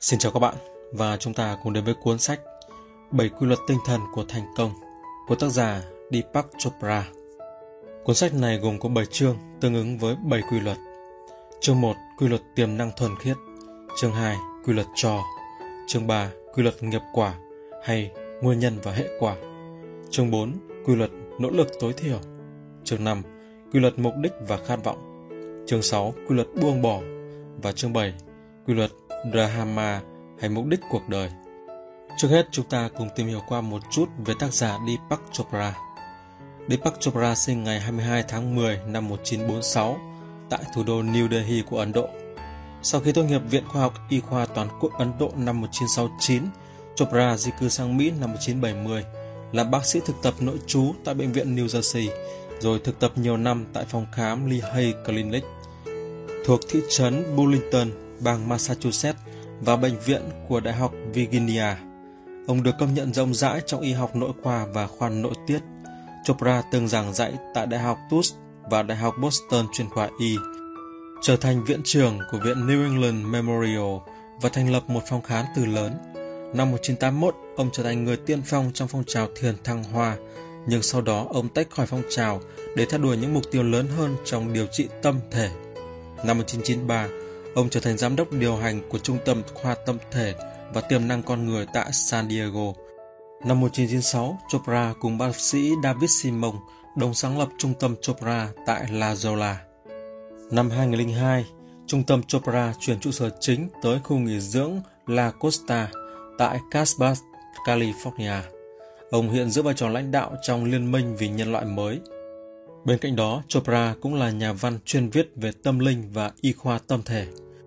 Xin chào các bạn và chúng ta cùng đến với cuốn sách 7 quy luật tinh thần của thành công của tác giả Deepak Chopra. Cuốn sách này gồm có 7 chương tương ứng với 7 quy luật. Chương 1, quy luật tiềm năng thuần khiết. Chương 2, quy luật cho. Chương 3, quy luật nghiệp quả hay nguyên nhân và hệ quả. Chương 4, quy luật nỗ lực tối thiểu. Chương 5, quy luật mục đích và khát vọng. Chương 6, quy luật buông bỏ. Và chương 7, quy luật Dharma hay mục đích cuộc đời. Trước hết chúng ta cùng tìm hiểu qua một chút về tác giả Deepak Chopra. Deepak Chopra sinh ngày 22 tháng 10 năm 1946 tại thủ đô New Delhi của Ấn Độ. Sau khi tốt nghiệp Viện Khoa học Y khoa Toàn quốc Ấn Độ năm 1969, Chopra di cư sang Mỹ năm 1970, làm bác sĩ thực tập nội trú tại Bệnh viện New Jersey, rồi thực tập nhiều năm tại phòng khám Lehigh Clinic thuộc thị trấn Burlington, bang Massachusetts và bệnh viện của Đại học Virginia. Ông được công nhận rộng rãi trong y học nội khoa và khoa nội tiết. Chopra từng giảng dạy tại Đại học Tufts và Đại học Boston chuyên khoa Y, trở thành viện trưởng của Viện New England Memorial và thành lập một phòng khám từ lớn. Năm 1981, ông trở thành người tiên phong trong phong trào thiền thăng hoa, nhưng sau đó ông tách khỏi phong trào để theo đuổi những mục tiêu lớn hơn trong điều trị tâm thể. Năm 1993, ông trở thành giám đốc điều hành của Trung tâm Khoa Tâm thể và Tiềm năng con người tại San Diego. Năm 1996, Chopra cùng bác sĩ David Simon đồng sáng lập Trung tâm Chopra tại La Jolla. Năm 2002, Trung tâm Chopra chuyển trụ sở chính tới khu nghỉ dưỡng La Costa tại Carlsbad, California. Ông hiện giữ vai trò lãnh đạo trong Liên minh vì nhân loại mới. Bên cạnh đó, Chopra cũng là nhà văn chuyên viết về tâm linh và y khoa tâm thể.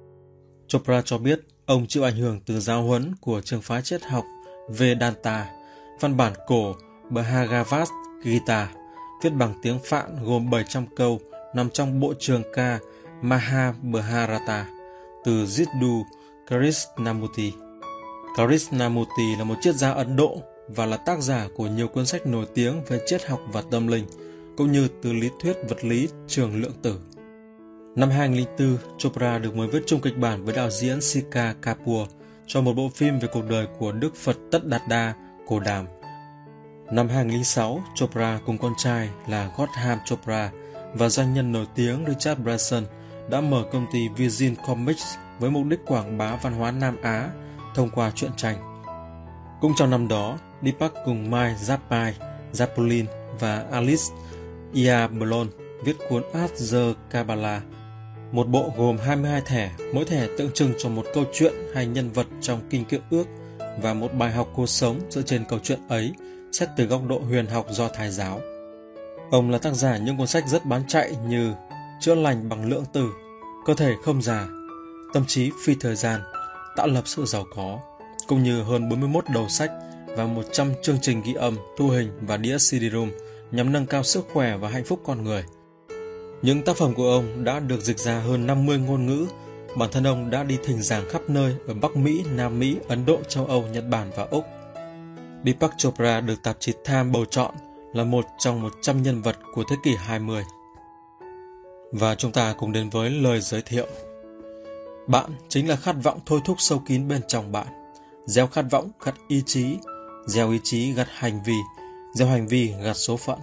Chopra cho biết ông chịu ảnh hưởng từ giáo huấn của trường phái triết học Vedanta, văn bản cổ Bhagavad Gita, viết bằng tiếng Phạn gồm 700 câu, nằm trong bộ trường ca Mahabharata, từ Jiddu Krishnamurti. Krishnamurti là một triết gia Ấn Độ và là tác giả của nhiều cuốn sách nổi tiếng về triết học và tâm linh, cũng như từ lý thuyết vật lý trường lượng tử. Năm 2004, Chopra được mời viết chung kịch bản với đạo diễn Sika Kapoor cho một bộ phim về cuộc đời của Đức Phật Tất Đạt Đa, Cồ Đàm. Năm 2006, Chopra cùng con trai là Gautam Chopra và doanh nhân nổi tiếng Richard Branson đã mở công ty Virgin Comics với mục đích quảng bá văn hóa Nam Á thông qua truyện tranh. Cũng trong năm đó, Deepak cùng Mike Zapai, Zapulin và Alice Iablon viết cuốn Art the Kabbalah, một bộ gồm 22 thẻ, mỗi thẻ tượng trưng cho một câu chuyện hay nhân vật trong Kinh Cựu Ước và một bài học cuộc sống dựa trên câu chuyện ấy, xét từ góc độ huyền học Do Thái giáo. Ông là tác giả những cuốn sách rất bán chạy như Chữa lành bằng lượng tử, Cơ thể không già, Tâm trí phi thời gian, Tạo lập sự giàu có, cũng như hơn 41 đầu sách và 100 chương trình ghi âm, thu hình và đĩa CD-ROM nhằm nâng cao sức khỏe và hạnh phúc con người. Những tác phẩm của ông đã được dịch ra hơn 50 ngôn ngữ. Bản thân ông đã đi thỉnh giảng khắp nơi ở Bắc Mỹ, Nam Mỹ, Ấn Độ, châu Âu, Nhật Bản và Úc. Deepak Chopra được tạp chí Time bầu chọn là một trong 100 nhân vật của thế kỷ 20. Và chúng ta cùng đến với lời giới thiệu. Bạn chính là khát vọng thôi thúc sâu kín bên trong bạn. Gieo khát vọng gặt ý chí, gieo ý chí gặt hành vi, gieo hành vi gặt số phận.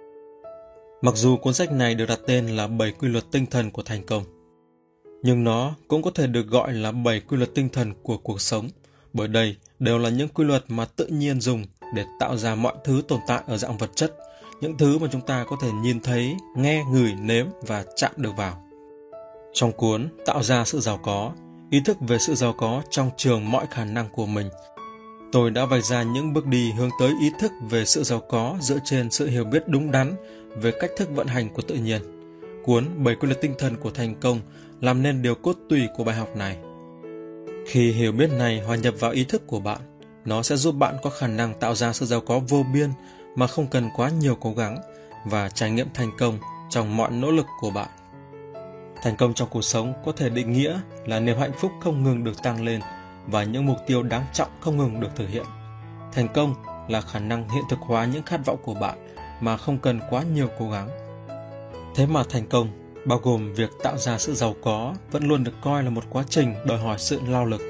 Mặc dù cuốn sách này được đặt tên là 7 quy luật tinh thần của thành công, nhưng nó cũng có thể được gọi là 7 quy luật tinh thần của cuộc sống, bởi đây đều là những quy luật mà tự nhiên dùng để tạo ra mọi thứ tồn tại ở dạng vật chất, những thứ mà chúng ta có thể nhìn thấy, nghe, ngửi, nếm và chạm được vào. Trong cuốn Tạo ra sự giàu có, ý thức về sự giàu có trong trường mọi khả năng của mình, tôi đã vạch ra những bước đi hướng tới ý thức về sự giàu có dựa trên sự hiểu biết đúng đắn về cách thức vận hành của tự nhiên. Cuốn 7 quy luật tinh thần của thành công làm nên điều cốt tủy của bài học này. Khi hiểu biết này hòa nhập vào ý thức của bạn, nó sẽ giúp bạn có khả năng tạo ra sự giàu có vô biên mà không cần quá nhiều cố gắng và trải nghiệm thành công trong mọi nỗ lực của bạn. Thành công trong cuộc sống có thể định nghĩa là niềm hạnh phúc không ngừng được tăng lên và những mục tiêu đáng trọng không ngừng được thực hiện. Thành công là khả năng hiện thực hóa những khát vọng của bạn mà không cần quá nhiều cố gắng. Thế mà thành công, bao gồm việc tạo ra sự giàu có, vẫn luôn được coi là một quá trình đòi hỏi sự lao lực.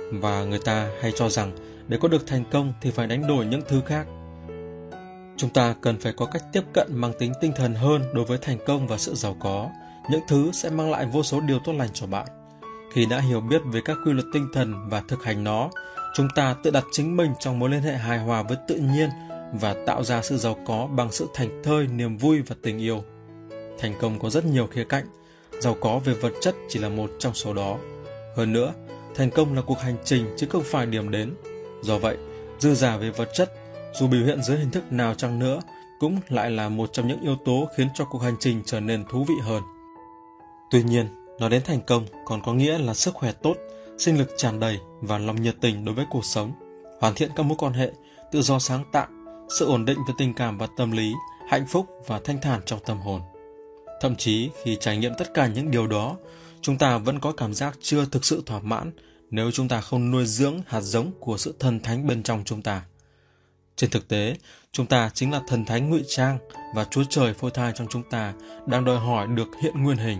và người ta hay cho rằng để có được thành công thì phải đánh đổi những thứ khác. Chúng ta cần phải có cách tiếp cận mang tính tinh thần hơn đối với thành công và sự giàu có. Những thứ sẽ mang lại vô số điều tốt lành cho bạn. Khi đã hiểu biết về các quy luật tinh thần và thực hành nó, chúng ta tự đặt chính mình trong mối liên hệ hài hòa với tự nhiên và tạo ra sự giàu có bằng sự thảnh thơi, niềm vui và tình yêu. Thành công có rất nhiều khía cạnh, giàu có về vật chất chỉ là một trong số đó. Hơn nữa, thành công là cuộc hành trình chứ không phải điểm đến. Do vậy, dư giả về vật chất, dù biểu hiện dưới hình thức nào chăng nữa, cũng lại là một trong những yếu tố khiến cho cuộc hành trình trở nên thú vị hơn. Tuy nhiên, nói đến thành công còn có nghĩa là sức khỏe tốt, sinh lực tràn đầy và lòng nhiệt tình đối với cuộc sống, hoàn thiện các mối quan hệ, tự do sáng tạo, sự ổn định về tình cảm và tâm lý, hạnh phúc và thanh thản trong tâm hồn. Thậm chí khi trải nghiệm tất cả những điều đó, chúng ta vẫn có cảm giác chưa thực sự thỏa mãn nếu chúng ta không nuôi dưỡng hạt giống của sự thần thánh bên trong chúng ta. Trên thực tế, chúng ta chính là thần thánh ngụy trang và Chúa Trời phôi thai trong chúng ta đang đòi hỏi được hiện nguyên hình.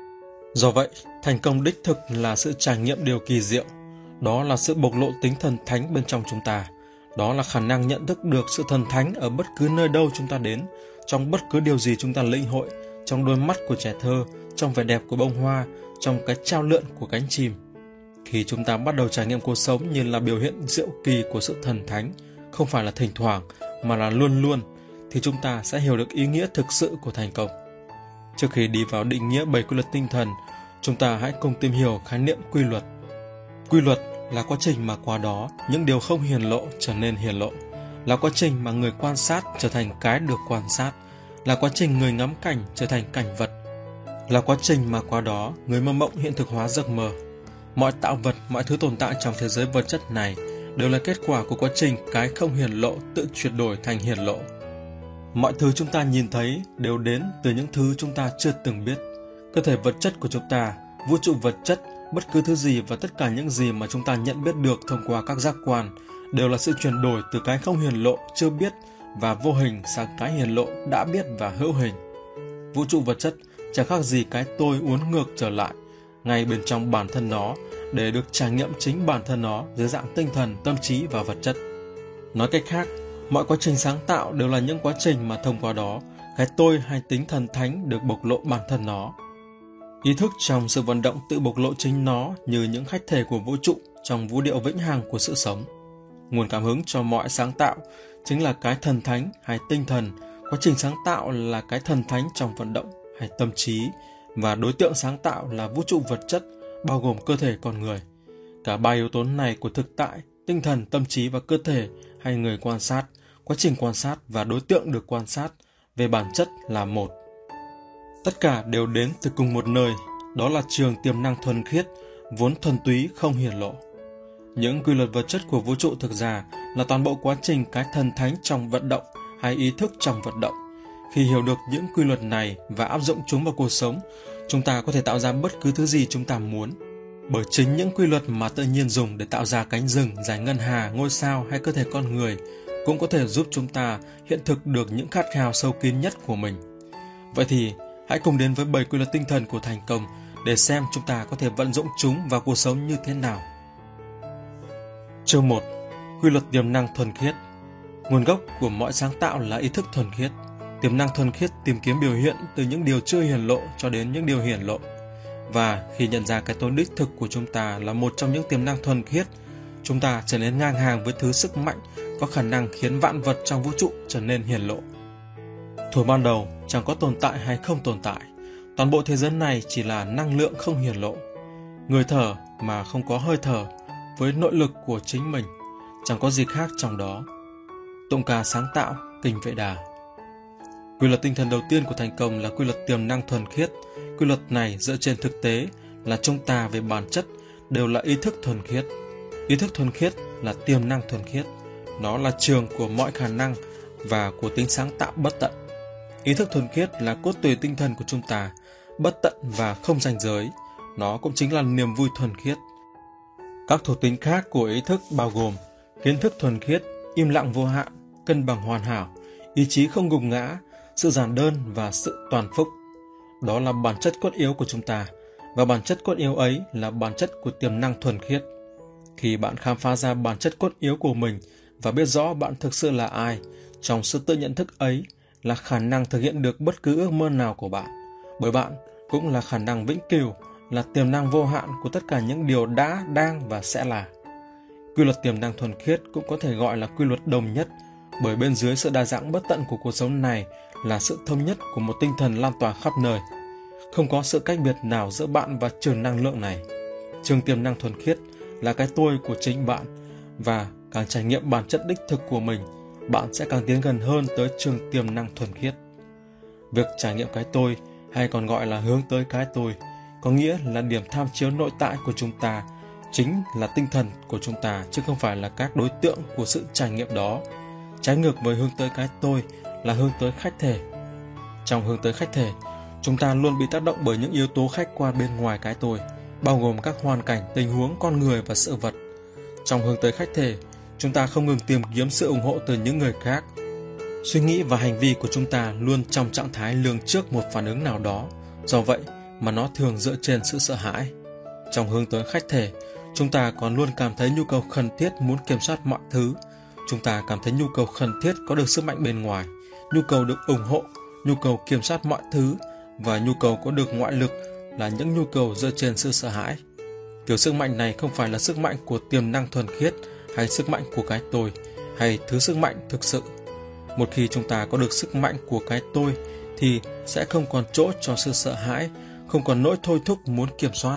Do vậy, thành công đích thực là sự trải nghiệm điều kỳ diệu. Đó là sự bộc lộ tính thần thánh bên trong chúng ta. Đó là khả năng nhận thức được sự thần thánh ở bất cứ nơi đâu chúng ta đến, trong bất cứ điều gì chúng ta lĩnh hội, trong đôi mắt của trẻ thơ, trong vẻ đẹp của bông hoa, trong cái chao lượn của cánh chim. Khi chúng ta bắt đầu trải nghiệm cuộc sống như là biểu hiện diệu kỳ của sự thần thánh, không phải là thỉnh thoảng mà là luôn luôn, thì chúng ta sẽ hiểu được ý nghĩa thực sự của thành công. Trước khi đi vào định nghĩa 7 quy luật tinh thần, chúng ta hãy cùng tìm hiểu khái niệm quy luật. Quy luật là quá trình mà qua đó những điều không hiển lộ trở nên hiển lộ, là quá trình mà người quan sát trở thành cái được quan sát, là quá trình người ngắm cảnh trở thành cảnh vật, là quá trình mà qua đó người mơ mộng hiện thực hóa giấc mơ. Mọi tạo vật, mọi thứ tồn tại trong thế giới vật chất này đều là kết quả của quá trình cái không hiển lộ tự chuyển đổi thành hiển lộ. Mọi thứ chúng ta nhìn thấy đều đến từ những thứ chúng ta chưa từng biết. Cơ thể vật chất của chúng ta, vũ trụ vật chất, bất cứ thứ gì và tất cả những gì mà chúng ta nhận biết được thông qua các giác quan đều là sự chuyển đổi từ cái không hiển lộ chưa biết và vô hình sang cái hiển lộ đã biết và hữu hình. Vũ trụ vật chất chẳng khác gì cái tôi uốn ngược trở lại ngay bên trong bản thân nó để được trải nghiệm chính bản thân nó dưới dạng tinh thần, tâm trí và vật chất. Nói cách khác, mọi quá trình sáng tạo đều là những quá trình mà thông qua đó cái tôi hay tính thần thánh được bộc lộ bản thân nó. Ý thức trong sự vận động tự bộc lộ chính nó như những khách thể của vũ trụ trong vũ điệu vĩnh hằng của sự sống. Nguồn cảm hứng cho mọi sáng tạo chính là cái thần thánh hay tinh thần, quá trình sáng tạo là cái thần thánh trong vận động hay tâm trí, và đối tượng sáng tạo là vũ trụ vật chất bao gồm cơ thể con người. Cả ba yếu tố này của thực tại, tinh thần, tâm trí và cơ thể hay người quan sát, quá trình quan sát và đối tượng được quan sát về bản chất là một. Tất cả đều đến từ cùng một nơi, đó là trường tiềm năng thuần khiết, vốn thuần túy không hiển lộ. Những quy luật vật chất của vũ trụ thực ra là toàn bộ quá trình cái thần thánh trong vận động hay ý thức trong vận động. Khi hiểu được những quy luật này và áp dụng chúng vào cuộc sống, chúng ta có thể tạo ra bất cứ thứ gì chúng ta muốn. Bởi chính những quy luật mà tự nhiên dùng để tạo ra cánh rừng, dải ngân hà, ngôi sao hay cơ thể con người cũng có thể giúp chúng ta hiện thực được những khát khao sâu kín nhất của mình. Vậy thì, hãy cùng đến với 7 quy luật tinh thần của thành công để xem chúng ta có thể vận dụng chúng vào cuộc sống như thế nào. Chương 1. Quy luật tiềm năng thuần khiết. Nguồn gốc của mọi sáng tạo là ý thức thuần khiết. Tiềm năng thuần khiết tìm kiếm biểu hiện từ những điều chưa hiển lộ cho đến những điều hiển lộ. Và khi nhận ra cái tôi đích thực của chúng ta là một trong những tiềm năng thuần khiết, chúng ta trở nên ngang hàng với thứ sức mạnh có khả năng khiến vạn vật trong vũ trụ trở nên hiển lộ. Thuở ban đầu chẳng có tồn tại hay không tồn tại, toàn bộ thế giới này chỉ là năng lượng không hiển lộ. Người thở mà không có hơi thở, với nội lực của chính mình, chẳng có gì khác trong đó. Tụng ca sáng tạo, kinh Vệ Đà. Quy luật tinh thần đầu tiên của thành công là quy luật tiềm năng thuần khiết. Quy luật này dựa trên thực tế là chúng ta về bản chất đều là ý thức thuần khiết. Ý thức thuần khiết là tiềm năng thuần khiết. Nó là trường của mọi khả năng và của tính sáng tạo bất tận. Ý thức thuần khiết là cốt tủy tinh thần của chúng ta, bất tận và không ranh giới. Nó cũng chính là niềm vui thuần khiết. Các thuộc tính khác của ý thức bao gồm kiến thức thuần khiết, im lặng vô hạn, cân bằng hoàn hảo, ý chí không gục ngã, sự giản đơn và sự toàn phúc. Đó là bản chất cốt yếu của chúng ta, và bản chất cốt yếu ấy là bản chất của tiềm năng thuần khiết. Khi bạn khám phá ra bản chất cốt yếu của mình và biết rõ bạn thực sự là ai, trong sự tự nhận thức ấy là khả năng thực hiện được bất cứ ước mơ nào của bạn. Bởi bạn cũng là khả năng vĩnh cửu, là tiềm năng vô hạn của tất cả những điều đã, đang và sẽ là. Quy luật tiềm năng thuần khiết cũng có thể gọi là quy luật đồng nhất, bởi bên dưới sự đa dạng bất tận của cuộc sống này là sự thống nhất của một tinh thần lan tỏa khắp nơi. Không có sự cách biệt nào giữa bạn và trường năng lượng này. Trường tiềm năng thuần khiết là cái tôi của chính bạn, và càng trải nghiệm bản chất đích thực của mình, bạn sẽ càng tiến gần hơn tới trường tiềm năng thuần khiết. Việc trải nghiệm cái tôi, hay còn gọi là hướng tới cái tôi, có nghĩa là điểm tham chiếu nội tại của chúng ta, chính là tinh thần của chúng ta, chứ không phải là các đối tượng của sự trải nghiệm đó. Trái ngược với hướng tới cái tôi là hướng tới khách thể. Trong hướng tới khách thể, chúng ta luôn bị tác động bởi những yếu tố khách quan bên ngoài cái tôi, bao gồm các hoàn cảnh, tình huống, con người và sự vật. Trong hướng tới khách thể, chúng ta không ngừng tìm kiếm sự ủng hộ từ những người khác. Suy nghĩ và hành vi của chúng ta luôn trong trạng thái lường trước một phản ứng nào đó, do vậy mà nó thường dựa trên sự sợ hãi. Trong hướng tới khách thể, chúng ta còn luôn cảm thấy nhu cầu khẩn thiết muốn kiểm soát mọi thứ. Chúng ta cảm thấy nhu cầu khẩn thiết có được sức mạnh bên ngoài, nhu cầu được ủng hộ, nhu cầu kiểm soát mọi thứ và nhu cầu có được ngoại lực là những nhu cầu dựa trên sự sợ hãi. Kiểu sức mạnh này không phải là sức mạnh của tiềm năng thuần khiết hay sức mạnh của cái tôi hay thứ sức mạnh thực sự. Một khi chúng ta có được sức mạnh của cái tôi thì sẽ không còn chỗ cho sự sợ hãi, không còn nỗi thôi thúc muốn kiểm soát,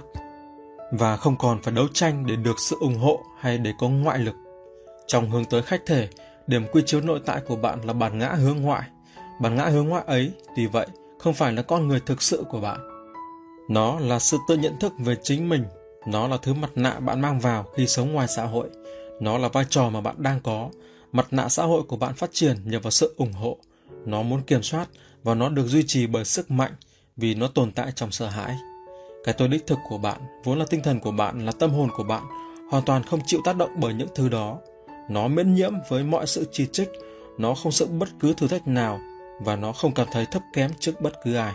và không còn phải đấu tranh để được sự ủng hộ hay để có ngoại lực. Trong hướng tới khách thể, điểm quy chiếu nội tại của bạn là bản ngã hướng ngoại. Bản ngã hướng ngoại ấy, tuy vậy, không phải là con người thực sự của bạn. Nó là sự tự nhận thức về chính mình. Nó là thứ mặt nạ bạn mang vào khi sống ngoài xã hội. Nó là vai trò mà bạn đang có. Mặt nạ xã hội của bạn phát triển nhờ vào sự ủng hộ. Nó muốn kiểm soát và nó được duy trì bởi sức mạnh vì nó tồn tại trong sợ hãi. Cái tôi đích thực của bạn, vốn là tinh thần của bạn, là tâm hồn của bạn, hoàn toàn không chịu tác động bởi những thứ đó. Nó miễn nhiễm với mọi sự chỉ trích, nó không sợ bất cứ thử thách nào và nó không cảm thấy thấp kém trước bất cứ ai.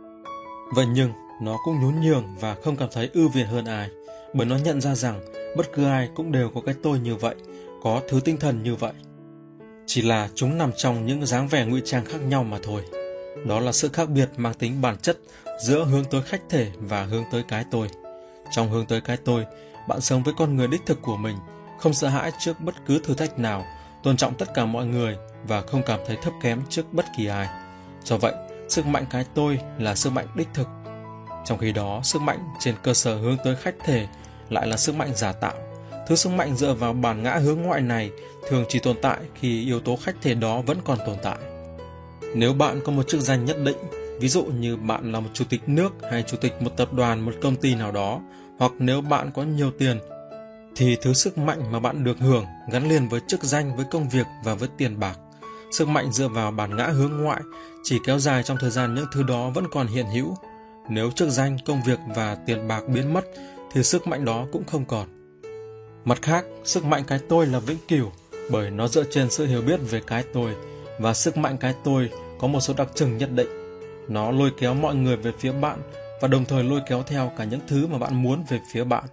Vậy nhưng, nó cũng nhún nhường và không cảm thấy ưu việt hơn ai, bởi nó nhận ra rằng bất cứ ai cũng đều có cái tôi như vậy, có thứ tinh thần như vậy. Chỉ là chúng nằm trong những dáng vẻ ngụy trang khác nhau mà thôi. Đó là sự khác biệt mang tính bản chất giữa hướng tới khách thể và hướng tới cái tôi. Trong hướng tới cái tôi, bạn sống với con người đích thực của mình, không sợ hãi trước bất cứ thử thách nào, tôn trọng tất cả mọi người và không cảm thấy thấp kém trước bất kỳ ai. Do vậy, sức mạnh cái tôi là sức mạnh đích thực. Trong khi đó, sức mạnh trên cơ sở hướng tới khách thể lại là sức mạnh giả tạo. Thứ sức mạnh dựa vào bản ngã hướng ngoại này thường chỉ tồn tại khi yếu tố khách thể đó vẫn còn tồn tại. Nếu bạn có một chức danh nhất định, ví dụ như bạn là một chủ tịch nước hay chủ tịch một tập đoàn, một công ty nào đó, hoặc nếu bạn có nhiều tiền, thì thứ sức mạnh mà bạn được hưởng gắn liền với chức danh, với công việc và với tiền bạc. Sức mạnh dựa vào bản ngã hướng ngoại chỉ kéo dài trong thời gian những thứ đó vẫn còn hiện hữu. Nếu chức danh, công việc và tiền bạc biến mất thì sức mạnh đó cũng không còn. Mặt khác, sức mạnh cái tôi là vĩnh cửu bởi nó dựa trên sự hiểu biết về cái tôi, và sức mạnh cái tôi có một số đặc trưng nhất định. Nó lôi kéo mọi người về phía bạn và đồng thời lôi kéo theo cả những thứ mà bạn muốn về phía bạn.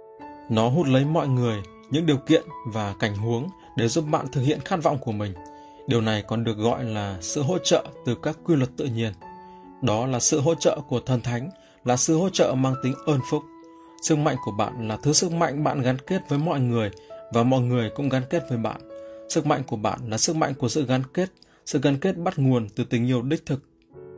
Nó hút lấy mọi người, những điều kiện và cảnh huống để giúp bạn thực hiện khát vọng của mình. Điều này còn được gọi là sự hỗ trợ từ các quy luật tự nhiên. Đó là sự hỗ trợ của thần thánh, là sự hỗ trợ mang tính ơn phúc. Sức mạnh của bạn là thứ sức mạnh bạn gắn kết với mọi người và mọi người cũng gắn kết với bạn. Sức mạnh của bạn là sức mạnh của sự gắn kết bắt nguồn từ tình yêu đích thực.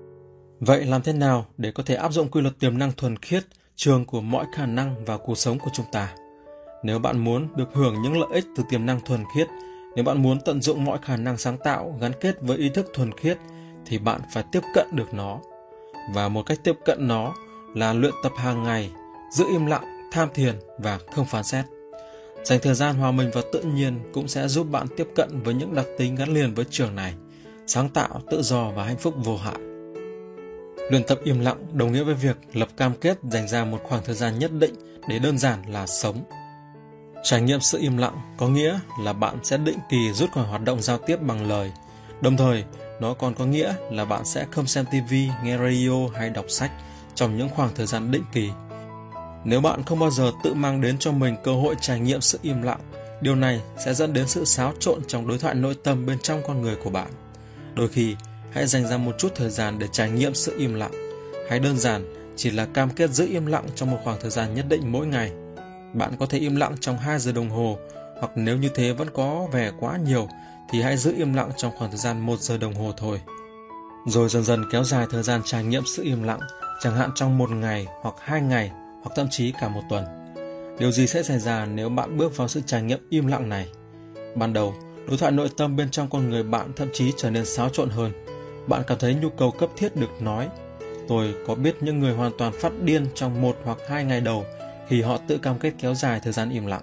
Vậy làm thế nào để có thể áp dụng quy luật tiềm năng thuần khiết, trường của mọi khả năng vào cuộc sống của chúng ta? Nếu bạn muốn được hưởng những lợi ích từ tiềm năng thuần khiết, nếu bạn muốn tận dụng mọi khả năng sáng tạo gắn kết với ý thức thuần khiết, thì bạn phải tiếp cận được nó. Và một cách tiếp cận nó là luyện tập hàng ngày, giữ im lặng, tham thiền và không phán xét. Dành thời gian hòa mình vào tự nhiên cũng sẽ giúp bạn tiếp cận với những đặc tính gắn liền với trường này: sáng tạo, tự do và hạnh phúc vô hạn. Luyện tập im lặng đồng nghĩa với việc lập cam kết dành ra một khoảng thời gian nhất định để đơn giản là sống. Trải nghiệm sự im lặng có nghĩa là bạn sẽ định kỳ rút khỏi hoạt động giao tiếp bằng lời. Đồng thời, nó còn có nghĩa là bạn sẽ không xem TV, nghe radio hay đọc sách trong những khoảng thời gian định kỳ. Nếu bạn không bao giờ tự mang đến cho mình cơ hội trải nghiệm sự im lặng, điều này sẽ dẫn đến sự xáo trộn trong đối thoại nội tâm bên trong con người của bạn. Đôi khi, hãy dành ra một chút thời gian để trải nghiệm sự im lặng. Hay đơn giản chỉ là cam kết giữ im lặng trong một khoảng thời gian nhất định mỗi ngày. Bạn có thể im lặng trong 2 giờ đồng hồ, hoặc nếu như thế vẫn có vẻ quá nhiều thì hãy giữ im lặng trong khoảng thời gian 1 giờ đồng hồ thôi. Rồi dần dần kéo dài thời gian trải nghiệm sự im lặng, chẳng hạn trong 1 ngày hoặc 2 ngày hoặc thậm chí cả 1 tuần. Điều gì sẽ xảy ra nếu bạn bước vào sự trải nghiệm im lặng này? Ban đầu, đối thoại nội tâm bên trong con người bạn thậm chí trở nên xáo trộn hơn. Bạn cảm thấy nhu cầu cấp thiết được nói. Tôi có biết những người hoàn toàn phát điên trong 1 hoặc 2 ngày đầu khi họ tự cam kết kéo dài thời gian im lặng.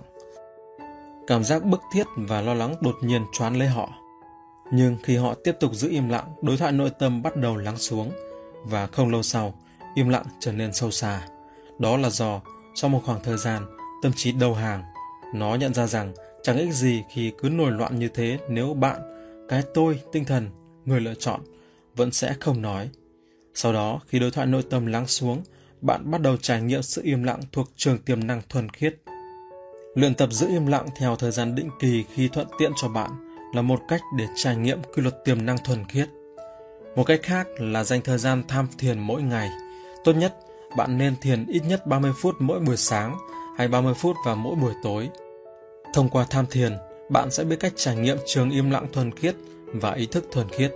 Cảm giác bức thiết và lo lắng đột nhiên choán lấy họ. Nhưng khi họ tiếp tục giữ im lặng, đối thoại nội tâm bắt đầu lắng xuống, và không lâu sau, im lặng trở nên sâu xa. Đó là do, sau một khoảng thời gian, tâm trí đầu hàng. Nó nhận ra rằng chẳng ích gì khi cứ nổi loạn như thế nếu bạn, cái tôi, tinh thần, người lựa chọn, vẫn sẽ không nói. Sau đó, khi đối thoại nội tâm lắng xuống, bạn bắt đầu trải nghiệm sự im lặng thuộc trường tiềm năng thuần khiết. Luyện tập giữ im lặng theo thời gian định kỳ khi thuận tiện cho bạn là một cách để trải nghiệm quy luật tiềm năng thuần khiết. Một cách khác là dành thời gian tham thiền mỗi ngày. Tốt nhất, bạn nên thiền ít nhất 30 phút mỗi buổi sáng hay 30 phút vào mỗi buổi tối. Thông qua tham thiền, bạn sẽ biết cách trải nghiệm trường im lặng thuần khiết và ý thức thuần khiết.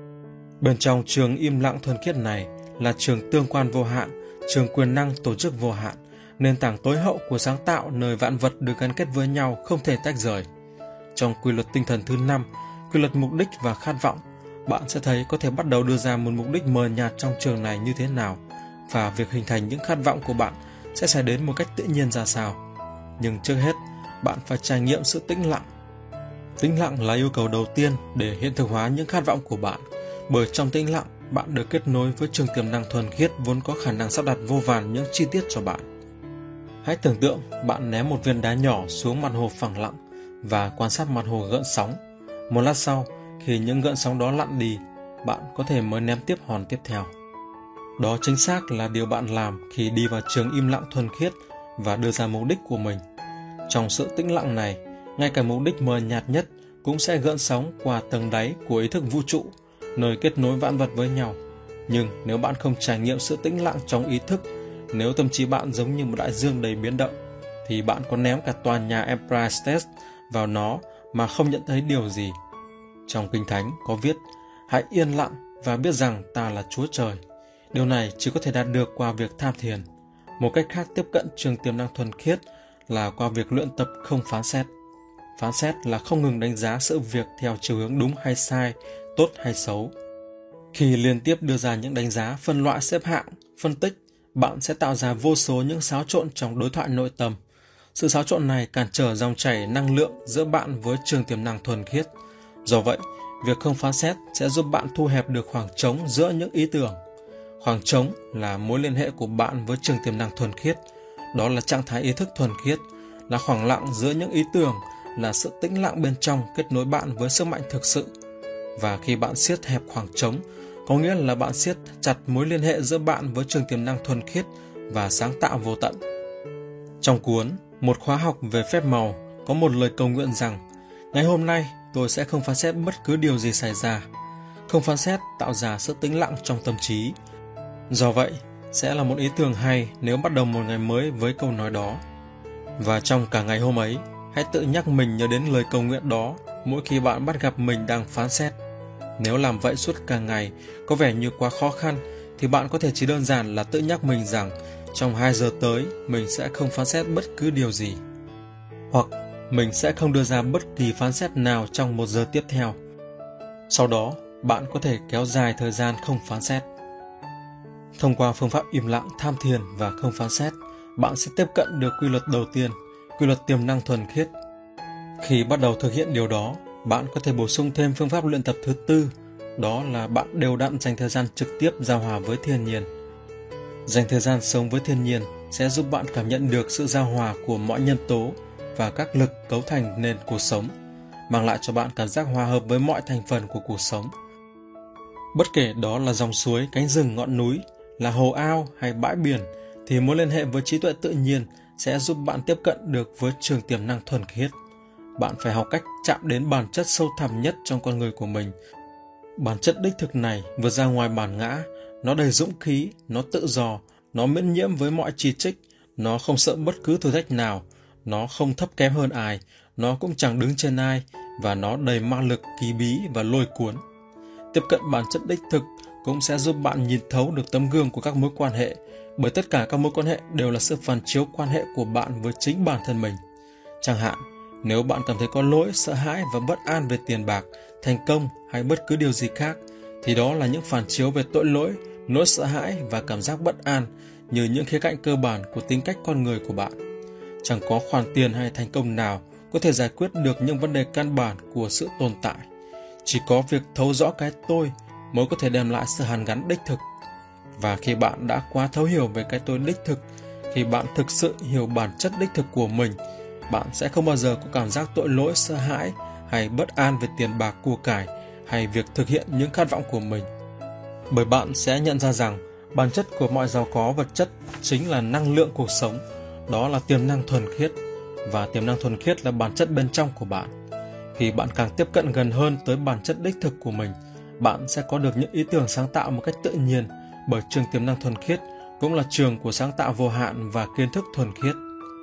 Bên trong trường im lặng thuần khiết này là trường tương quan vô hạn, trường quyền năng tổ chức vô hạn, nền tảng tối hậu của sáng tạo nơi vạn vật được gắn kết với nhau không thể tách rời. Trong quy luật tinh thần thứ 5, quy luật mục đích và khát vọng, bạn sẽ thấy có thể bắt đầu đưa ra một mục đích mờ nhạt trong trường này như thế nào, và việc hình thành những khát vọng của bạn sẽ xảy đến một cách tự nhiên ra sao. Nhưng trước hết, bạn phải trải nghiệm sự tĩnh lặng. Tĩnh lặng là yêu cầu đầu tiên để hiện thực hóa những khát vọng của bạn, bởi trong tĩnh lặng, bạn được kết nối với trường tiềm năng thuần khiết vốn có khả năng sắp đặt vô vàn những chi tiết cho bạn. Hãy tưởng tượng bạn ném một viên đá nhỏ xuống mặt hồ phẳng lặng và quan sát mặt hồ gợn sóng. Một lát sau, khi những gợn sóng đó lặn đi, bạn có thể mới ném tiếp hòn tiếp theo. Đó chính xác là điều bạn làm khi đi vào trường im lặng thuần khiết và đưa ra mục đích của mình. Trong sự tĩnh lặng này, ngay cả mục đích mờ nhạt nhất cũng sẽ gợn sóng qua tầng đáy của ý thức vũ trụ, nơi kết nối vạn vật với nhau. Nhưng nếu bạn không trải nghiệm sự tĩnh lặng trong ý thức, nếu tâm trí bạn giống như một đại dương đầy biến động, thì bạn có ném cả tòa nhà Empire State vào nó mà không nhận thấy điều gì. Trong Kinh Thánh có viết, hãy yên lặng và biết rằng ta là Chúa Trời. Điều này chỉ có thể đạt được qua việc tham thiền. Một cách khác tiếp cận trường tiềm năng thuần khiết là qua việc luyện tập không phán xét. Phán xét là không ngừng đánh giá sự việc theo chiều hướng đúng hay sai, tốt hay xấu. Khi liên tiếp đưa ra những đánh giá, phân loại, xếp hạng, phân tích, bạn sẽ tạo ra vô số những xáo trộn trong đối thoại nội tâm. Sự xáo trộn này cản trở dòng chảy năng lượng giữa bạn với trường tiềm năng thuần khiết. Do vậy, việc không phán xét sẽ giúp bạn thu hẹp được khoảng trống giữa những ý tưởng. Khoảng trống là mối liên hệ của bạn với trường tiềm năng thuần khiết. Đó là trạng thái ý thức thuần khiết, là khoảng lặng giữa những ý tưởng, là sự tĩnh lặng bên trong kết nối bạn với sức mạnh thực sự. Và khi bạn siết hẹp khoảng trống, có nghĩa là bạn siết chặt mối liên hệ giữa bạn với trường tiềm năng thuần khiết và sáng tạo vô tận. Trong cuốn Một khóa học về phép màu có một lời cầu nguyện rằng: ngày hôm nay tôi sẽ không phán xét bất cứ điều gì xảy ra. Không phán xét tạo ra sự tĩnh lặng trong tâm trí. Do vậy, sẽ là một ý tưởng hay nếu bắt đầu một ngày mới với câu nói đó. Và trong cả ngày hôm ấy, hãy tự nhắc mình nhớ đến lời cầu nguyện đó mỗi khi bạn bắt gặp mình đang phán xét. Nếu làm vậy suốt cả ngày có vẻ như quá khó khăn, thì bạn có thể chỉ đơn giản là tự nhắc mình rằng trong 2 giờ tới mình sẽ không phán xét bất cứ điều gì. Hoặc mình sẽ không đưa ra bất kỳ phán xét nào trong 1 giờ tiếp theo. Sau đó, bạn có thể kéo dài thời gian không phán xét. Thông qua phương pháp im lặng, tham thiền và không phán xét, bạn sẽ tiếp cận được quy luật đầu tiên, quy luật tiềm năng thuần khiết. Khi bắt đầu thực hiện điều đó, bạn có thể bổ sung thêm phương pháp luyện tập thứ 4, đó là bạn đều đặn dành thời gian trực tiếp giao hòa với thiên nhiên. Dành thời gian sống với thiên nhiên sẽ giúp bạn cảm nhận được sự giao hòa của mọi nhân tố và các lực cấu thành nên cuộc sống, mang lại cho bạn cảm giác hòa hợp với mọi thành phần của cuộc sống. Bất kể đó là dòng suối, cánh rừng, ngọn núi, là hồ ao hay bãi biển, thì mối liên hệ với trí tuệ tự nhiên sẽ giúp bạn tiếp cận được với trường tiềm năng thuần khiết. Bạn phải học cách chạm đến bản chất sâu thẳm nhất trong con người của mình. Bản chất đích thực này vượt ra ngoài bản ngã, nó đầy dũng khí, nó tự do, nó miễn nhiễm với mọi chỉ trích, nó không sợ bất cứ thử thách nào, nó không thấp kém hơn ai, nó cũng chẳng đứng trên ai, và nó đầy ma lực, kỳ bí và lôi cuốn. Tiếp cận bản chất đích thực cũng sẽ giúp bạn nhìn thấu được tấm gương của các mối quan hệ, bởi tất cả các mối quan hệ đều là sự phản chiếu quan hệ của bạn với chính bản thân mình. Chẳng hạn, nếu bạn cảm thấy có lỗi, sợ hãi và bất an về tiền bạc, thành công hay bất cứ điều gì khác, thì đó là những phản chiếu về tội lỗi, nỗi sợ hãi và cảm giác bất an như những khía cạnh cơ bản của tính cách con người của bạn. Chẳng có khoản tiền hay thành công nào có thể giải quyết được những vấn đề căn bản của sự tồn tại. Chỉ có việc thấu rõ cái tôi mới có thể đem lại sự hàn gắn đích thực. Và khi bạn đã quá thấu hiểu về cái tôi đích thực, khi bạn thực sự hiểu bản chất đích thực của mình, bạn sẽ không bao giờ có cảm giác tội lỗi, sợ hãi hay bất an về tiền bạc, của cải hay việc thực hiện những khát vọng của mình. Bởi bạn sẽ nhận ra rằng bản chất của mọi giàu có vật chất chính là năng lượng cuộc sống, đó là tiềm năng thuần khiết, và tiềm năng thuần khiết là bản chất bên trong của bạn. Khi bạn càng tiếp cận gần hơn tới bản chất đích thực của mình, bạn sẽ có được những ý tưởng sáng tạo một cách tự nhiên, bởi trường tiềm năng thuần khiết cũng là trường của sáng tạo vô hạn và kiến thức thuần khiết.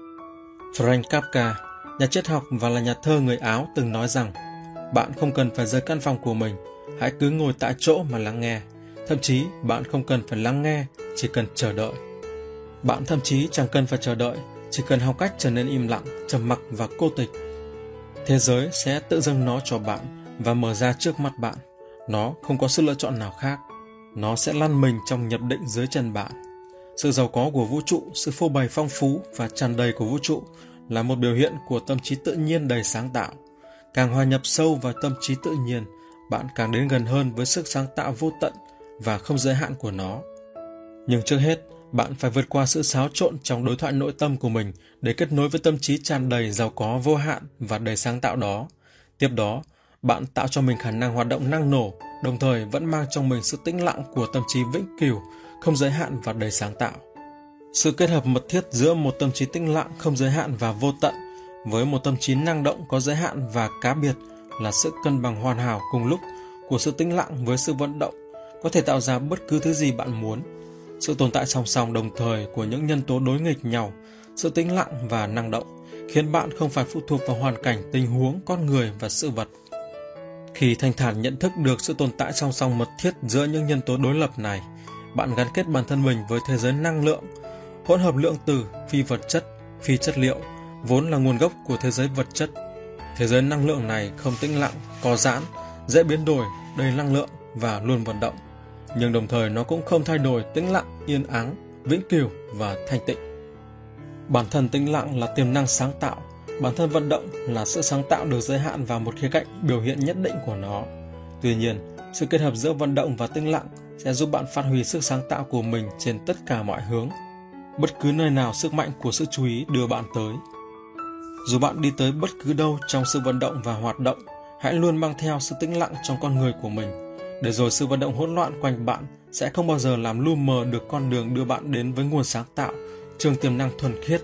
Franz Kafka, nhà triết học và là nhà thơ người Áo, từng nói rằng bạn không cần phải rời căn phòng của mình, hãy cứ ngồi tại chỗ mà lắng nghe. Thậm chí bạn không cần phải lắng nghe, chỉ cần chờ đợi. Bạn thậm chí chẳng cần phải chờ đợi, chỉ cần học cách trở nên im lặng, trầm mặc và cô tịch. Thế giới sẽ tự dâng nó cho bạn và mở ra trước mặt bạn. Nó không có sự lựa chọn nào khác. Nó sẽ lăn mình trong nhập định dưới chân bạn. Sự giàu có của vũ trụ, sự phô bày phong phú và tràn đầy của vũ trụ là một biểu hiện của tâm trí tự nhiên đầy sáng tạo. Càng hòa nhập sâu vào tâm trí tự nhiên, bạn càng đến gần hơn với sức sáng tạo vô tận và không giới hạn của nó. Nhưng trước hết, bạn phải vượt qua sự xáo trộn trong đối thoại nội tâm của mình để kết nối với tâm trí tràn đầy giàu có vô hạn và đầy sáng tạo đó. Tiếp đó, bạn tạo cho mình khả năng hoạt động năng nổ, đồng thời vẫn mang trong mình sự tĩnh lặng của tâm trí vĩnh cửu, không giới hạn và đầy sáng tạo. Sự kết hợp mật thiết giữa một tâm trí tĩnh lặng, không giới hạn và vô tận với một tâm trí năng động, có giới hạn và cá biệt là sự cân bằng hoàn hảo cùng lúc của sự tĩnh lặng với sự vận động, có thể tạo ra bất cứ thứ gì bạn muốn. Sự tồn tại song song đồng thời của những nhân tố đối nghịch nhau, sự tĩnh lặng và năng động, khiến bạn không phải phụ thuộc vào hoàn cảnh, tình huống, con người và sự vật. Khi thanh thản nhận thức được sự tồn tại song song mật thiết giữa những nhân tố đối lập này, bạn gắn kết bản thân mình với thế giới năng lượng, hỗn hợp lượng tử, phi vật chất, phi chất liệu, vốn là nguồn gốc của thế giới vật chất. Thế giới năng lượng này không tĩnh lặng, có giãn, dễ biến đổi, đầy năng lượng và luôn vận động. Nhưng đồng thời nó cũng không thay đổi, tĩnh lặng, yên ắng, vĩnh cửu và thanh tịnh. Bản thân tĩnh lặng là tiềm năng sáng tạo, bản thân vận động là sự sáng tạo được giới hạn vào một khía cạnh biểu hiện nhất định của nó. Tuy nhiên, sự kết hợp giữa vận động và tĩnh lặng sẽ giúp bạn phát huy sức sáng tạo của mình trên tất cả mọi hướng, bất cứ nơi nào sức mạnh của sự chú ý đưa bạn tới. Dù bạn đi tới bất cứ đâu trong sự vận động và hoạt động, hãy luôn mang theo sự tĩnh lặng trong con người của mình, để rồi sự vận động hỗn loạn quanh bạn sẽ không bao giờ làm lu mờ được con đường đưa bạn đến với nguồn sáng tạo, trường tiềm năng thuần khiết.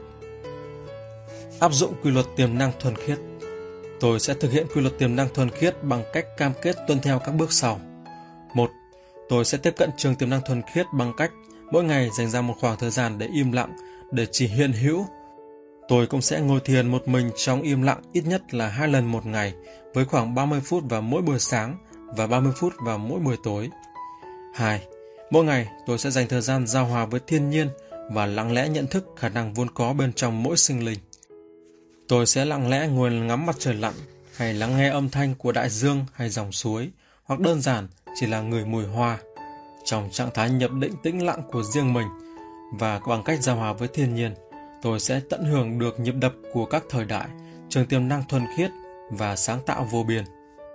Áp dụng quy luật tiềm năng thuần khiết. Tôi sẽ thực hiện quy luật tiềm năng thuần khiết bằng cách cam kết tuân theo các bước sau. 1. Tôi sẽ tiếp cận trường tiềm năng thuần khiết bằng cách mỗi ngày dành ra một khoảng thời gian để im lặng, để chỉ hiện hữu. Tôi cũng sẽ ngồi thiền một mình trong im lặng ít nhất là 2 lần một ngày, với khoảng 30 phút vào mỗi buổi sáng và 30 phút vào mỗi buổi tối. 2. Mỗi ngày tôi sẽ dành thời gian giao hòa với thiên nhiên và lặng lẽ nhận thức khả năng vốn có bên trong mỗi sinh linh. Tôi sẽ lặng lẽ ngồi ngắm mặt trời lặn, hay lắng nghe âm thanh của đại dương hay dòng suối, hoặc đơn giản chỉ là ngửi mùi hoa, trong trạng thái nhập định tĩnh lặng của riêng mình. Và bằng cách giao hòa với thiên nhiên, tôi sẽ tận hưởng được nhịp đập của các thời đại, trường tiềm năng thuần khiết và sáng tạo vô biên.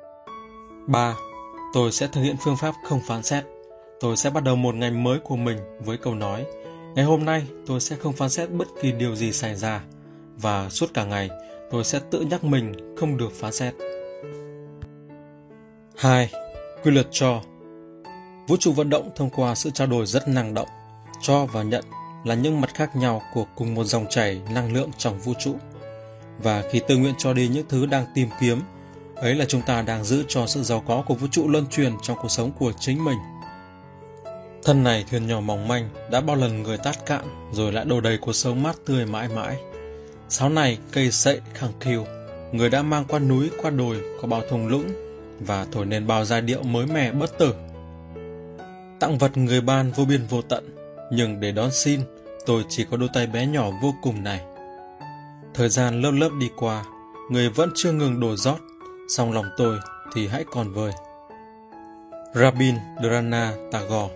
3. Tôi sẽ thực hiện phương pháp không phán xét. Tôi sẽ bắt đầu một ngày mới của mình với câu nói: ngày hôm nay tôi sẽ không phán xét bất kỳ điều gì xảy ra, và suốt cả ngày tôi sẽ tự nhắc mình không được phán xét. 2. Quy luật cho. Vũ trụ vận động thông qua sự trao đổi rất năng động. Cho và nhận là những mặt khác nhau của cùng một dòng chảy năng lượng trong vũ trụ. Và khi tự nguyện cho đi những thứ đang tìm kiếm, ấy là chúng ta đang giữ cho sự giàu có của vũ trụ luân truyền trong cuộc sống của chính mình. Thân này thuyền nhỏ mỏng manh đã bao lần người tát cạn rồi lại đổ đầy cuộc sống mát tươi mãi mãi. Sáo này cây sậy khẳng khiu, người đã mang qua núi qua đồi qua bao thung lũng và thổi nên bao giai điệu mới mẻ bất tử. Tặng vật người ban vô biên vô tận, nhưng để đón xin tôi chỉ có đôi tay bé nhỏ vô cùng này. Thời gian lớp lớp đi qua, người vẫn chưa ngừng đổ rót, song lòng tôi thì hãy còn vơi. Rabindranath Tagore.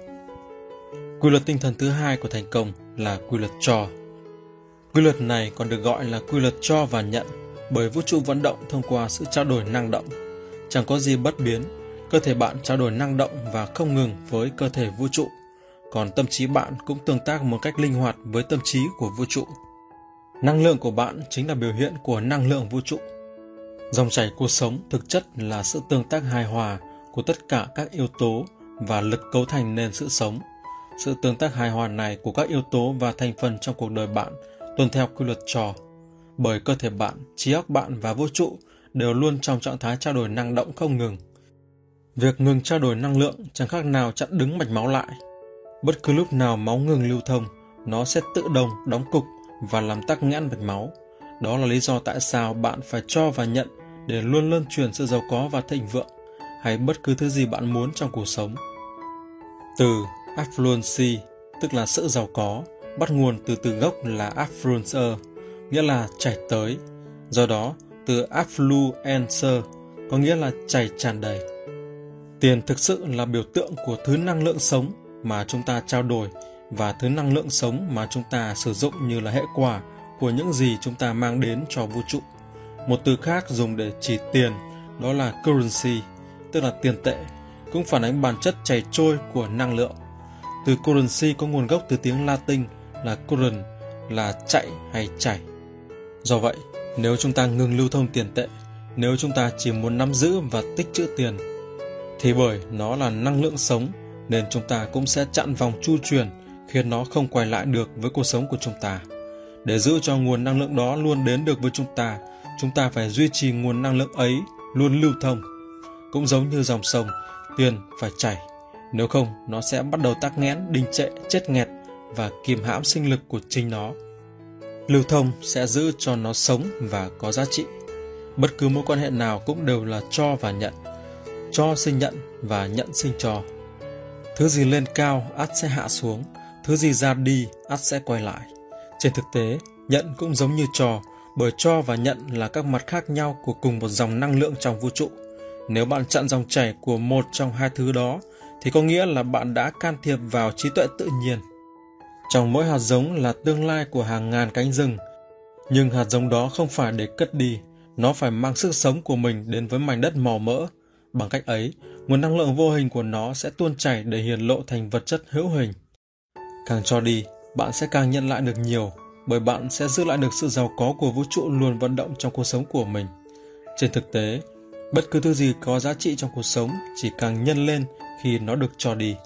Quy luật tinh thần thứ hai của thành công là quy luật cho. Quy luật này còn được gọi là quy luật cho và nhận, bởi vũ trụ vận động thông qua sự trao đổi năng động. Chẳng có gì bất biến, cơ thể bạn trao đổi năng động và không ngừng với cơ thể vũ trụ, còn tâm trí bạn cũng tương tác một cách linh hoạt với tâm trí của vũ trụ. Năng lượng của bạn chính là biểu hiện của năng lượng vũ trụ. Dòng chảy cuộc sống thực chất là sự tương tác hài hòa của tất cả các yếu tố và lực cấu thành nên sự sống. Sự tương tác hài hòa này của các yếu tố và thành phần trong cuộc đời bạn tuân theo quy luật cho, bởi cơ thể bạn, trí óc bạn và vũ trụ đều luôn trong trạng thái trao đổi năng động không ngừng. Việc ngừng trao đổi năng lượng chẳng khác nào chặn đứng mạch máu lại. Bất cứ lúc nào máu ngừng lưu thông, nó sẽ tự động đóng cục và làm tắc nghẽn mạch máu. Đó là lý do tại sao bạn phải cho và nhận để luôn luân truyền sự giàu có và thịnh vượng, hay bất cứ thứ gì bạn muốn trong cuộc sống. Từ affluency, tức là sự giàu có, bắt nguồn từ từ gốc là affluencer, nghĩa là chảy tới. Do đó, từ affluencer có nghĩa là chảy tràn đầy. Tiền thực sự là biểu tượng của thứ năng lượng sống mà chúng ta trao đổi và thứ năng lượng sống mà chúng ta sử dụng như là hệ quả của những gì chúng ta mang đến cho vũ trụ. Một từ khác dùng để chỉ tiền đó là currency, tức là tiền tệ, cũng phản ánh bản chất chảy trôi của năng lượng. Từ currency có nguồn gốc từ tiếng Latin là current, là chạy hay chảy. Do vậy, nếu chúng ta ngừng lưu thông tiền tệ, nếu chúng ta chỉ muốn nắm giữ và tích trữ tiền, thì bởi nó là năng lượng sống nên chúng ta cũng sẽ chặn vòng chu truyền, khiến nó không quay lại được với cuộc sống của chúng ta. Để giữ cho nguồn năng lượng đó luôn đến được với chúng ta phải duy trì nguồn năng lượng ấy luôn lưu thông. Cũng giống như dòng sông, tiền phải chảy, nếu không nó sẽ bắt đầu tắc nghẽn, đình trệ, chết nghẹt và kìm hãm sinh lực của chính nó. Lưu thông sẽ giữ cho nó sống và có giá trị. Bất cứ mối quan hệ nào cũng đều là cho và nhận, cho sinh nhận và nhận sinh cho. Thứ gì lên cao ắt sẽ hạ xuống, thứ gì ra đi ắt sẽ quay lại. Trên thực tế, nhận cũng giống như cho, bởi cho và nhận là các mặt khác nhau của cùng một dòng năng lượng trong vũ trụ. Nếu bạn chặn dòng chảy của một trong hai thứ đó, thì có nghĩa là bạn đã can thiệp vào trí tuệ tự nhiên. Trong mỗi hạt giống là tương lai của hàng ngàn cánh rừng, nhưng hạt giống đó không phải để cất đi, nó phải mang sức sống của mình đến với mảnh đất màu mỡ. Bằng cách ấy, nguồn năng lượng vô hình của nó sẽ tuôn chảy để hiển lộ thành vật chất hữu hình. Càng cho đi, bạn sẽ càng nhận lại được nhiều, bởi bạn sẽ giữ lại được sự giàu có của vũ trụ luôn vận động trong cuộc sống của mình. Trên thực tế, bất cứ thứ gì có giá trị trong cuộc sống chỉ càng nhân lên khi nó được cho đi.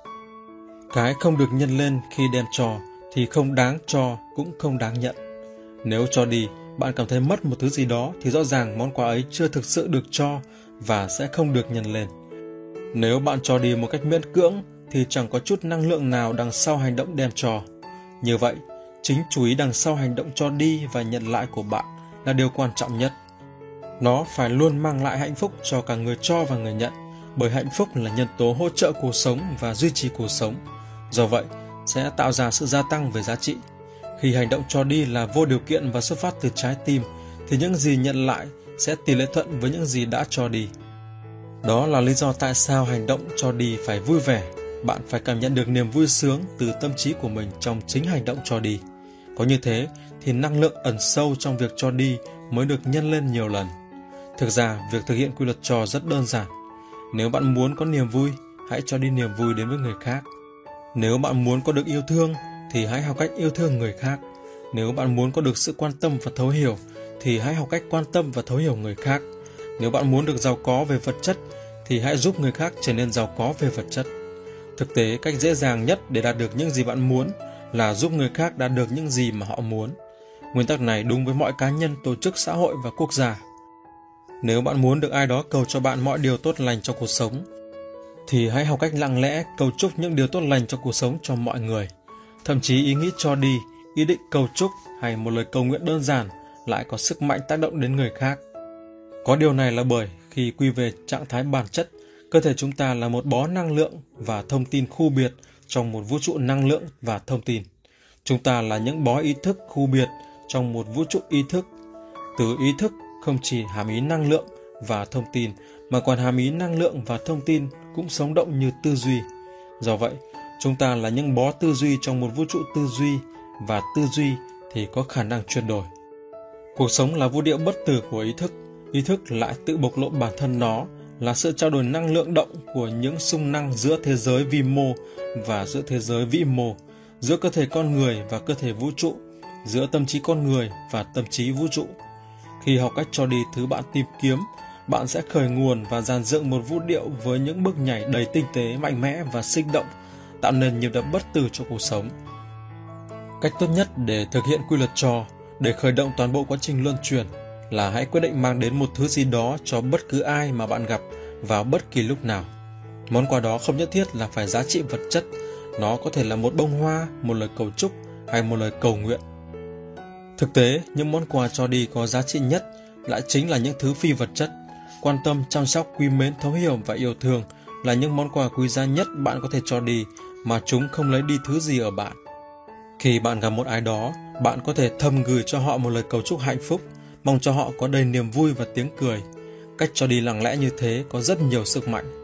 Cái không được nhân lên khi đem cho thì không đáng cho cũng không đáng nhận. Nếu cho đi, bạn cảm thấy mất một thứ gì đó thì rõ ràng món quà ấy chưa thực sự được cho và sẽ không được nhân lên. Nếu bạn cho đi một cách miễn cưỡng thì chẳng có chút năng lượng nào đằng sau hành động đem cho. Như vậy, chính chú ý đằng sau hành động cho đi và nhận lại của bạn là điều quan trọng nhất. Nó phải luôn mang lại hạnh phúc cho cả người cho và người nhận, bởi hạnh phúc là nhân tố hỗ trợ cuộc sống và duy trì cuộc sống. Do vậy, sẽ tạo ra sự gia tăng về giá trị. Khi hành động cho đi là vô điều kiện và xuất phát từ trái tim, thì những gì nhận lại sẽ tỷ lệ thuận với những gì đã cho đi. Đó là lý do tại sao hành động cho đi phải vui vẻ. Bạn phải cảm nhận được niềm vui sướng từ tâm trí của mình trong chính hành động cho đi. Có như thế thì năng lượng ẩn sâu trong việc cho đi mới được nhân lên nhiều lần. Thực ra, việc thực hiện quy luật cho rất đơn giản. Nếu bạn muốn có niềm vui, hãy cho đi niềm vui đến với người khác. Nếu bạn muốn có được yêu thương, thì hãy học cách yêu thương người khác. Nếu bạn muốn có được sự quan tâm và thấu hiểu, thì hãy học cách quan tâm và thấu hiểu người khác. Nếu bạn muốn được giàu có về vật chất, thì hãy giúp người khác trở nên giàu có về vật chất. Thực tế, cách dễ dàng nhất để đạt được những gì bạn muốn là giúp người khác đạt được những gì mà họ muốn. Nguyên tắc này đúng với mọi cá nhân, tổ chức, xã hội và quốc gia. Nếu bạn muốn được ai đó cầu cho bạn mọi điều tốt lành trong cuộc sống, thì hãy học cách lặng lẽ cầu chúc những điều tốt lành trong cuộc sống cho mọi người. Thậm chí ý nghĩ cho đi, ý định cầu chúc hay một lời cầu nguyện đơn giản lại có sức mạnh tác động đến người khác. Có điều này là bởi khi quy về trạng thái bản chất, cơ thể chúng ta là một bó năng lượng và thông tin khu biệt trong một vũ trụ năng lượng và thông tin. Chúng ta là những bó ý thức khu biệt trong một vũ trụ ý thức. Từ ý thức không chỉ hàm ý năng lượng và thông tin, mà còn hàm ý năng lượng và thông tin cũng sống động như tư duy. Do vậy, chúng ta là những bó tư duy trong một vũ trụ tư duy, và tư duy thì có khả năng chuyển đổi. Cuộc sống là vũ điệu bất tử của ý thức lại tự bộc lộ bản thân nó, là sự trao đổi năng lượng động của những xung năng giữa thế giới vi mô và giữa thế giới vĩ mô, giữa cơ thể con người và cơ thể vũ trụ, giữa tâm trí con người và tâm trí vũ trụ. Khi học cách cho đi thứ bạn tìm kiếm, bạn sẽ khởi nguồn và dàn dựng một vũ điệu với những bước nhảy đầy tinh tế, mạnh mẽ và sinh động, tạo nên nhịp đập bất tử cho cuộc sống. Cách tốt nhất để thực hiện quy luật cho, để khởi động toàn bộ quá trình luân chuyển, là hãy quyết định mang đến một thứ gì đó cho bất cứ ai mà bạn gặp vào bất kỳ lúc nào. Món quà đó không nhất thiết là phải giá trị vật chất, nó có thể là một bông hoa, một lời cầu chúc hay một lời cầu nguyện. Thực tế, những món quà cho đi có giá trị nhất lại chính là những thứ phi vật chất. Quan tâm, chăm sóc, quý mến, thấu hiểu và yêu thương là những món quà quý giá nhất bạn có thể cho đi, mà chúng không lấy đi thứ gì ở bạn. Khi bạn gặp một ai đó, bạn có thể thầm gửi cho họ một lời cầu chúc hạnh phúc, mong cho họ có đầy niềm vui và tiếng cười. Cách cho đi lặng lẽ như thế có rất nhiều sức mạnh.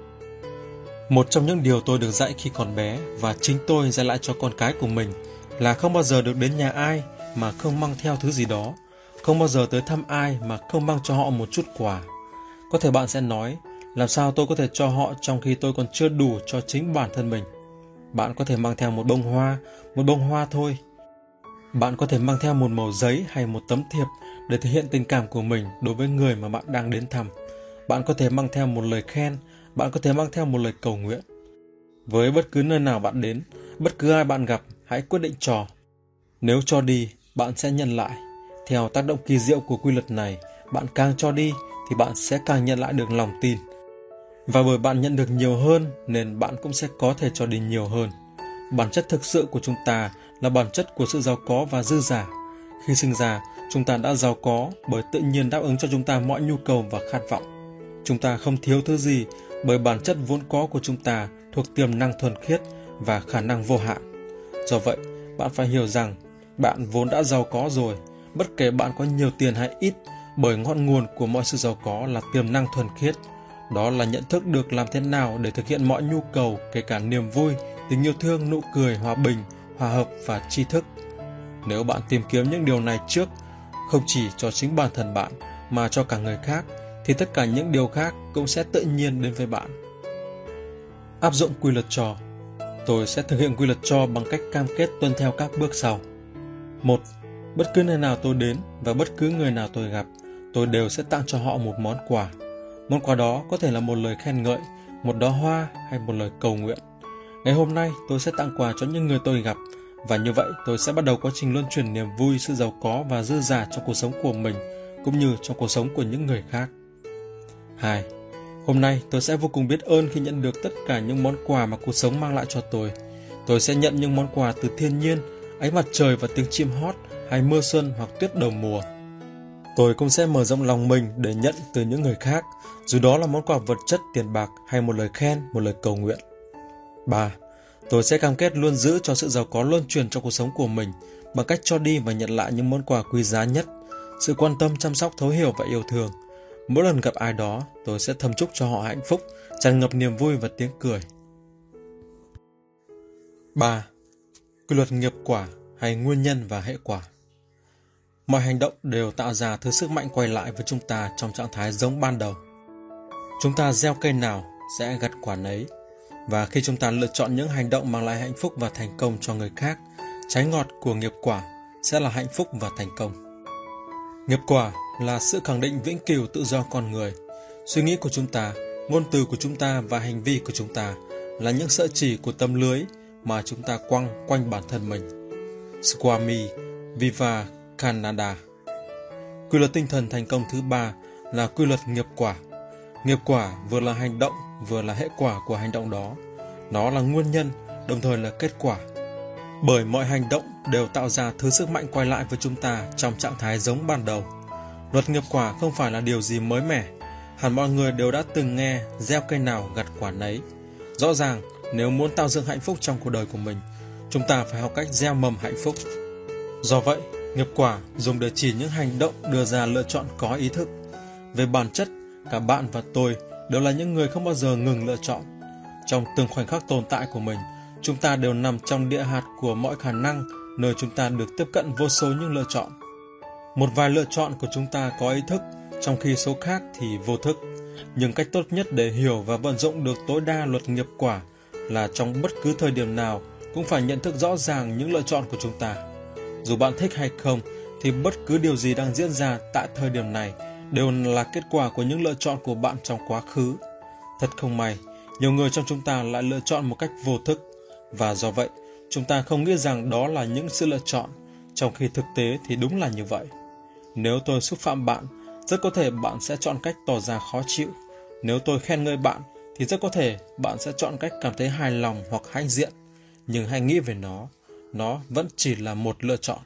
Một trong những điều tôi được dạy khi còn bé, và chính tôi dạy lại cho con cái của mình, là không bao giờ được đến nhà ai mà không mang theo thứ gì đó, không bao giờ tới thăm ai mà không mang cho họ một chút quà. Có thể bạn sẽ nói, làm sao tôi có thể cho họ trong khi tôi còn chưa đủ cho chính bản thân mình? Bạn có thể mang theo một bông hoa thôi. Bạn có thể mang theo một mẩu giấy hay một tấm thiệp để thể hiện tình cảm của mình đối với người mà bạn đang đến thăm. Bạn có thể mang theo một lời khen, bạn có thể mang theo một lời cầu nguyện. Với bất cứ nơi nào bạn đến, bất cứ ai bạn gặp, hãy quyết định cho. Nếu cho đi, bạn sẽ nhận lại. Theo tác động kỳ diệu của quy luật này, bạn càng cho đi thì bạn sẽ càng nhận lại được lòng tin. Và bởi bạn nhận được nhiều hơn nên bạn cũng sẽ có thể cho đi nhiều hơn. Bản chất thực sự của chúng ta là bản chất của sự giàu có và dư giả. Khi sinh ra, chúng ta đã giàu có bởi tự nhiên đáp ứng cho chúng ta mọi nhu cầu và khát vọng. Chúng ta không thiếu thứ gì bởi bản chất vốn có của chúng ta thuộc tiềm năng thuần khiết và khả năng vô hạn. Do vậy, bạn phải hiểu rằng bạn vốn đã giàu có rồi, bất kể bạn có nhiều tiền hay ít, bởi ngọn nguồn của mọi sự giàu có là tiềm năng thuần khiết. Đó là nhận thức được làm thế nào để thực hiện mọi nhu cầu, kể cả niềm vui, tình yêu thương, nụ cười, hòa bình, hòa hợp và tri thức. Nếu bạn tìm kiếm những điều này trước, không chỉ cho chính bản thân bạn mà cho cả người khác, thì tất cả những điều khác cũng sẽ tự nhiên đến với bạn. Áp dụng quy luật cho. Tôi sẽ thực hiện quy luật cho bằng cách cam kết tuân theo các bước sau. 1. Bất cứ nơi nào tôi đến và bất cứ người nào tôi gặp, tôi đều sẽ tặng cho họ một món quà. Món quà đó có thể là một lời khen ngợi, một đóa hoa hay một lời cầu nguyện. Ngày hôm nay tôi sẽ tặng quà cho những người tôi gặp, và như vậy tôi sẽ bắt đầu quá trình luân chuyển niềm vui, sự giàu có và dư dả trong cuộc sống của mình, cũng như trong cuộc sống của những người khác. 2. Hôm nay tôi sẽ vô cùng biết ơn khi nhận được tất cả những món quà mà cuộc sống mang lại cho tôi. Tôi sẽ nhận những món quà từ thiên nhiên, ánh mặt trời và tiếng chim hót, hay mưa xuân hoặc tuyết đầu mùa. Tôi cũng sẽ mở rộng lòng mình để nhận từ những người khác, dù đó là món quà vật chất, tiền bạc hay một lời khen, một lời cầu nguyện. 3. Tôi sẽ cam kết luôn giữ cho sự giàu có luân chuyển trong cuộc sống của mình bằng cách cho đi và nhận lại những món quà quý giá nhất, sự quan tâm, chăm sóc, thấu hiểu và yêu thương. Mỗi lần gặp ai đó, tôi sẽ thầm chúc cho họ hạnh phúc, tràn ngập niềm vui và tiếng cười. 3. Quy luật nghiệp quả hay nguyên nhân và hệ quả. Mọi hành động đều tạo ra thứ sức mạnh quay lại với chúng ta trong trạng thái giống ban đầu. Chúng ta gieo cây nào sẽ gặt quả nấy. Và khi chúng ta lựa chọn những hành động mang lại hạnh phúc và thành công cho người khác, trái ngọt của nghiệp quả sẽ là hạnh phúc và thành công. Nghiệp quả là sự khẳng định vĩnh cửu tự do con người. Suy nghĩ của chúng ta, ngôn từ của chúng ta và hành vi của chúng ta là những sợi chỉ của tấm lưới mà chúng ta quăng quanh bản thân mình. Swami Vivekananda. Quy luật tinh thần thành công thứ 3 là quy luật nghiệp quả. Nghiệp quả vừa là hành động, vừa là hệ quả của hành động đó. Nó là nguyên nhân, đồng thời là kết quả. Bởi mọi hành động đều tạo ra thứ sức mạnh quay lại với chúng ta trong trạng thái giống ban đầu. Luật nghiệp quả không phải là điều gì mới mẻ. Hẳn mọi người đều đã từng nghe gieo cây nào gặt quả nấy. Rõ ràng, nếu muốn tạo dựng hạnh phúc trong cuộc đời của mình, chúng ta phải học cách gieo mầm hạnh phúc. Do vậy, nghiệp quả dùng để chỉ những hành động đưa ra lựa chọn có ý thức. Về bản chất, cả bạn và tôi đều là những người không bao giờ ngừng lựa chọn. Trong từng khoảnh khắc tồn tại của mình, chúng ta đều nằm trong địa hạt của mọi khả năng, nơi chúng ta được tiếp cận vô số những lựa chọn. Một vài lựa chọn của chúng ta có ý thức, trong khi số khác thì vô thức. Nhưng cách tốt nhất để hiểu và vận dụng được tối đa luật nghiệp quả là trong bất cứ thời điểm nào cũng phải nhận thức rõ ràng những lựa chọn của chúng ta. Dù bạn thích hay không, thì bất cứ điều gì đang diễn ra tại thời điểm này đều là kết quả của những lựa chọn của bạn trong quá khứ. Thật không may, nhiều người trong chúng ta lại lựa chọn một cách vô thức, và do vậy, chúng ta không nghĩ rằng đó là những sự lựa chọn, trong khi thực tế thì đúng là như vậy. Nếu tôi xúc phạm bạn, rất có thể bạn sẽ chọn cách tỏ ra khó chịu. Nếu tôi khen ngợi bạn, thì rất có thể bạn sẽ chọn cách cảm thấy hài lòng hoặc hãnh diện. Nhưng hãy nghĩ về nó vẫn chỉ là một lựa chọn.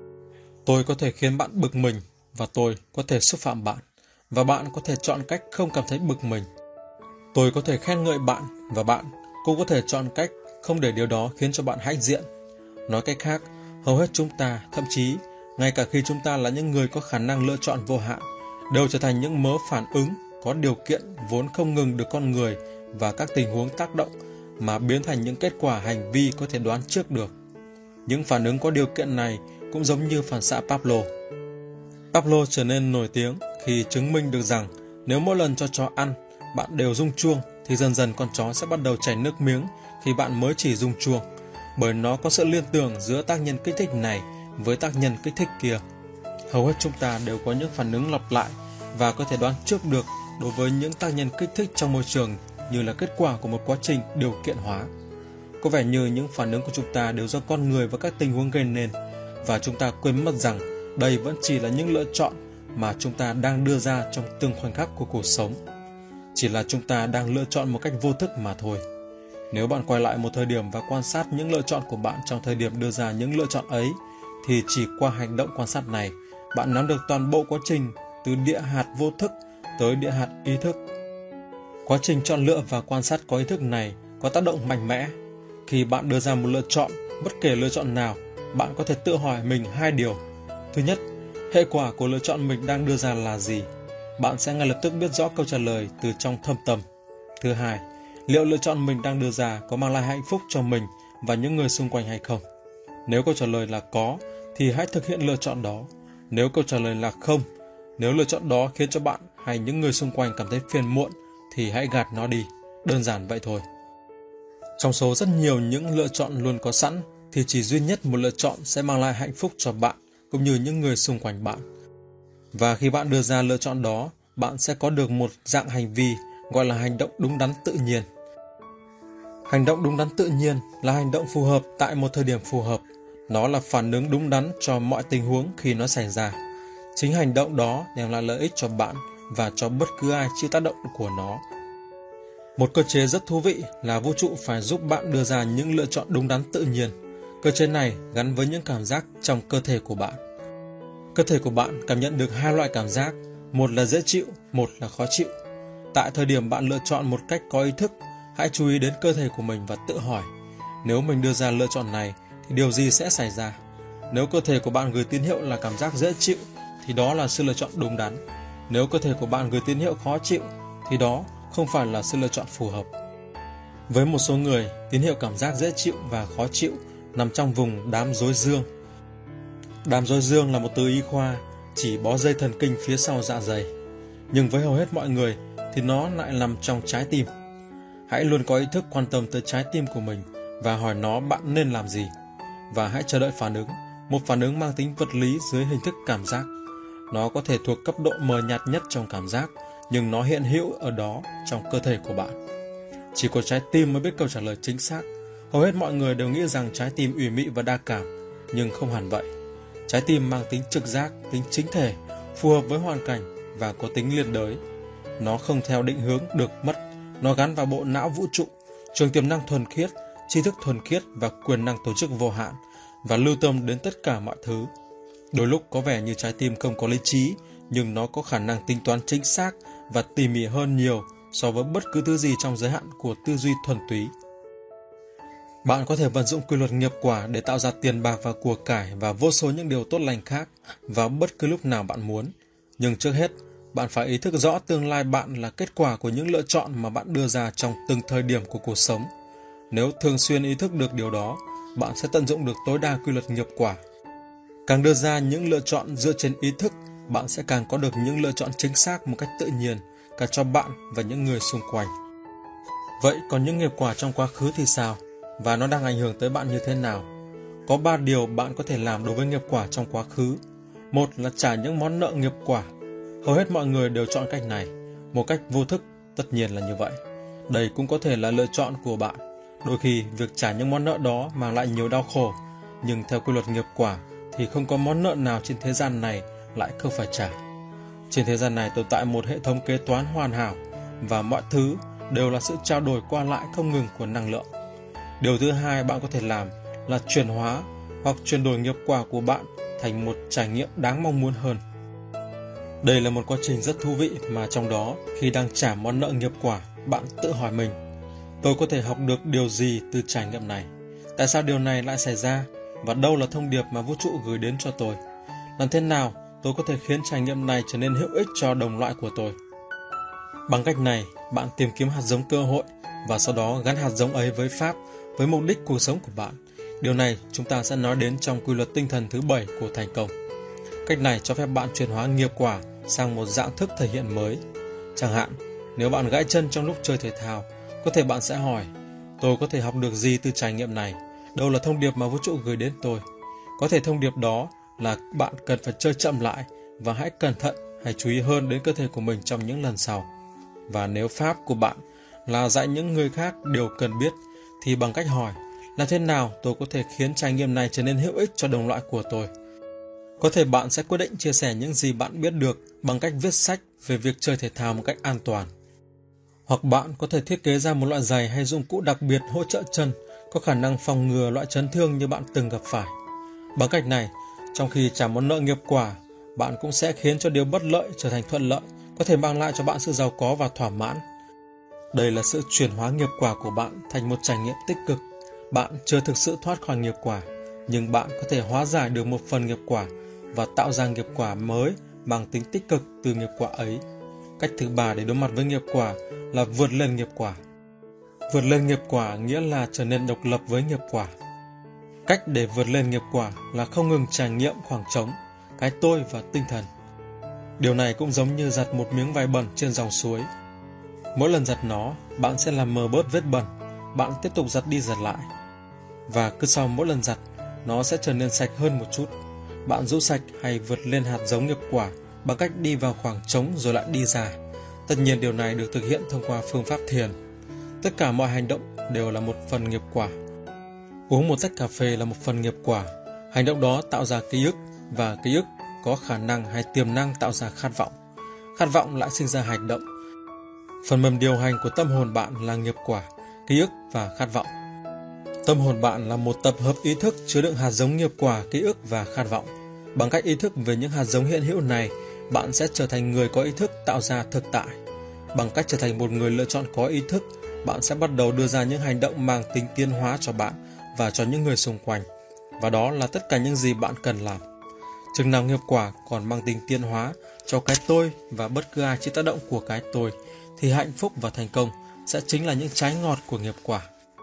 Tôi có thể khiến bạn bực mình, và tôi có thể xúc phạm bạn, và bạn có thể chọn cách không cảm thấy bực mình. Tôi có thể khen ngợi bạn, và bạn cũng có thể chọn cách không để điều đó khiến cho bạn hãnh diện. Nói cách khác, hầu hết chúng ta, thậm chí ngay cả khi chúng ta là những người có khả năng lựa chọn vô hạn, đều trở thành những mớ phản ứng có điều kiện vốn không ngừng được con người và các tình huống tác động mà biến thành những kết quả hành vi có thể đoán trước được. Những phản ứng có điều kiện này cũng giống như phản xạ Pavlov. Pavlov trở nên nổi tiếng khi chứng minh được rằng nếu mỗi lần cho chó ăn, bạn đều rung chuông, thì dần dần con chó sẽ bắt đầu chảy nước miếng khi bạn mới chỉ rung chuông, bởi nó có sự liên tưởng giữa tác nhân kích thích này với tác nhân kích thích kia. Hầu hết chúng ta đều có những phản ứng lặp lại và có thể đoán trước được đối với những tác nhân kích thích trong môi trường như là kết quả của một quá trình điều kiện hóa. Có vẻ như những phản ứng của chúng ta đều do con người và các tình huống gây nên, và chúng ta quên mất rằng đây vẫn chỉ là những lựa chọn mà chúng ta đang đưa ra trong từng khoảnh khắc của cuộc sống. Chỉ là chúng ta đang lựa chọn một cách vô thức mà thôi. Nếu bạn quay lại một thời điểm và quan sát những lựa chọn của bạn trong thời điểm đưa ra những lựa chọn ấy, thì chỉ qua hành động quan sát này, bạn nắm được toàn bộ quá trình từ địa hạt vô thức tới địa hạt ý thức. Quá trình chọn lựa và quan sát có ý thức này có tác động mạnh mẽ. Khi bạn đưa ra một lựa chọn, bất kể lựa chọn nào, bạn có thể tự hỏi mình hai điều. Thứ nhất, hệ quả của lựa chọn mình đang đưa ra là gì? Bạn sẽ ngay lập tức biết rõ câu trả lời từ trong thâm tâm. Thứ hai, liệu lựa chọn mình đang đưa ra có mang lại hạnh phúc cho mình và những người xung quanh hay không? Nếu câu trả lời là có, thì hãy thực hiện lựa chọn đó. Nếu câu trả lời là không, nếu lựa chọn đó khiến cho bạn hay những người xung quanh cảm thấy phiền muộn, thì hãy gạt nó đi. Đơn giản vậy thôi. Trong số rất nhiều những lựa chọn luôn có sẵn, thì chỉ duy nhất một lựa chọn sẽ mang lại hạnh phúc cho bạn cũng như những người xung quanh bạn. Và khi bạn đưa ra lựa chọn đó, bạn sẽ có được một dạng hành vi gọi là hành động đúng đắn tự nhiên. Hành động đúng đắn tự nhiên là hành động phù hợp tại một thời điểm phù hợp. Nó là phản ứng đúng đắn cho mọi tình huống khi nó xảy ra. Chính hành động đó đem lại lợi ích cho bạn và cho bất cứ ai chịu tác động của nó. Một cơ chế rất thú vị là vũ trụ phải giúp bạn đưa ra những lựa chọn đúng đắn tự nhiên. Cơ chế này gắn với những cảm giác trong cơ thể của bạn. Cơ thể của bạn cảm nhận được hai loại cảm giác, một là dễ chịu, một là khó chịu. Tại thời điểm bạn lựa chọn một cách có ý thức, hãy chú ý đến cơ thể của mình và tự hỏi, nếu mình đưa ra lựa chọn này thì điều gì sẽ xảy ra? Nếu cơ thể của bạn gửi tín hiệu là cảm giác dễ chịu, thì đó là sự lựa chọn đúng đắn. Nếu cơ thể của bạn gửi tín hiệu khó chịu, thì đó không phải là sự lựa chọn phù hợp. Với một số người, tín hiệu cảm giác dễ chịu và khó chịu nằm trong vùng đám rối dương. Đám rối dương là một từ y khoa chỉ bó dây thần kinh phía sau dạ dày. Nhưng với hầu hết mọi người thì nó lại nằm trong trái tim. Hãy luôn có ý thức quan tâm tới trái tim của mình và hỏi nó bạn nên làm gì. Và hãy chờ đợi phản ứng, một phản ứng mang tính vật lý dưới hình thức cảm giác. Nó có thể thuộc cấp độ mờ nhạt nhất trong cảm giác, nhưng nó hiện hữu ở đó trong cơ thể của bạn. Chỉ có trái tim mới biết câu trả lời chính xác. Hầu hết mọi người đều nghĩ rằng trái tim ủy mị và đa cảm. nhưng không hẳn vậy. Trái tim mang tính trực giác, tính chính thể, phù hợp với hoàn cảnh và có tính liên đới. Nó không theo định hướng được mất, nó gắn vào bộ não vũ trụ, trường tiềm năng thuần khiết, tri thức thuần khiết và quyền năng tổ chức vô hạn, và lưu tâm đến tất cả mọi thứ. Đôi lúc có vẻ như trái tim không có lý trí, nhưng nó có khả năng tính toán chính xác và tỉ mỉ hơn nhiều so với bất cứ thứ gì trong giới hạn của tư duy thuần túy. Bạn có thể vận dụng quy luật nghiệp quả để tạo ra tiền bạc và của cải và vô số những điều tốt lành khác vào bất cứ lúc nào bạn muốn. Nhưng trước hết, bạn phải ý thức rõ tương lai bạn là kết quả của những lựa chọn mà bạn đưa ra trong từng thời điểm của cuộc sống. Nếu thường xuyên ý thức được điều đó, bạn sẽ tận dụng được tối đa quy luật nghiệp quả. Càng đưa ra những lựa chọn dựa trên ý thức, bạn sẽ càng có được những lựa chọn chính xác một cách tự nhiên, cả cho bạn và những người xung quanh. Vậy còn những nghiệp quả trong quá khứ thì sao? Và nó đang ảnh hưởng tới bạn như thế nào? Có 3 điều bạn có thể làm đối với nghiệp quả trong quá khứ. Một là trả những món nợ nghiệp quả. Hầu hết mọi người đều chọn cách này, một cách vô thức, tất nhiên là như vậy. Đây cũng có thể là lựa chọn của bạn. Đôi khi, việc trả những món nợ đó mang lại nhiều đau khổ, nhưng theo quy luật nghiệp quả thì không có món nợ nào trên thế gian này lại không phải trả. Trên thế gian này tồn tại một hệ thống kế toán hoàn hảo, và mọi thứ đều là sự trao đổi qua lại không ngừng của năng lượng. Điều thứ hai bạn có thể làm là chuyển hóa hoặc chuyển đổi nghiệp quả của bạn thành một trải nghiệm đáng mong muốn hơn. Đây là một quá trình rất thú vị mà trong đó, khi đang trả món nợ nghiệp quả, bạn tự hỏi mình: tôi có thể học được điều gì từ trải nghiệm này? Tại sao điều này lại xảy ra? Và đâu là thông điệp mà vũ trụ gửi đến cho tôi? Làm thế nào tôi có thể khiến trải nghiệm này trở nên hữu ích cho đồng loại của tôi? Bằng cách này, bạn tìm kiếm hạt giống cơ hội và sau đó gắn hạt giống ấy với pháp, với mục đích cuộc sống của bạn. Điều này chúng ta sẽ nói đến trong quy luật tinh thần thứ 7 của thành công. Cách này cho phép bạn chuyển hóa nghiệp quả sang một dạng thức thể hiện mới. Chẳng hạn, nếu bạn gãy chân trong lúc chơi thể thao, có thể bạn sẽ hỏi: tôi có thể học được gì từ trải nghiệm này? Đâu là thông điệp mà vũ trụ gửi đến tôi? Có thể thông điệp đó là bạn cần phải chơi chậm lại và hãy cẩn thận hay chú ý hơn đến cơ thể của mình trong những lần sau. Và nếu pháp của bạn là dạy những người khác điều cần biết, thì bằng cách hỏi: làm thế nào tôi có thể khiến trải nghiệm này trở nên hữu ích cho đồng loại của tôi? Có thể bạn sẽ quyết định chia sẻ những gì bạn biết được bằng cách viết sách về việc chơi thể thao một cách an toàn. Hoặc bạn có thể thiết kế ra một loại giày hay dụng cụ đặc biệt hỗ trợ chân, có khả năng phòng ngừa loại chấn thương như bạn từng gặp phải. Bằng cách này, trong khi trả món nợ nghiệp quả, bạn cũng sẽ khiến cho điều bất lợi trở thành thuận lợi, có thể mang lại cho bạn sự giàu có và thỏa mãn. Đây là sự chuyển hóa nghiệp quả của bạn thành một trải nghiệm tích cực. Bạn chưa thực sự thoát khỏi nghiệp quả, nhưng bạn có thể hóa giải được một phần nghiệp quả và tạo ra nghiệp quả mới mang tính tích cực từ nghiệp quả ấy. Cách thứ 3 để đối mặt với nghiệp quả là vượt lên nghiệp quả. Vượt lên nghiệp quả nghĩa là trở nên độc lập với nghiệp quả. Cách để vượt lên nghiệp quả là không ngừng trải nghiệm khoảng trống, cái tôi và tinh thần. Điều này cũng giống như giặt một miếng vải bẩn trên dòng suối. Mỗi lần giặt nó, bạn sẽ làm mờ bớt vết bẩn, bạn tiếp tục giặt đi giặt lại. Và cứ sau mỗi lần giặt, nó sẽ trở nên sạch hơn một chút. Bạn rũ sạch hay vượt lên hạt giống nghiệp quả bằng cách đi vào khoảng trống rồi lại đi ra. Tất nhiên điều này được thực hiện thông qua phương pháp thiền. Tất cả mọi hành động đều là một phần nghiệp quả. Uống một tách cà phê là một phần nghiệp quả. Hành động đó tạo ra ký ức, và ký ức có khả năng hay tiềm năng tạo ra khát vọng. Khát vọng lại sinh ra hành động. Phần mềm điều hành của tâm hồn bạn là nghiệp quả, ký ức và khát vọng. Tâm hồn bạn là một tập hợp ý thức chứa đựng hạt giống nghiệp quả, ký ức và khát vọng. Bằng cách ý thức về những hạt giống hiện hữu này, bạn sẽ trở thành người có ý thức tạo ra thực tại. Bằng cách trở thành một người lựa chọn có ý thức, bạn sẽ bắt đầu đưa ra những hành động mang tính tiến hóa cho bạn và cho những người xung quanh. Và đó là tất cả những gì bạn cần làm. Chừng nào nghiệp quả còn mang tính tiến hóa cho cái tôi và bất cứ ai chịu tác động của cái tôi, thì hạnh phúc và thành công sẽ chính là những trái ngọt của nghiệp quả.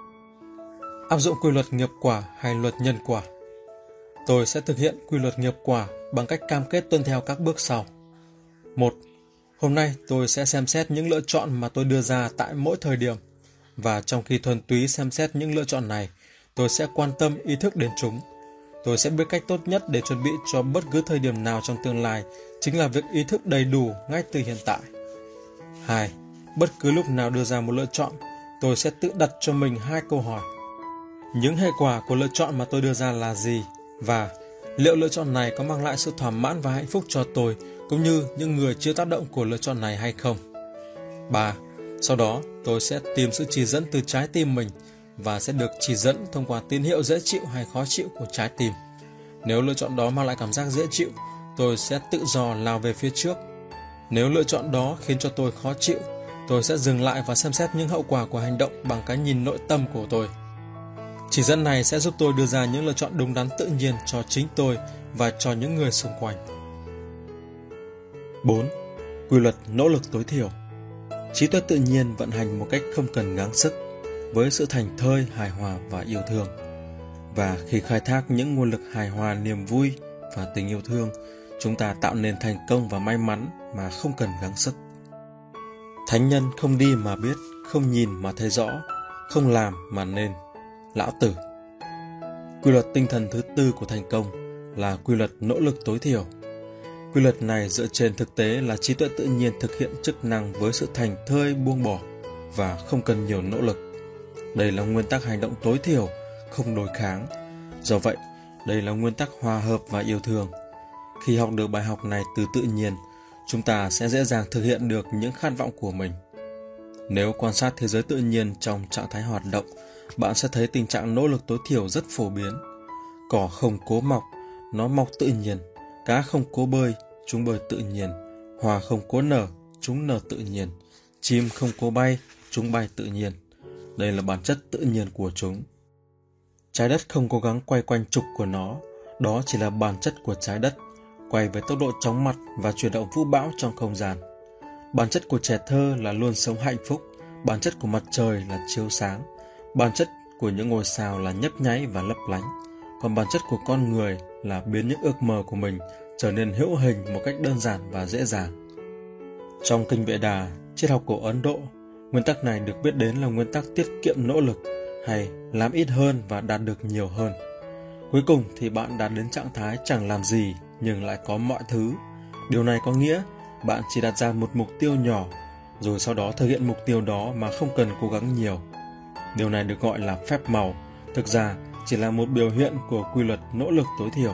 Áp dụng quy luật nghiệp quả hay luật nhân quả. Tôi sẽ thực hiện quy luật nghiệp quả bằng cách cam kết tuân theo các bước sau. 1. Hôm nay tôi sẽ xem xét những lựa chọn mà tôi đưa ra tại mỗi thời điểm. Và trong khi thuần túy xem xét những lựa chọn này, tôi sẽ quan tâm ý thức đến chúng. Tôi sẽ biết cách tốt nhất để chuẩn bị cho bất cứ thời điểm nào trong tương lai, chính là việc ý thức đầy đủ ngay từ hiện tại. 2. Bất cứ lúc nào đưa ra một lựa chọn, tôi sẽ tự đặt cho mình 2 câu hỏi. Những hệ quả của lựa chọn mà tôi đưa ra là gì? Và liệu lựa chọn này có mang lại sự thỏa mãn và hạnh phúc cho tôi cũng như những người chịu tác động của lựa chọn này hay không? 3. Sau đó tôi sẽ tìm sự chỉ dẫn từ trái tim mình và sẽ được chỉ dẫn thông qua tín hiệu dễ chịu hay khó chịu của trái tim. Nếu lựa chọn đó mang lại cảm giác dễ chịu, tôi sẽ tự do lao về phía trước. Nếu lựa chọn đó khiến cho tôi khó chịu, tôi sẽ dừng lại và xem xét những hậu quả của hành động bằng cái nhìn nội tâm của tôi. Chỉ dẫn này sẽ giúp tôi đưa ra những lựa chọn đúng đắn tự nhiên cho chính tôi và cho những người xung quanh. 4. Quy luật nỗ lực tối thiểu. Trí tuệ tự nhiên vận hành một cách không cần gắng sức, với sự thành thơi, hài hòa và yêu thương. Và khi khai thác những nguồn lực hài hòa, niềm vui và tình yêu thương, chúng ta tạo nên thành công và may mắn mà không cần gắng sức. Thánh nhân không đi mà biết, không nhìn mà thấy rõ, không làm mà nên. Lão Tử. Quy luật tinh thần thứ tư của thành công là quy luật nỗ lực tối thiểu. Quy luật này dựa trên thực tế là trí tuệ tự nhiên thực hiện chức năng với sự thành thơi, buông bỏ và không cần nhiều nỗ lực. Đây là nguyên tắc hành động tối thiểu, không đối kháng. Do vậy, đây là nguyên tắc hòa hợp và yêu thương. Khi học được bài học này từ tự nhiên, chúng ta sẽ dễ dàng thực hiện được những khát vọng của mình. Nếu quan sát thế giới tự nhiên trong trạng thái hoạt động, bạn sẽ thấy tình trạng nỗ lực tối thiểu rất phổ biến. Cỏ không cố mọc, nó mọc tự nhiên. Cá không cố bơi, chúng bơi tự nhiên. Hoa không cố nở, chúng nở tự nhiên. Chim không cố bay, chúng bay tự nhiên. Đây là bản chất tự nhiên của chúng. Trái đất không cố gắng quay quanh trục của nó, đó chỉ là bản chất của trái đất, quay với tốc độ chóng mặt và chuyển động vũ bão trong không gian. Bản chất của trẻ thơ là luôn sống hạnh phúc, bản chất của mặt trời là chiếu sáng, bản chất của những ngôi sao là nhấp nháy và lấp lánh, còn bản chất của con người là biến những ước mơ của mình trở nên hữu hình một cách đơn giản và dễ dàng. Trong kinh Vệ Đà, triết học của Ấn Độ, nguyên tắc này được biết đến là nguyên tắc tiết kiệm nỗ lực, hay làm ít hơn và đạt được nhiều hơn. Cuối cùng thì bạn đạt đến trạng thái chẳng làm gì nhưng lại có mọi thứ. Điều này có nghĩa bạn chỉ đặt ra một mục tiêu nhỏ, rồi sau đó thực hiện mục tiêu đó mà không cần cố gắng nhiều. Điều này được gọi là phép màu, thực ra chỉ là một biểu hiện của quy luật nỗ lực tối thiểu.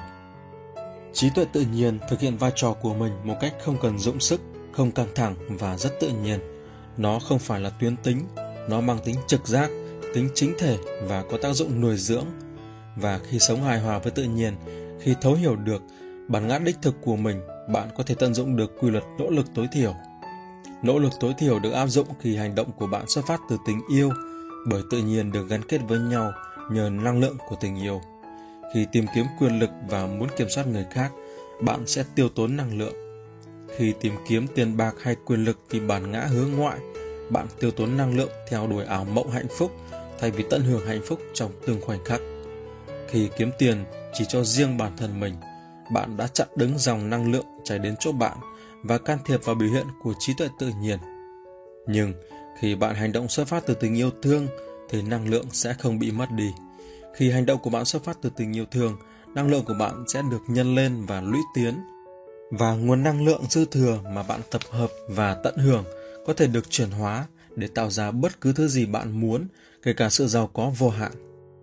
Trí tuệ tự nhiên thực hiện vai trò của mình một cách không cần dụng sức, không căng thẳng và rất tự nhiên. Nó không phải là tuyến tính, nó mang tính trực giác, tính chính thể và có tác dụng nuôi dưỡng. Và khi sống hài hòa với tự nhiên, khi thấu hiểu được bản ngã đích thực của mình, bạn có thể tận dụng được quy luật nỗ lực tối thiểu. Nỗ lực tối thiểu được áp dụng khi hành động của bạn xuất phát từ tình yêu, bởi tự nhiên được gắn kết với nhau nhờ năng lượng của tình yêu. Khi tìm kiếm quyền lực và muốn kiểm soát người khác, bạn sẽ tiêu tốn năng lượng. Khi tìm kiếm tiền bạc hay quyền lực vì bản ngã hướng ngoại, bạn tiêu tốn năng lượng theo đuổi ảo mộng hạnh phúc thay vì tận hưởng hạnh phúc trong từng khoảnh khắc. Khi kiếm tiền chỉ cho riêng bản thân mình, bạn đã chặn đứng dòng năng lượng chảy đến chỗ bạn và can thiệp vào biểu hiện của trí tuệ tự nhiên. Nhưng khi bạn hành động xuất phát từ tình yêu thương thì năng lượng sẽ không bị mất đi. Khi hành động của bạn xuất phát từ tình yêu thương, năng lượng của bạn sẽ được nhân lên và lũy tiến. Và nguồn năng lượng dư thừa mà bạn tập hợp và tận hưởng có thể được chuyển hóa để tạo ra bất cứ thứ gì bạn muốn, kể cả sự giàu có vô hạn.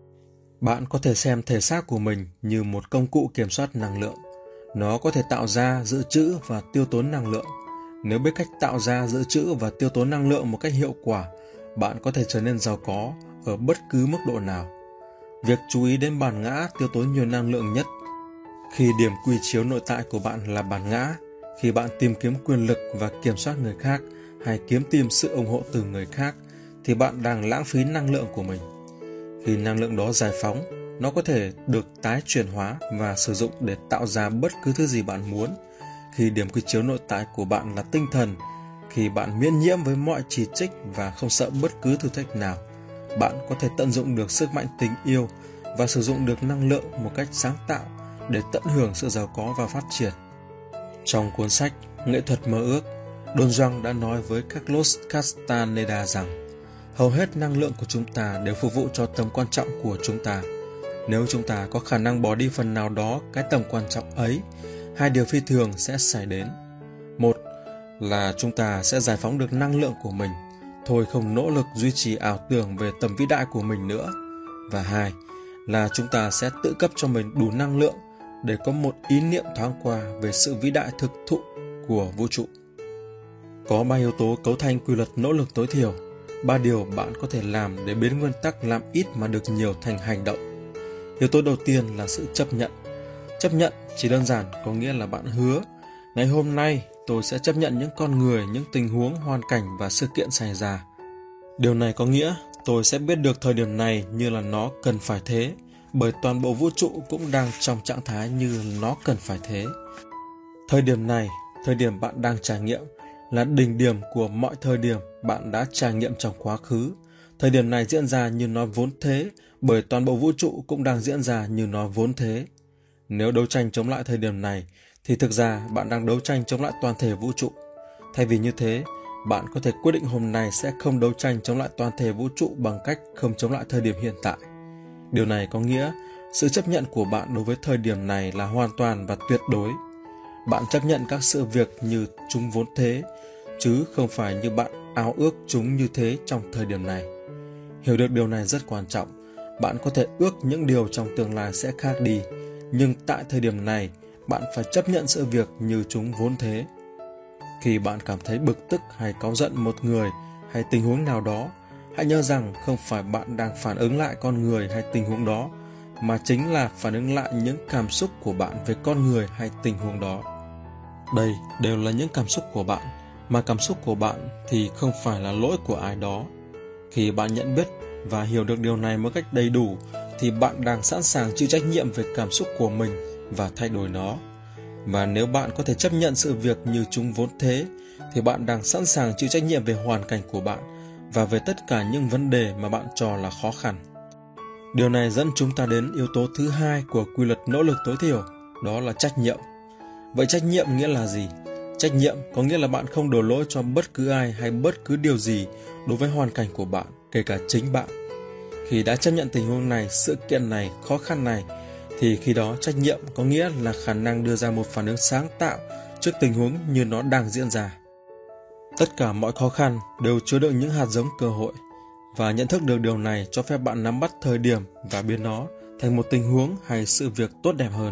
Bạn có thể xem thể xác của mình như một công cụ kiểm soát năng lượng. Nó có thể tạo ra, dự trữ và tiêu tốn năng lượng. Nếu biết cách tạo ra, dự trữ và tiêu tốn năng lượng một cách hiệu quả, bạn có thể trở nên giàu có ở bất cứ mức độ nào. Việc chú ý đến bản ngã tiêu tốn nhiều năng lượng nhất. Khi điểm quy chiếu nội tại của bạn là bản ngã, khi bạn tìm kiếm quyền lực và kiểm soát người khác hay kiếm tìm sự ủng hộ từ người khác, thì bạn đang lãng phí năng lượng của mình. Khi năng lượng đó giải phóng, nó có thể được tái chuyển hóa và sử dụng để tạo ra bất cứ thứ gì bạn muốn. Khi điểm quy chiếu nội tại của bạn là tinh thần, khi bạn miễn nhiễm với mọi chỉ trích và không sợ bất cứ thử thách nào, bạn có thể tận dụng được sức mạnh tình yêu và sử dụng được năng lượng một cách sáng tạo để tận hưởng sự giàu có và phát triển. Trong cuốn sách Nghệ thuật mơ ước, Don Juan đã nói với Carlos Castaneda rằng hầu hết năng lượng của chúng ta đều phục vụ cho tầm quan trọng của chúng ta. Nếu chúng ta có khả năng bỏ đi phần nào đó cái tầm quan trọng ấy, hai điều phi thường sẽ xảy đến. Một là chúng ta sẽ giải phóng được năng lượng của mình, thôi không nỗ lực duy trì ảo tưởng về tầm vĩ đại của mình nữa. Và hai là chúng ta sẽ tự cấp cho mình đủ năng lượng để có một ý niệm thoáng qua về sự vĩ đại thực thụ của vũ trụ. Có 3 yếu tố cấu thành quy luật nỗ lực tối thiểu, 3 điều bạn có thể làm để biến nguyên tắc làm ít mà được nhiều thành hành động. Yếu tố đầu tiên là sự chấp nhận. Chấp nhận chỉ đơn giản có nghĩa là bạn hứa, ngày hôm nay tôi sẽ chấp nhận những con người, những tình huống, hoàn cảnh và sự kiện xảy ra. Điều này có nghĩa tôi sẽ biết được thời điểm này như là nó cần phải thế, bởi toàn bộ vũ trụ cũng đang trong trạng thái như nó cần phải thế. Thời điểm này, thời điểm bạn đang trải nghiệm, là đỉnh điểm của mọi thời điểm bạn đã trải nghiệm trong quá khứ. Thời điểm này diễn ra như nó vốn thế, bởi toàn bộ vũ trụ cũng đang diễn ra như nó vốn thế. Nếu đấu tranh chống lại thời điểm này, thì thực ra bạn đang đấu tranh chống lại toàn thể vũ trụ. Thay vì như thế, bạn có thể quyết định hôm nay sẽ không đấu tranh chống lại toàn thể vũ trụ bằng cách không chống lại thời điểm hiện tại. Điều này có nghĩa, sự chấp nhận của bạn đối với thời điểm này là hoàn toàn và tuyệt đối. Bạn chấp nhận các sự việc như chúng vốn thế, chứ không phải như bạn ao ước chúng như thế trong thời điểm này. Hiểu được điều này rất quan trọng. Bạn có thể ước những điều trong tương lai sẽ khác đi, nhưng tại thời điểm này, bạn phải chấp nhận sự việc như chúng vốn thế. Khi bạn cảm thấy bực tức hay cáu giận một người hay tình huống nào đó, hãy nhớ rằng không phải bạn đang phản ứng lại con người hay tình huống đó, mà chính là phản ứng lại những cảm xúc của bạn về con người hay tình huống đó. Đây đều là những cảm xúc của bạn, mà cảm xúc của bạn thì không phải là lỗi của ai đó. Khi bạn nhận biết và hiểu được điều này một cách đầy đủ, thì bạn đang sẵn sàng chịu trách nhiệm về cảm xúc của mình và thay đổi nó. Và nếu bạn có thể chấp nhận sự việc như chúng vốn thế, thì bạn đang sẵn sàng chịu trách nhiệm về hoàn cảnh của bạn và về tất cả những vấn đề mà bạn cho là khó khăn. Điều này dẫn chúng ta đến yếu tố thứ hai của quy luật nỗ lực tối thiểu, đó là trách nhiệm. Vậy trách nhiệm nghĩa là gì? Trách nhiệm có nghĩa là bạn không đổ lỗi cho bất cứ ai hay bất cứ điều gì đối với hoàn cảnh của bạn, kể cả chính bạn. Khi đã chấp nhận tình huống này, sự kiện này, khó khăn này, thì khi đó trách nhiệm có nghĩa là khả năng đưa ra một phản ứng sáng tạo trước tình huống như nó đang diễn ra. Tất cả mọi khó khăn đều chứa đựng những hạt giống cơ hội, và nhận thức được điều này cho phép bạn nắm bắt thời điểm và biến nó thành một tình huống hay sự việc tốt đẹp hơn.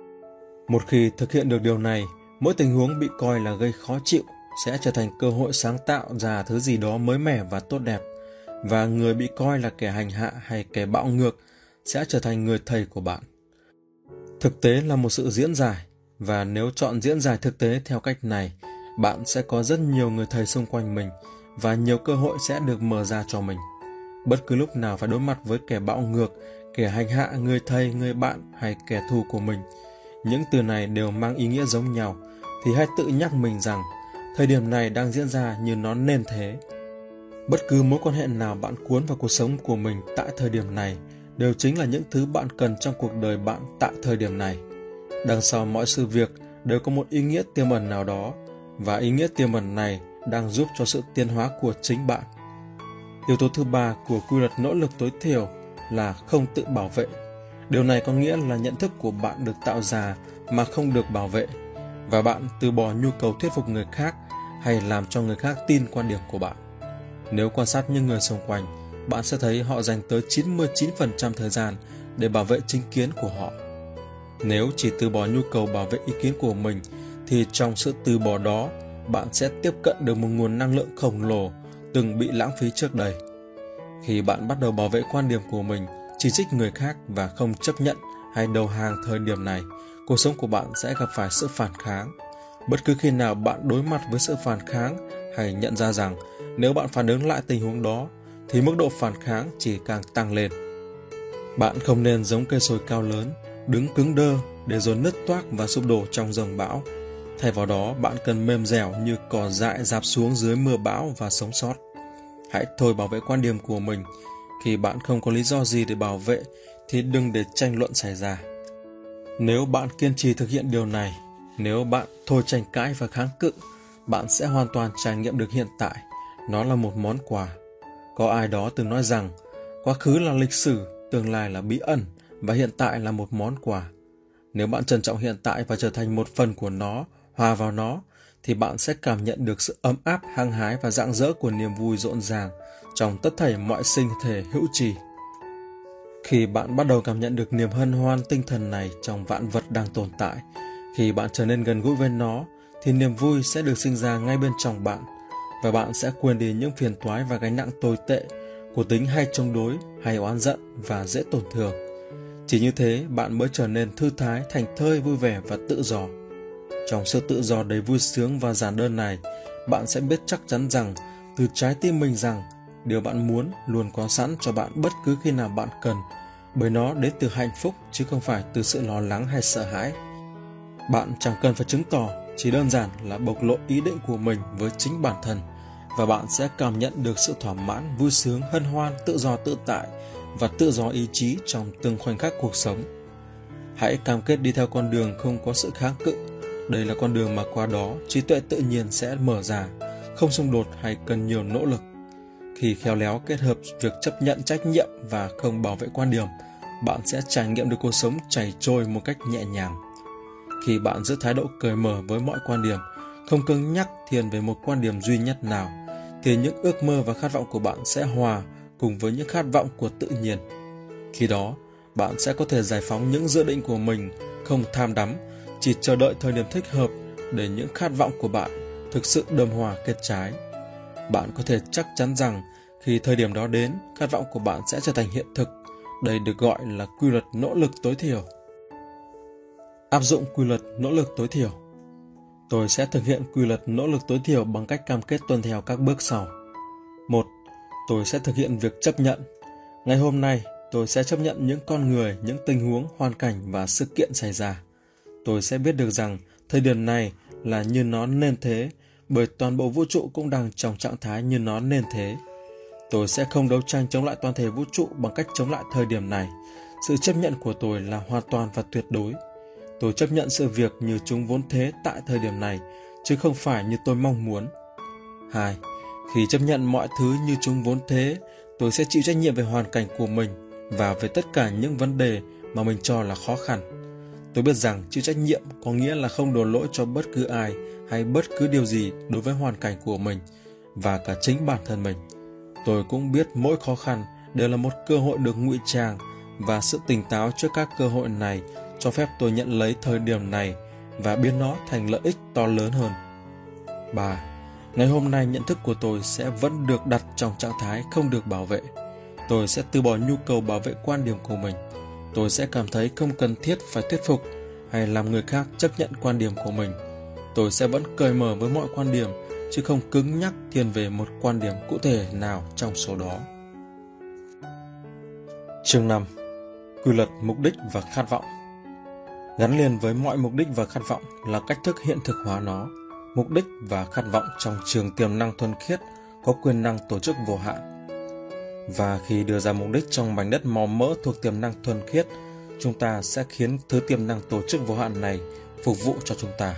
Một khi thực hiện được điều này, mỗi tình huống bị coi là gây khó chịu sẽ trở thành cơ hội sáng tạo ra thứ gì đó mới mẻ và tốt đẹp, và người bị coi là kẻ hành hạ hay kẻ bạo ngược sẽ trở thành người thầy của bạn. Thực tế là một sự diễn giải, và nếu chọn diễn giải thực tế theo cách này, bạn sẽ có rất nhiều người thầy xung quanh mình và nhiều cơ hội sẽ được mở ra cho mình. Bất cứ lúc nào phải đối mặt với kẻ bạo ngược, kẻ hành hạ, người thầy, người bạn hay kẻ thù của mình, những từ này đều mang ý nghĩa giống nhau, thì hãy tự nhắc mình rằng thời điểm này đang diễn ra như nó nên thế. Bất cứ mối quan hệ nào bạn cuốn vào cuộc sống của mình tại thời điểm này đều chính là những thứ bạn cần trong cuộc đời bạn tại thời điểm này. Đằng sau mọi sự việc đều có một ý nghĩa tiềm ẩn nào đó, và ý nghĩa tiềm ẩn này đang giúp cho sự tiến hóa của chính bạn. Yếu tố thứ ba của quy luật nỗ lực tối thiểu là không tự bảo vệ. Điều này có nghĩa là nhận thức của bạn được tạo ra mà không được bảo vệ, và bạn từ bỏ nhu cầu thuyết phục người khác hay làm cho người khác tin quan điểm của bạn. Nếu quan sát những người xung quanh, bạn sẽ thấy họ dành tới 99% thời gian để bảo vệ chính kiến của họ. Nếu chỉ từ bỏ nhu cầu bảo vệ ý kiến của mình, thì trong sự từ bỏ đó, bạn sẽ tiếp cận được một nguồn năng lượng khổng lồ từng bị lãng phí trước đây. Khi bạn bắt đầu bảo vệ quan điểm của mình, chỉ trích người khác và không chấp nhận hay đầu hàng thời điểm này, cuộc sống của bạn sẽ gặp phải sự phản kháng. Bất cứ khi nào bạn đối mặt với sự phản kháng, hãy nhận ra rằng nếu bạn phản ứng lại tình huống đó, thì mức độ phản kháng chỉ càng tăng lên. Bạn không nên giống cây sồi cao lớn, đứng cứng đơ để rồi nứt toác và sụp đổ trong dòng bão. Thay vào đó, bạn cần mềm dẻo như cỏ dại rạp xuống dưới mưa bão và sống sót. Hãy thôi bảo vệ quan điểm của mình. Khi bạn không có lý do gì để bảo vệ, thì đừng để tranh luận xảy ra. Nếu bạn kiên trì thực hiện điều này, nếu bạn thôi tranh cãi và kháng cự, bạn sẽ hoàn toàn trải nghiệm được hiện tại. Nó là một món quà. Có ai đó từng nói rằng, quá khứ là lịch sử, tương lai là bí ẩn, và hiện tại là một món quà. Nếu bạn trân trọng hiện tại và trở thành một phần của nó, hòa vào nó, thì bạn sẽ cảm nhận được sự ấm áp, hăng hái và rạng rỡ của niềm vui rộn ràng trong tất thảy mọi sinh thể hữu trì. Khi bạn bắt đầu cảm nhận được niềm hân hoan tinh thần này trong vạn vật đang tồn tại, khi bạn trở nên gần gũi với nó, thì niềm vui sẽ được sinh ra ngay bên trong bạn, và bạn sẽ quên đi những phiền toái và gánh nặng tồi tệ của tính hay chống đối, hay oán giận và dễ tổn thương. Chỉ như thế, bạn mới trở nên thư thái, thảnh thơi, vui vẻ và tự do. Trong sự tự do đầy vui sướng và giản đơn này, bạn sẽ biết chắc chắn rằng từ trái tim mình rằng điều bạn muốn luôn có sẵn cho bạn bất cứ khi nào bạn cần, bởi nó đến từ hạnh phúc chứ không phải từ sự lo lắng hay sợ hãi. Bạn chẳng cần phải chứng tỏ, chỉ đơn giản là bộc lộ ý định của mình với chính bản thân, và bạn sẽ cảm nhận được sự thỏa mãn, vui sướng, hân hoan, tự do tự tại và tự do ý chí trong từng khoảnh khắc cuộc sống. Hãy cam kết đi theo con đường không có sự kháng cự. Đây là con đường mà qua đó trí tuệ tự nhiên sẽ mở ra, không xung đột hay cần nhiều nỗ lực. Khi khéo léo kết hợp việc chấp nhận trách nhiệm và không bảo vệ quan điểm, bạn sẽ trải nghiệm được cuộc sống chảy trôi một cách nhẹ nhàng. Khi bạn giữ thái độ cởi mở với mọi quan điểm, không cứng nhắc thiên về một quan điểm duy nhất nào, thì những ước mơ và khát vọng của bạn sẽ hòa cùng với những khát vọng của tự nhiên. Khi đó, bạn sẽ có thể giải phóng những dự định của mình, không tham đắm, chỉ chờ đợi thời điểm thích hợp để những khát vọng của bạn thực sự đơm hoa kết trái. Bạn có thể chắc chắn rằng khi thời điểm đó đến, khát vọng của bạn sẽ trở thành hiện thực. Đây được gọi là quy luật nỗ lực tối thiểu. Áp dụng quy luật nỗ lực tối thiểu. Tôi sẽ thực hiện quy luật nỗ lực tối thiểu bằng cách cam kết tuân theo các bước sau. 1. Tôi sẽ thực hiện việc chấp nhận. Ngày hôm nay, tôi sẽ chấp nhận những con người, những tình huống, hoàn cảnh và sự kiện xảy ra. Tôi sẽ biết được rằng thời điểm này là như nó nên thế, bởi toàn bộ vũ trụ cũng đang trong trạng thái như nó nên thế. Tôi sẽ không đấu tranh chống lại toàn thể vũ trụ bằng cách chống lại thời điểm này. Sự chấp nhận của tôi là hoàn toàn và tuyệt đối. Tôi chấp nhận sự việc như chúng vốn thế tại thời điểm này, chứ không phải như tôi mong muốn. 2. Khi chấp nhận mọi thứ như chúng vốn thế, tôi sẽ chịu trách nhiệm về hoàn cảnh của mình và về tất cả những vấn đề mà mình cho là khó khăn. Tôi biết rằng chịu trách nhiệm có nghĩa là không đổ lỗi cho bất cứ ai hay bất cứ điều gì đối với hoàn cảnh của mình và cả chính bản thân mình. Tôi cũng biết mỗi khó khăn đều là một cơ hội được ngụy trang, và sự tỉnh táo trước các cơ hội này cho phép tôi nhận lấy thời điểm này và biến nó thành lợi ích to lớn hơn. 3. Ngày hôm nay nhận thức của tôi sẽ vẫn được đặt trong trạng thái không được bảo vệ. Tôi sẽ từ bỏ nhu cầu bảo vệ quan điểm của mình. Tôi sẽ cảm thấy không cần thiết phải thuyết phục hay làm người khác chấp nhận quan điểm của mình. Tôi sẽ vẫn cởi mở với mọi quan điểm, chứ không cứng nhắc thiên về một quan điểm cụ thể nào trong số đó. Chương 5. Quy luật mục đích và khát vọng. Gắn liền với mọi mục đích và khát vọng là cách thức hiện thực hóa nó. Mục đích và khát vọng trong trường tiềm năng thuần khiết có quyền năng tổ chức vô hạn. Và khi đưa ra mục đích trong mảnh đất màu mỡ thuộc tiềm năng thuần khiết, chúng ta sẽ khiến thứ tiềm năng tổ chức vô hạn này phục vụ cho chúng ta.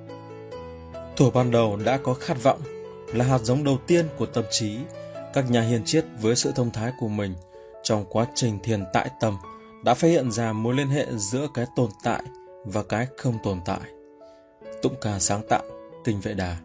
Thuở ban đầu đã có khát vọng, là hạt giống đầu tiên của tâm trí. Các nhà hiền triết với sự thông thái của mình trong quá trình thiền tại tâm đã phát hiện ra mối liên hệ giữa cái tồn tại và cái không tồn tại. Tụng ca sáng tạo, Tinh Vệ Đà.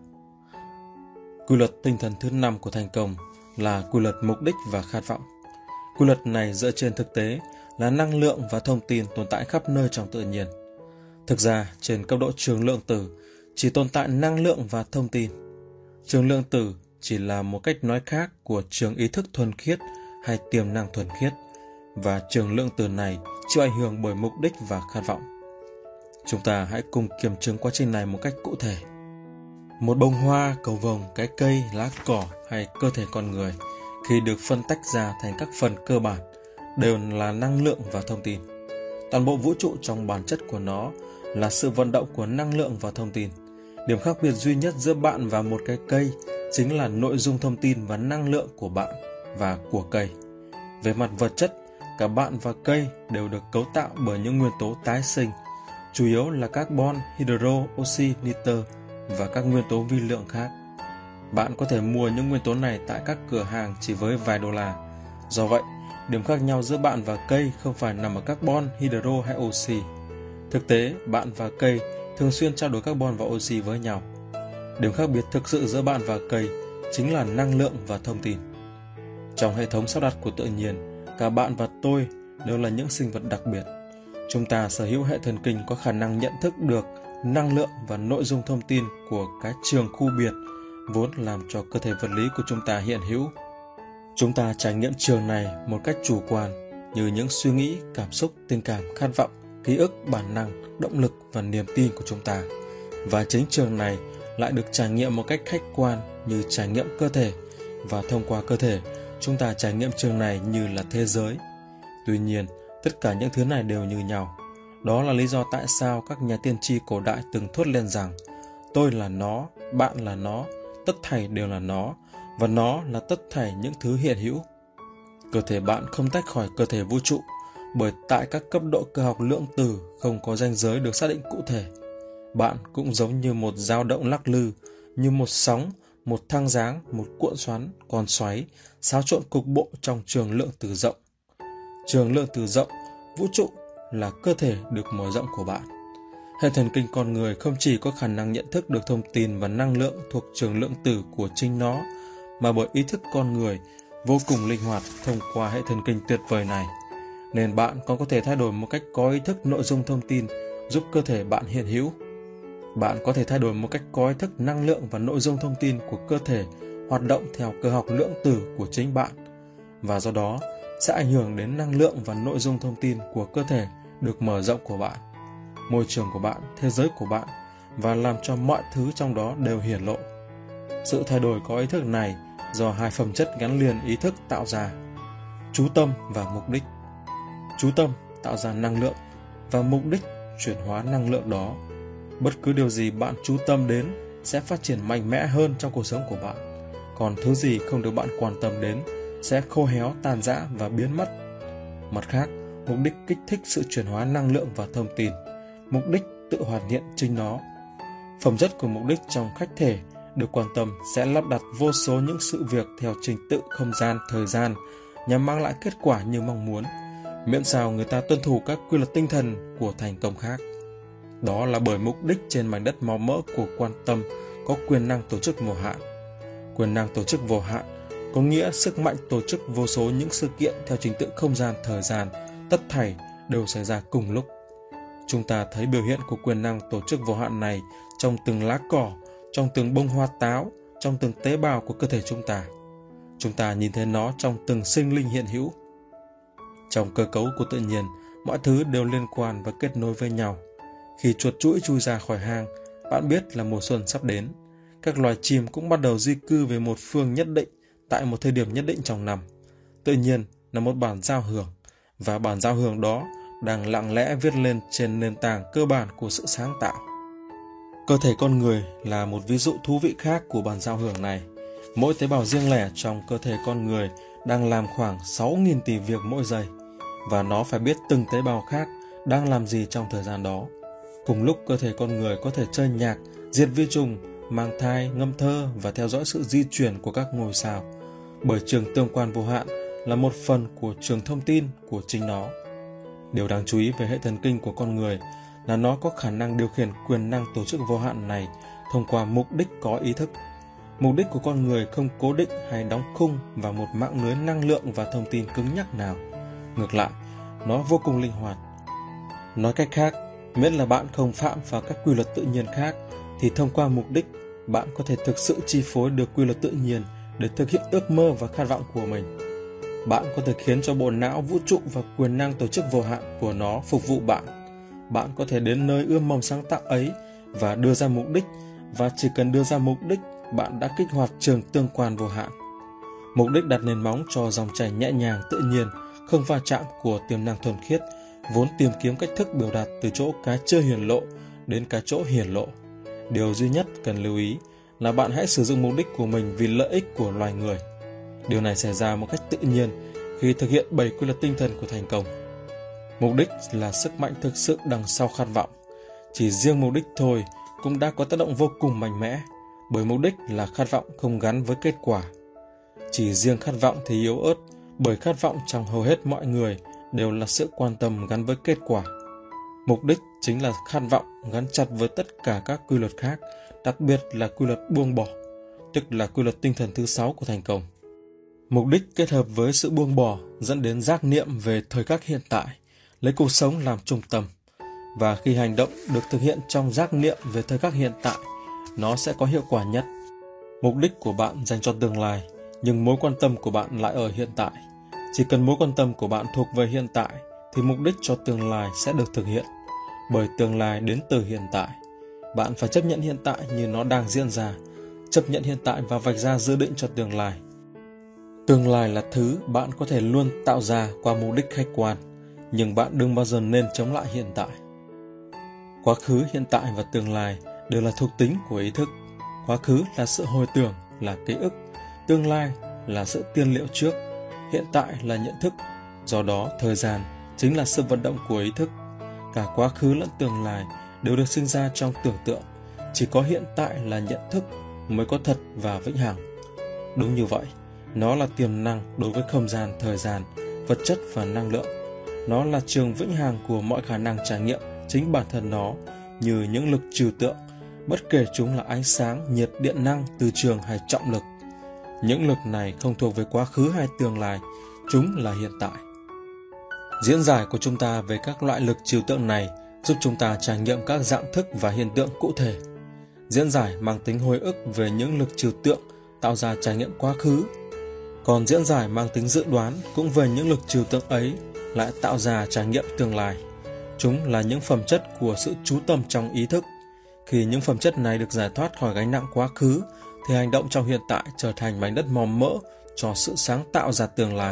Quy luật tinh thần thứ 5 của thành công là quy luật mục đích và khát vọng. Quy luật này dựa trên thực tế là năng lượng và thông tin tồn tại khắp nơi trong tự nhiên. Thực ra, trên cấp độ trường lượng tử, chỉ tồn tại năng lượng và thông tin. Trường lượng tử chỉ là một cách nói khác của trường ý thức thuần khiết hay tiềm năng thuần khiết, và trường lượng tử này chịu ảnh hưởng bởi mục đích và khát vọng. Chúng ta hãy cùng kiểm chứng quá trình này một cách cụ thể. Một bông hoa, cầu vồng, cái cây, lá cỏ hay cơ thể con người, khi được phân tách ra thành các phần cơ bản, đều là năng lượng và thông tin. Toàn bộ vũ trụ trong bản chất của nó là sự vận động của năng lượng và thông tin. Điểm khác biệt duy nhất giữa bạn và một cái cây chính là nội dung thông tin và năng lượng của bạn và của cây. Về mặt vật chất, cả bạn và cây đều được cấu tạo bởi những nguyên tố tái sinh, chủ yếu là carbon, hydro, oxy, nitơ và các nguyên tố vi lượng khác. Bạn có thể mua những nguyên tố này tại các cửa hàng chỉ với vài đô la. Do vậy, điểm khác nhau giữa bạn và cây không phải nằm ở carbon, hydro hay oxy. Thực tế, bạn và cây thường xuyên trao đổi carbon và oxy với nhau. Điểm khác biệt thực sự giữa bạn và cây chính là năng lượng và thông tin. Trong hệ thống sắp đặt của tự nhiên, cả bạn và tôi đều là những sinh vật đặc biệt. Chúng ta sở hữu hệ thần kinh có khả năng nhận thức được năng lượng và nội dung thông tin của cái trường khu biệt vốn làm cho cơ thể vật lý của chúng ta hiện hữu. Chúng ta trải nghiệm trường này một cách chủ quan, như những suy nghĩ, cảm xúc, tình cảm, khát vọng, ký ức, bản năng, động lực và niềm tin của chúng ta. Và chính trường này lại được trải nghiệm một cách khách quan như trải nghiệm cơ thể, và thông qua cơ thể, chúng ta trải nghiệm trường này như là thế giới. Tuy nhiên, tất cả những thứ này đều như nhau. Đó là lý do tại sao các nhà tiên tri cổ đại từng thốt lên rằng tôi là nó, bạn là nó, tất thảy đều là nó, và nó là tất thảy những thứ hiện hữu. Cơ thể bạn không tách khỏi cơ thể vũ trụ, bởi tại các cấp độ cơ học lượng tử không có ranh giới được xác định cụ thể. Bạn cũng giống như một dao động lắc lư, như một sóng, một thang dáng, một cuộn xoắn, con xoáy, xáo trộn cục bộ trong trường lượng tử rộng. Trường lượng tử rộng, vũ trụ là cơ thể được mở rộng của bạn. Hệ thần kinh con người không chỉ có khả năng nhận thức được thông tin và năng lượng thuộc trường lượng tử của chính nó, mà bởi ý thức con người vô cùng linh hoạt thông qua hệ thần kinh tuyệt vời này, nên bạn còn có thể thay đổi một cách có ý thức nội dung thông tin giúp cơ thể bạn hiện hữu. Bạn có thể thay đổi một cách có ý thức năng lượng và nội dung thông tin của cơ thể hoạt động theo cơ học lượng tử của chính bạn, và do đó sẽ ảnh hưởng đến năng lượng và nội dung thông tin của cơ thể được mở rộng của bạn, môi trường của bạn, thế giới của bạn, và làm cho mọi thứ trong đó đều hiển lộ. Sự thay đổi có ý thức này do hai phẩm chất gắn liền ý thức tạo ra: chú tâm và mục đích. Chú tâm tạo ra năng lượng, và mục đích chuyển hóa năng lượng đó. Bất cứ điều gì bạn chú tâm đến sẽ phát triển mạnh mẽ hơn trong cuộc sống của bạn, còn thứ gì không được bạn quan tâm đến sẽ khô héo, tàn rã và biến mất. Mặt khác, mục đích kích thích sự chuyển hóa năng lượng và thông tin. Mục đích tự hoàn thiện chính nó. Phẩm chất của mục đích trong khách thể được quan tâm sẽ lắp đặt vô số những sự việc theo trình tự không gian, thời gian nhằm mang lại kết quả như mong muốn, miễn sao người ta tuân thủ các quy luật tinh thần của thành công khác. Đó là bởi mục đích trên mảnh đất màu mỡ của quan tâm có quyền năng tổ chức vô hạn. Quyền năng tổ chức vô hạn có nghĩa sức mạnh tổ chức vô số những sự kiện theo trình tự không gian, thời gian, tất thảy đều xảy ra cùng lúc. Chúng ta thấy biểu hiện của quyền năng tổ chức vô hạn này trong từng lá cỏ, trong từng bông hoa táo, trong từng tế bào của cơ thể chúng ta. Chúng ta nhìn thấy nó trong từng sinh linh hiện hữu. Trong cơ cấu của tự nhiên, mọi thứ đều liên quan và kết nối với nhau. Khi chuột chũi chui ra khỏi hang, bạn biết là mùa xuân sắp đến. Các loài chim cũng bắt đầu di cư về một phương nhất định tại một thời điểm nhất định trong năm. Tự nhiên là một bản giao hưởng, và bản giao hưởng đó đang lặng lẽ viết lên trên nền tảng cơ bản của sự sáng tạo. Cơ thể con người là một ví dụ thú vị khác của bản giao hưởng này. Mỗi tế bào riêng lẻ trong cơ thể con người đang làm khoảng 6.000 tỷ việc mỗi giây, và nó phải biết từng tế bào khác đang làm gì trong thời gian đó. Cùng lúc cơ thể con người có thể chơi nhạc, diệt vi trùng, mang thai, ngâm thơ và theo dõi sự di chuyển của các ngôi sao, bởi trường tương quan vô hạn là một phần của trường thông tin của chính nó. Điều đáng chú ý về hệ thần kinh của con người là nó có khả năng điều khiển quyền năng tổ chức vô hạn này thông qua mục đích có ý thức. Mục đích của con người không cố định hay đóng khung vào một mạng lưới năng lượng và thông tin cứng nhắc nào. Ngược lại, nó vô cùng linh hoạt. Nói cách khác, miễn là bạn không phạm vào các quy luật tự nhiên khác, thì thông qua mục đích, bạn có thể thực sự chi phối được quy luật tự nhiên để thực hiện ước mơ và khát vọng của mình. Bạn có thể khiến cho bộ não, vũ trụ và quyền năng tổ chức vô hạn của nó phục vụ bạn. Bạn có thể đến nơi ươm mầm sáng tạo ấy và đưa ra mục đích, và chỉ cần đưa ra mục đích, bạn đã kích hoạt trường tương quan vô hạn. Mục đích đặt nền móng cho dòng chảy nhẹ nhàng, tự nhiên, không va chạm của tiềm năng thuần khiết, vốn tìm kiếm cách thức biểu đạt từ chỗ cái chưa hiển lộ đến cái chỗ hiển lộ. Điều duy nhất cần lưu ý là bạn hãy sử dụng mục đích của mình vì lợi ích của loài người. Điều này xảy ra một cách tự nhiên khi thực hiện 7 quy luật tinh thần của thành công. Mục đích là sức mạnh thực sự đằng sau khát vọng. Chỉ riêng mục đích thôi cũng đã có tác động vô cùng mạnh mẽ, bởi mục đích là khát vọng không gắn với kết quả. Chỉ riêng khát vọng thì yếu ớt, bởi khát vọng trong hầu hết mọi người đều là sự quan tâm gắn với kết quả. Mục đích chính là khát vọng gắn chặt với tất cả các quy luật khác, đặc biệt là quy luật buông bỏ, tức là quy luật tinh thần thứ 6 của thành công. Mục đích kết hợp với sự buông bỏ dẫn đến giác niệm về thời khắc hiện tại, lấy cuộc sống làm trung tâm. Và khi hành động được thực hiện trong giác niệm về thời khắc hiện tại, nó sẽ có hiệu quả nhất. Mục đích của bạn dành cho tương lai, nhưng mối quan tâm của bạn lại ở hiện tại. Chỉ cần mối quan tâm của bạn thuộc về hiện tại, thì mục đích cho tương lai sẽ được thực hiện. Bởi tương lai đến từ hiện tại. Bạn phải chấp nhận hiện tại như nó đang diễn ra, chấp nhận hiện tại và vạch ra dự định cho tương lai. Tương lai là thứ bạn có thể luôn tạo ra qua mục đích khách quan, nhưng bạn đừng bao giờ nên chống lại hiện tại. Quá khứ, hiện tại và tương lai đều là thuộc tính của ý thức. Quá khứ là sự hồi tưởng, là ký ức. Tương lai là sự tiên liệu trước. Hiện tại là nhận thức. Do đó, thời gian chính là sự vận động của ý thức. Cả quá khứ lẫn tương lai đều được sinh ra trong tưởng tượng. Chỉ có hiện tại là nhận thức mới có thật và vĩnh hằng. Đúng như vậy, nó là tiềm năng đối với không gian, thời gian, vật chất và năng lượng. Nó là trường vĩnh hằng của mọi khả năng trải nghiệm chính bản thân nó, như những lực trừu tượng, bất kể chúng là ánh sáng, nhiệt, điện năng, từ trường hay trọng lực. Những lực này không thuộc về quá khứ hay tương lai, chúng là hiện tại. Diễn giải của chúng ta về các loại lực trừu tượng này giúp chúng ta trải nghiệm các dạng thức và hiện tượng cụ thể. Diễn giải mang tính hồi ức về những lực trừu tượng tạo ra trải nghiệm quá khứ. Còn diễn giải mang tính dự đoán cũng về những lực trừu tượng ấy lại tạo ra trải nghiệm tương lai. Chúng là những phẩm chất của sự chú tâm trong ý thức. Khi những phẩm chất này được giải thoát khỏi gánh nặng quá khứ, thì hành động trong hiện tại trở thành mảnh đất màu mỡ cho sự sáng tạo ra tương lai.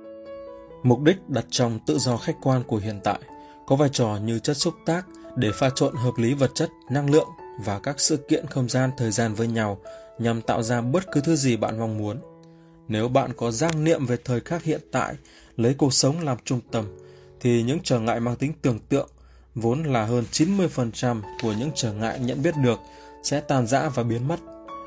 Mục đích đặt trong tự do khách quan của hiện tại có vai trò như chất xúc tác để pha trộn hợp lý vật chất, năng lượng và các sự kiện không gian thời gian với nhau nhằm tạo ra bất cứ thứ gì bạn mong muốn. Nếu bạn có giác niệm về thời khắc hiện tại, lấy cuộc sống làm trung tâm, thì những trở ngại mang tính tưởng tượng, vốn là hơn 90% của những trở ngại nhận biết được, sẽ tan rã và biến mất.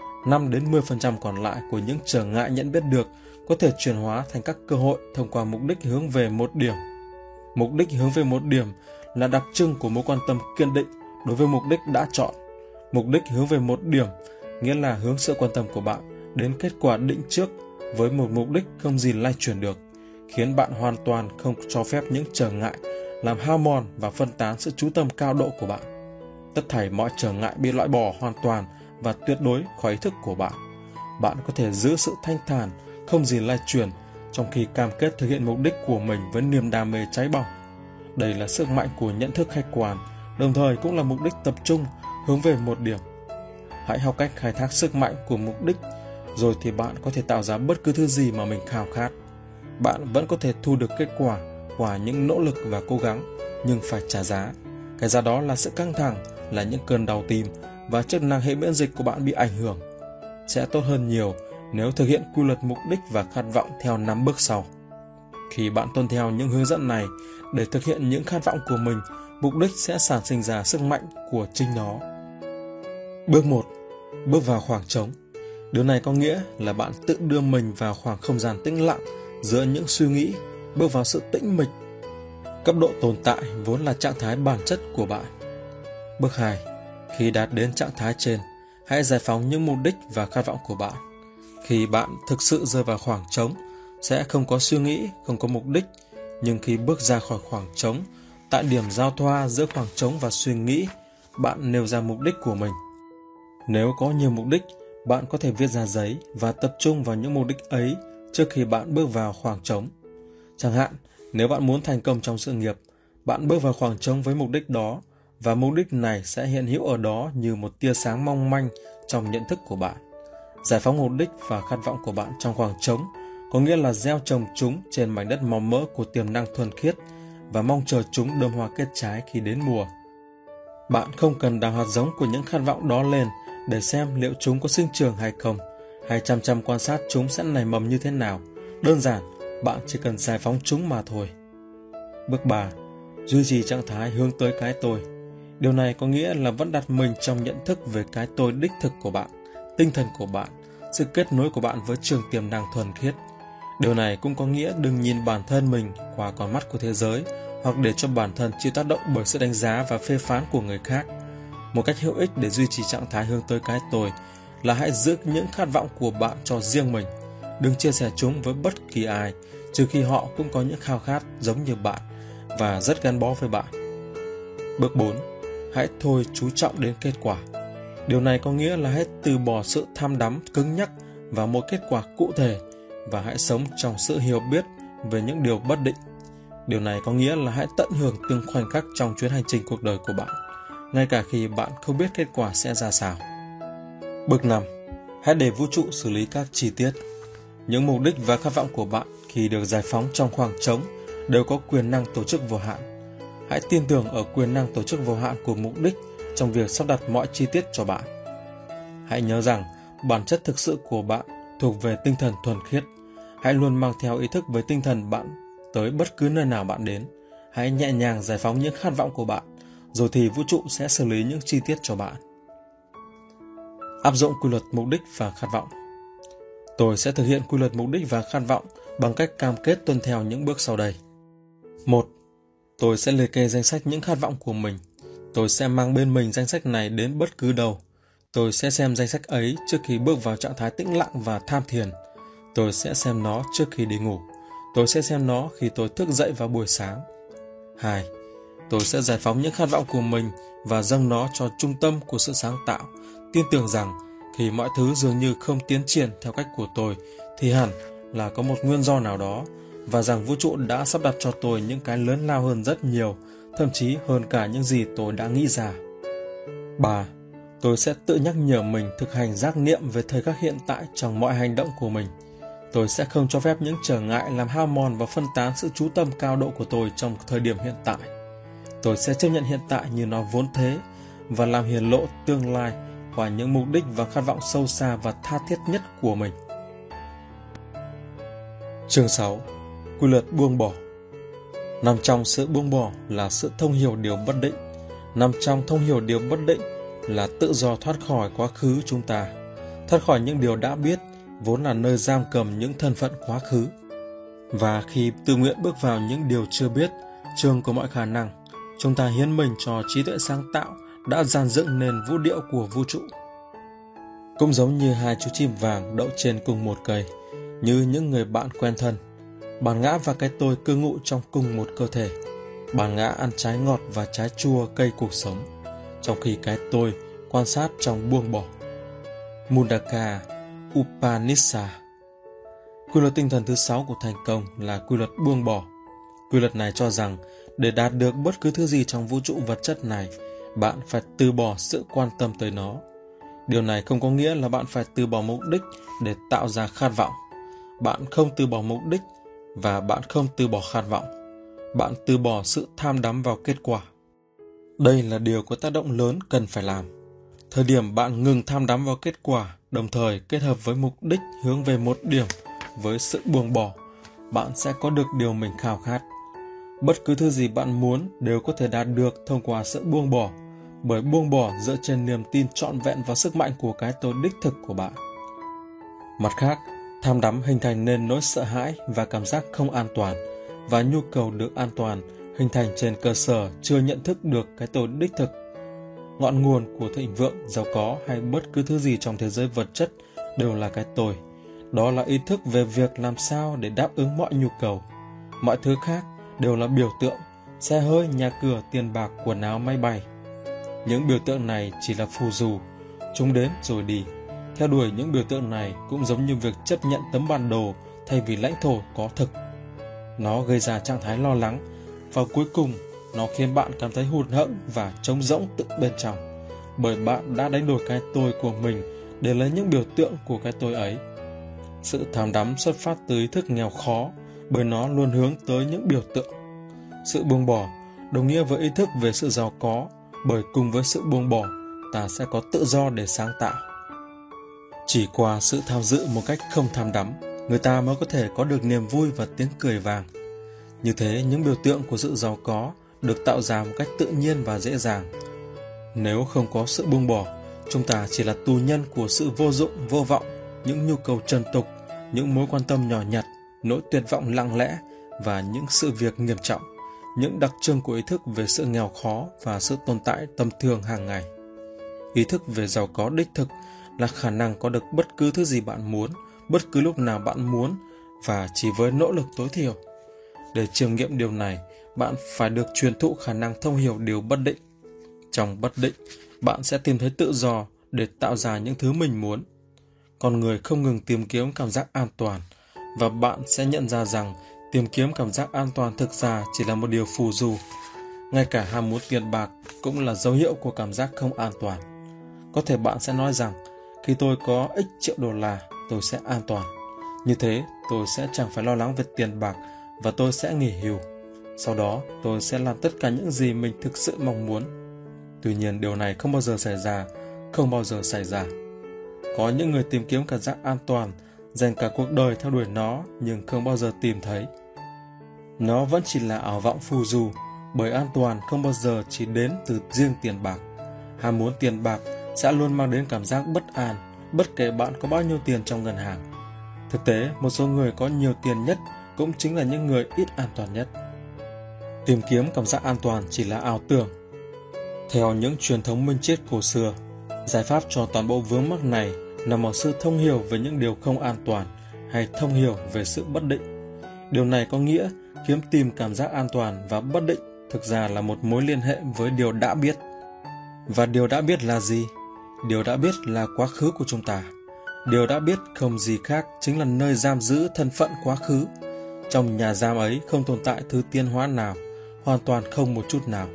5-10% còn lại của những trở ngại nhận biết được có thể chuyển hóa thành các cơ hội thông qua mục đích hướng về một điểm. Mục đích hướng về một điểm là đặc trưng của mối quan tâm kiên định đối với mục đích đã chọn. Mục đích hướng về một điểm nghĩa là hướng sự quan tâm của bạn đến kết quả định trước với một mục đích không gì lay chuyển được, khiến bạn hoàn toàn không cho phép những trở ngại làm hao mòn và phân tán sự chú tâm cao độ của bạn. Tất thảy mọi trở ngại bị loại bỏ hoàn toàn và tuyệt đối khỏi ý thức của bạn. Bạn có thể giữ sự thanh thản, không gì lay chuyển, trong khi cam kết thực hiện mục đích của mình với niềm đam mê cháy bỏng. Đây là sức mạnh của nhận thức khách quan, đồng thời cũng là mục đích tập trung hướng về một điểm. Hãy học cách khai thác sức mạnh của mục đích, rồi thì bạn có thể tạo ra bất cứ thứ gì mà mình khao khát. Bạn vẫn có thể thu được kết quả qua những nỗ lực và cố gắng, nhưng phải trả giá. Cái giá đó là sự căng thẳng, là những cơn đau tim và chức năng hệ miễn dịch của bạn bị ảnh hưởng. Sẽ tốt hơn nhiều nếu thực hiện quy luật mục đích và khát vọng theo 5 bước sau. Khi bạn tuân theo những hướng dẫn này để thực hiện những khát vọng của mình, mục đích sẽ sản sinh ra sức mạnh của chính nó. Bước 1. Bước vào khoảng trống. Điều này có nghĩa là bạn tự đưa mình vào khoảng không gian tĩnh lặng giữa những suy nghĩ, bước vào sự tĩnh mịch. Cấp độ tồn tại vốn là trạng thái bản chất của bạn. Bước 2. Khi đạt đến trạng thái trên, hãy giải phóng những mục đích và khát vọng của bạn. Khi bạn thực sự rơi vào khoảng trống, sẽ không có suy nghĩ, không có mục đích. Nhưng khi bước ra khỏi khoảng trống, tại điểm giao thoa giữa khoảng trống và suy nghĩ, bạn nêu ra mục đích của mình. Nếu có nhiều mục đích, bạn có thể viết ra giấy và tập trung vào những mục đích ấy trước khi bạn bước vào khoảng trống. Chẳng hạn, nếu bạn muốn thành công trong sự nghiệp, bạn bước vào khoảng trống với mục đích đó, và mục đích này sẽ hiện hữu ở đó như một tia sáng mong manh trong nhận thức của bạn. Giải phóng mục đích và khát vọng của bạn trong khoảng trống có nghĩa là gieo trồng chúng trên mảnh đất màu mỡ của tiềm năng thuần khiết và mong chờ chúng đơm hoa kết trái khi đến mùa. Bạn không cần đào hạt giống của những khát vọng đó lên để xem liệu chúng có sinh trưởng hay không, hay chăm chăm quan sát chúng sẽ nảy mầm như thế nào. Đơn giản, bạn chỉ cần giải phóng chúng mà thôi. Bước 3. Duy trì trạng thái hướng tới cái tôi. Điều này có nghĩa là vẫn đặt mình trong nhận thức về cái tôi đích thực của bạn, tinh thần của bạn, sự kết nối của bạn với trường tiềm năng thuần khiết. Điều này cũng có nghĩa đừng nhìn bản thân mình qua con mắt của thế giới, hoặc để cho bản thân chịu tác động bởi sự đánh giá và phê phán của người khác. Một cách hữu ích để duy trì trạng thái hướng tới cái tôi là hãy giữ những khát vọng của bạn cho riêng mình. đừng chia sẻ chúng với bất kỳ ai, trừ khi họ cũng có những khao khát giống như bạn và rất gắn bó với bạn. Bước 4. Hãy thôi chú trọng đến kết quả. Điều này có nghĩa là hãy từ bỏ sự tham đắm cứng nhắc vào một kết quả cụ thể và hãy sống trong sự hiểu biết về những điều bất định. Điều này có nghĩa là hãy tận hưởng từng khoảnh khắc trong chuyến hành trình cuộc đời của bạn, ngay cả khi bạn không biết kết quả sẽ ra sao. Bước 5. Hãy để vũ trụ xử lý các chi tiết. Những mục đích và khát vọng của bạn khi được giải phóng trong khoảng trống đều có quyền năng tổ chức vô hạn. Hãy tin tưởng ở quyền năng tổ chức vô hạn của mục đích trong việc sắp đặt mọi chi tiết cho bạn. Hãy nhớ rằng bản chất thực sự của bạn thuộc về tinh thần thuần khiết. Hãy luôn mang theo ý thức về tinh thần bạn tới bất cứ nơi nào bạn đến. Hãy nhẹ nhàng giải phóng những khát vọng của bạn, rồi thì vũ trụ sẽ xử lý những chi tiết cho bạn. Áp dụng quy luật mục đích và khát vọng. Tôi sẽ thực hiện quy luật mục đích và khát vọng bằng cách cam kết tuân theo những bước sau đây. 1. Tôi sẽ liệt kê danh sách những khát vọng của mình. Tôi sẽ mang bên mình danh sách này đến bất cứ đâu. Tôi sẽ xem danh sách ấy trước khi bước vào trạng thái tĩnh lặng và tham thiền. Tôi sẽ xem nó trước khi đi ngủ. Tôi sẽ xem nó khi tôi thức dậy vào buổi sáng. 2. Tôi sẽ giải phóng những khát vọng của mình và dâng nó cho trung tâm của sự sáng tạo, tin tưởng rằng khi mọi thứ dường như không tiến triển theo cách của tôi thì hẳn là có một nguyên do nào đó, và rằng vũ trụ đã sắp đặt cho tôi những cái lớn lao hơn rất nhiều, thậm chí hơn cả những gì tôi đã nghĩ ra. 3. Tôi sẽ tự nhắc nhở mình thực hành giác niệm về thời khắc hiện tại trong mọi hành động của mình. Tôi sẽ không cho phép những trở ngại làm hao mòn và phân tán sự chú tâm cao độ của tôi trong thời điểm hiện tại. Tôi sẽ chấp nhận hiện tại như nó vốn thế và làm hiển lộ tương lai qua những mục đích và khát vọng sâu xa và tha thiết nhất của mình. Chương 6. Quy luật buông bỏ. Nằm trong sự buông bỏ là sự thông hiểu điều bất định. Nằm trong thông hiểu điều bất định là tự do thoát khỏi quá khứ chúng ta, thoát khỏi những điều đã biết, vốn là nơi giam cầm những thân phận quá khứ. Và khi tự nguyện bước vào những điều chưa biết, trường của mọi khả năng, chúng ta hiến mình cho trí tuệ sáng tạo đã dàn dựng nên vũ điệu của vũ trụ. Cũng giống như hai chú chim vàng đậu trên cùng một cây, như những người bạn quen thân, bản ngã và cái tôi cư ngụ trong cùng một cơ thể. Bản ngã ăn trái ngọt và trái chua cây cuộc sống, trong khi cái tôi quan sát trong buông bỏ. Mundaka Upanishad. Quy luật tinh thần thứ 6 của thành công là quy luật buông bỏ. Quy luật này cho rằng để đạt được bất cứ thứ gì trong vũ trụ vật chất này, bạn phải từ bỏ sự quan tâm tới nó. Điều này không có nghĩa là bạn phải từ bỏ mục đích để tạo ra khát vọng. Bạn không từ bỏ mục đích và bạn không từ bỏ khát vọng. Bạn từ bỏ sự tham đắm vào kết quả. Đây là điều có tác động lớn cần phải làm. Thời điểm bạn ngừng tham đắm vào kết quả, đồng thời kết hợp với mục đích hướng về một điểm với sự buông bỏ, bạn sẽ có được điều mình khao khát. Bất cứ thứ gì bạn muốn đều có thể đạt được thông qua sự buông bỏ, bởi buông bỏ dựa trên niềm tin trọn vẹn vào sức mạnh của cái tôi đích thực của bạn. Mặt khác, tham đắm hình thành nên nỗi sợ hãi và cảm giác không an toàn, và nhu cầu được an toàn hình thành trên cơ sở chưa nhận thức được cái tôi đích thực. Ngọn nguồn của thịnh vượng, giàu có hay bất cứ thứ gì trong thế giới vật chất đều là cái tôi. Đó là ý thức về việc làm sao để đáp ứng mọi nhu cầu. Mọi thứ khác đều là biểu tượng, xe hơi, nhà cửa, tiền bạc, quần áo, máy bay. Những biểu tượng này chỉ là phù du, chúng đến rồi đi. Theo đuổi những biểu tượng này cũng giống như việc chấp nhận tấm bản đồ thay vì lãnh thổ có thực. Nó gây ra trạng thái lo lắng, và cuối cùng nó khiến bạn cảm thấy hụt hẫng và trống rỗng tự bên trong, bởi bạn đã đánh đổi cái tôi của mình để lấy những biểu tượng của cái tôi ấy. Sự tham đắm xuất phát từ ý thức nghèo khó, bởi nó luôn hướng tới những biểu tượng. Sự buông bỏ đồng nghĩa với ý thức về sự giàu có, bởi cùng với sự buông bỏ, ta sẽ có tự do để sáng tạo. Chỉ qua sự tham dự một cách không tham đắm, người ta mới có thể có được niềm vui và tiếng cười vàng. Như thế, những biểu tượng của sự giàu có được tạo ra một cách tự nhiên và dễ dàng. Nếu không có sự buông bỏ, chúng ta chỉ là tù nhân của sự vô dụng, vô vọng, những nhu cầu trần tục, những mối quan tâm nhỏ nhặt, nỗi tuyệt vọng lặng lẽ và những sự việc nghiêm trọng, những đặc trưng của ý thức về sự nghèo khó và sự tồn tại tầm thường hàng ngày. Ý thức về giàu có đích thực là khả năng có được bất cứ thứ gì bạn muốn, bất cứ lúc nào bạn muốn và chỉ với nỗ lực tối thiểu. Để chiêm nghiệm điều này, bạn phải được truyền thụ khả năng thông hiểu điều bất định. Trong bất định, bạn sẽ tìm thấy tự do để tạo ra những thứ mình muốn. Con người không ngừng tìm kiếm cảm giác an toàn, và bạn sẽ nhận ra rằng tìm kiếm cảm giác an toàn thực ra chỉ là một điều phù du. Ngay cả ham muốn tiền bạc cũng là dấu hiệu của cảm giác không an toàn. Có thể bạn sẽ nói rằng, khi tôi có x triệu đô la, tôi sẽ an toàn. Như thế, tôi sẽ chẳng phải lo lắng về tiền bạc và tôi sẽ nghỉ hưu. Sau đó, tôi sẽ làm tất cả những gì mình thực sự mong muốn. Tuy nhiên, điều này không bao giờ xảy ra, không bao giờ xảy ra. Có những người tìm kiếm cảm giác an toàn, dành cả cuộc đời theo đuổi nó nhưng không bao giờ tìm thấy. Nó vẫn chỉ là ảo vọng phù du, bởi an toàn không bao giờ chỉ đến từ riêng tiền bạc. Ham muốn tiền bạc sẽ luôn mang đến cảm giác bất an, bất kể bạn có bao nhiêu tiền trong ngân hàng. Thực tế, một số người có nhiều tiền nhất cũng chính là những người ít an toàn nhất. Tìm kiếm cảm giác an toàn chỉ là ảo tưởng. Theo những truyền thống minh triết cổ xưa, giải pháp cho toàn bộ vướng mắc này nằm ở sự thông hiểu về những điều không an toàn hay thông hiểu về sự bất định. Điều này có nghĩa kiếm tìm cảm giác an toàn và bất định thực ra là một mối liên hệ với điều đã biết. Và điều đã biết là gì? Điều đã biết là quá khứ của chúng ta. Điều đã biết không gì khác chính là nơi giam giữ thân phận quá khứ. Trong nhà giam ấy không tồn tại thứ tiến hóa nào, hoàn toàn không một chút nào.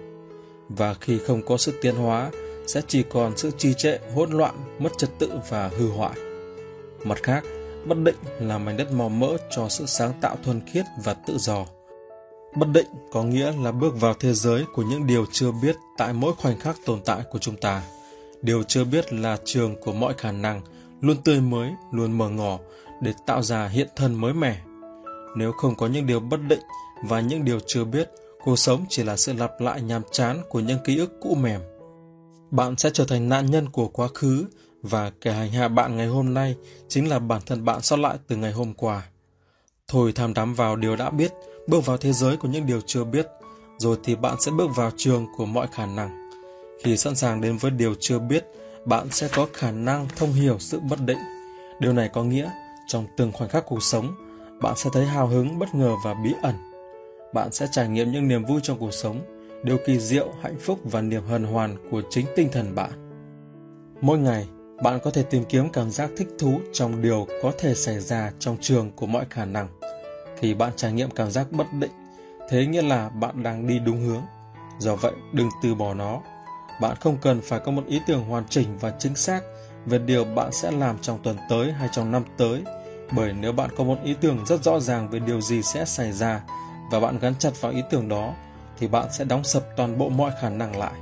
Và khi không có sự tiến hóa, sẽ chỉ còn sự trì trệ, hỗn loạn, mất trật tự và hư hoại. Mặt khác, bất định là mảnh đất màu mỡ cho sự sáng tạo thuần khiết và tự do. Bất định có nghĩa là bước vào thế giới của những điều chưa biết tại mỗi khoảnh khắc tồn tại của chúng ta. Điều chưa biết là trường của mọi khả năng, luôn tươi mới, luôn mở ngỏ để tạo ra hiện thân mới mẻ. Nếu không có những điều bất định và những điều chưa biết, cuộc sống chỉ là sự lặp lại nhàm chán của những ký ức cũ mềm. Bạn sẽ trở thành nạn nhân của quá khứ, và kẻ hành hạ bạn ngày hôm nay chính là bản thân bạn sót lại từ ngày hôm qua. Thôi tham đắm vào điều đã biết, bước vào thế giới của những điều chưa biết, rồi thì bạn sẽ bước vào trường của mọi khả năng. Khi sẵn sàng đến với điều chưa biết, bạn sẽ có khả năng thông hiểu sự bất định. Điều này có nghĩa, trong từng khoảnh khắc cuộc sống, bạn sẽ thấy hào hứng, bất ngờ và bí ẩn. Bạn sẽ trải nghiệm những niềm vui trong cuộc sống, điều kỳ diệu, hạnh phúc và niềm hân hoan của chính tinh thần bạn. Mỗi ngày, bạn có thể tìm kiếm cảm giác thích thú trong điều có thể xảy ra trong trường của mọi khả năng. Khi bạn trải nghiệm cảm giác bất định, thế nghĩa là bạn đang đi đúng hướng. Do vậy, đừng từ bỏ nó. Bạn không cần phải có một ý tưởng hoàn chỉnh và chính xác về điều bạn sẽ làm trong tuần tới hay trong năm tới, bởi nếu bạn có một ý tưởng rất rõ ràng về điều gì sẽ xảy ra và bạn gắn chặt vào ý tưởng đó, thì bạn sẽ đóng sập toàn bộ mọi khả năng lại.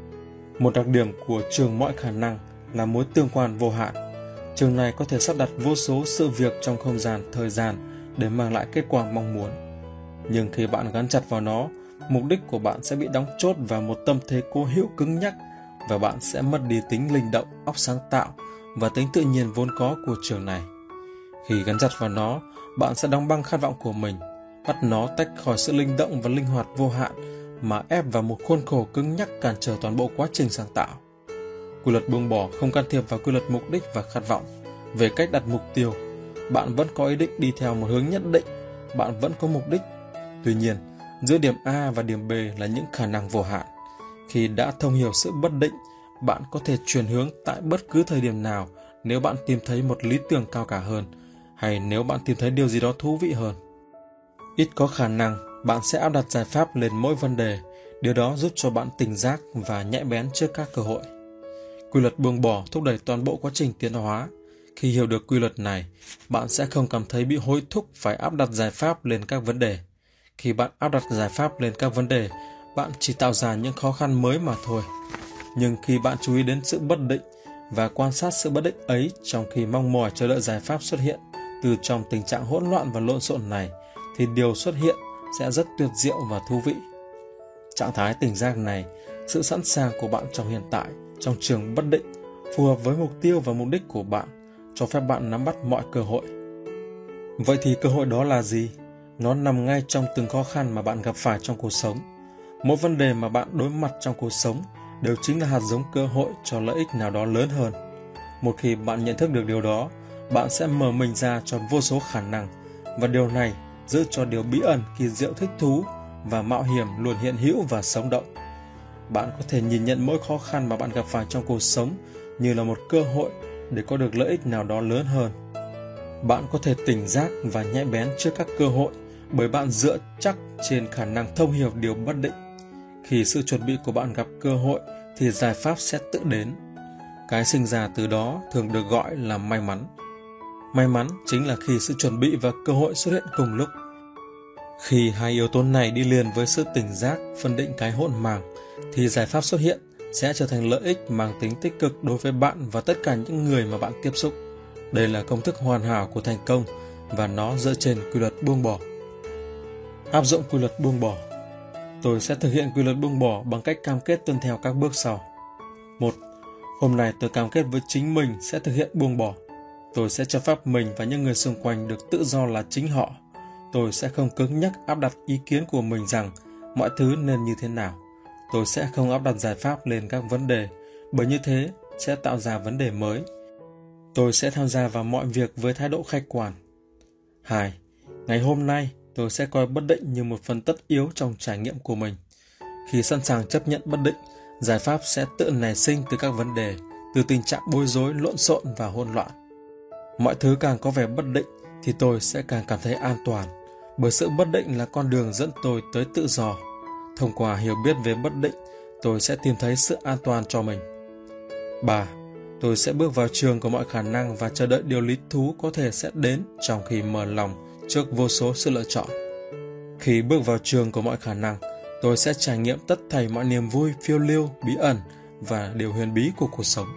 Một đặc điểm của trường mọi khả năng là mối tương quan vô hạn. Trường này có thể sắp đặt vô số sự việc trong không gian, thời gian để mang lại kết quả mong muốn. Nhưng khi bạn gắn chặt vào nó, mục đích của bạn sẽ bị đóng chốt vào một tâm thế cố hữu cứng nhắc, và bạn sẽ mất đi tính linh động, óc sáng tạo và tính tự nhiên vốn có của trường này. Khi gắn chặt vào nó, bạn sẽ đóng băng khát vọng của mình, bắt nó tách khỏi sự linh động và linh hoạt vô hạn mà ép vào một khuôn khổ cứng nhắc cản trở toàn bộ quá trình sáng tạo. Quy luật buông bỏ không can thiệp vào quy luật mục đích và khát vọng. Về cách đặt mục tiêu, bạn vẫn có ý định đi theo một hướng nhất định, bạn vẫn có mục đích. Tuy nhiên, giữa điểm A và điểm B là những khả năng vô hạn. Khi đã thông hiểu sự bất định, bạn có thể chuyển hướng tại bất cứ thời điểm nào nếu bạn tìm thấy một lý tưởng cao cả hơn, hay nếu bạn tìm thấy điều gì đó thú vị hơn. Ít có khả năng bạn sẽ áp đặt giải pháp lên mỗi vấn đề. Điều đó giúp cho bạn tỉnh giác và nhạy bén trước các cơ hội. Quy luật buông bỏ thúc đẩy toàn bộ quá trình tiến hóa. Khi hiểu được quy luật này, bạn sẽ không cảm thấy bị hối thúc phải áp đặt giải pháp lên các vấn đề. Khi bạn áp đặt giải pháp lên các vấn đề, bạn chỉ tạo ra những khó khăn mới mà thôi. Nhưng khi bạn chú ý đến sự bất định và quan sát sự bất định ấy trong khi mong mỏi chờ đợi giải pháp xuất hiện từ trong tình trạng hỗn loạn và lộn xộn này, thì điều xuất hiện sẽ rất tuyệt diệu và thú vị. Trạng thái tỉnh giác này, sự sẵn sàng của bạn trong hiện tại, trong trường bất định, phù hợp với mục tiêu và mục đích của bạn, cho phép bạn nắm bắt mọi cơ hội. Vậy thì cơ hội đó là gì? Nó nằm ngay trong từng khó khăn mà bạn gặp phải trong cuộc sống. Mỗi vấn đề mà bạn đối mặt trong cuộc sống đều chính là hạt giống cơ hội cho lợi ích nào đó lớn hơn. Một khi bạn nhận thức được điều đó, bạn sẽ mở mình ra cho vô số khả năng, và điều này giữ cho điều bí ẩn, kỳ diệu, thích thú và mạo hiểm luôn hiện hữu và sống động. Bạn có thể nhìn nhận mỗi khó khăn mà bạn gặp phải trong cuộc sống như là một cơ hội để có được lợi ích nào đó lớn hơn. Bạn có thể tỉnh giác và nhạy bén trước các cơ hội bởi bạn dựa chắc trên khả năng thông hiểu điều bất định. Khi sự chuẩn bị của bạn gặp cơ hội thì giải pháp sẽ tự đến. Cái sinh ra từ đó thường được gọi là may mắn. May mắn chính là khi sự chuẩn bị và cơ hội xuất hiện cùng lúc. Khi hai yếu tố này đi liền với sự tỉnh giác, phân định cái hỗn màng, thì giải pháp xuất hiện sẽ trở thành lợi ích mang tính tích cực đối với bạn và tất cả những người mà bạn tiếp xúc. Đây là công thức hoàn hảo của thành công và nó dựa trên quy luật buông bỏ. Áp dụng quy luật buông bỏ. Tôi sẽ thực hiện quy luật buông bỏ bằng cách cam kết tuân theo các bước sau. 1. Hôm nay tôi cam kết với chính mình sẽ thực hiện buông bỏ. Tôi sẽ cho phép mình và những người xung quanh được tự do là chính họ. Tôi sẽ không cứng nhắc áp đặt ý kiến của mình rằng mọi thứ nên như thế nào. Tôi sẽ không áp đặt giải pháp lên các vấn đề, bởi như thế sẽ tạo ra vấn đề mới. Tôi sẽ tham gia vào mọi việc với thái độ khách quan. 2. Ngày hôm nay, tôi sẽ coi bất định như một phần tất yếu trong trải nghiệm của mình. Khi sẵn sàng chấp nhận bất định, giải pháp sẽ tự nảy sinh từ các vấn đề, từ tình trạng bối rối, lộn xộn và hỗn loạn. Mọi thứ càng có vẻ bất định thì tôi sẽ càng cảm thấy an toàn, bởi sự bất định là con đường dẫn tôi tới tự do. Thông qua hiểu biết về bất định, tôi sẽ tìm thấy sự an toàn cho mình. 3. Tôi sẽ bước vào trường của mọi khả năng và chờ đợi điều lý thú có thể sẽ đến trong khi mở lòng trước vô số sự lựa chọn. Khi bước vào trường của mọi khả năng, tôi sẽ trải nghiệm tất thảy mọi niềm vui, phiêu lưu, bí ẩn và điều huyền bí của cuộc sống.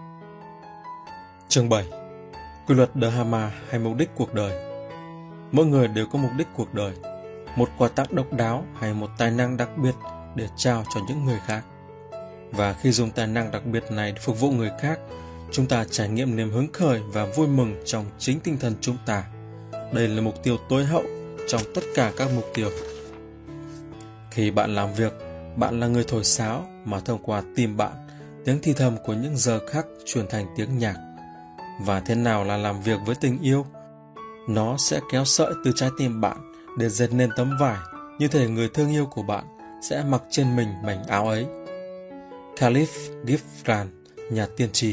Chương 7. Quy luật Dharma hay mục đích cuộc đời. Mỗi người đều có mục đích cuộc đời, một quà tặng độc đáo hay một tài năng đặc biệt để trao cho những người khác. Và khi dùng tài năng đặc biệt này để phục vụ người khác, chúng ta trải nghiệm niềm hứng khởi và vui mừng trong chính tinh thần chúng ta. Đây là mục tiêu tối hậu trong tất cả các mục tiêu. Khi bạn làm việc, bạn là người thổi sáo mà thông qua tim bạn, tiếng thì thầm của những giờ khắc chuyển thành tiếng nhạc. Và thế nào là làm việc với tình yêu? Nó sẽ kéo sợi từ trái tim bạn để dệt nên tấm vải, như thể người thương yêu của bạn sẽ mặc trên mình mảnh áo ấy. Khalil Gibran, nhà tiên tri.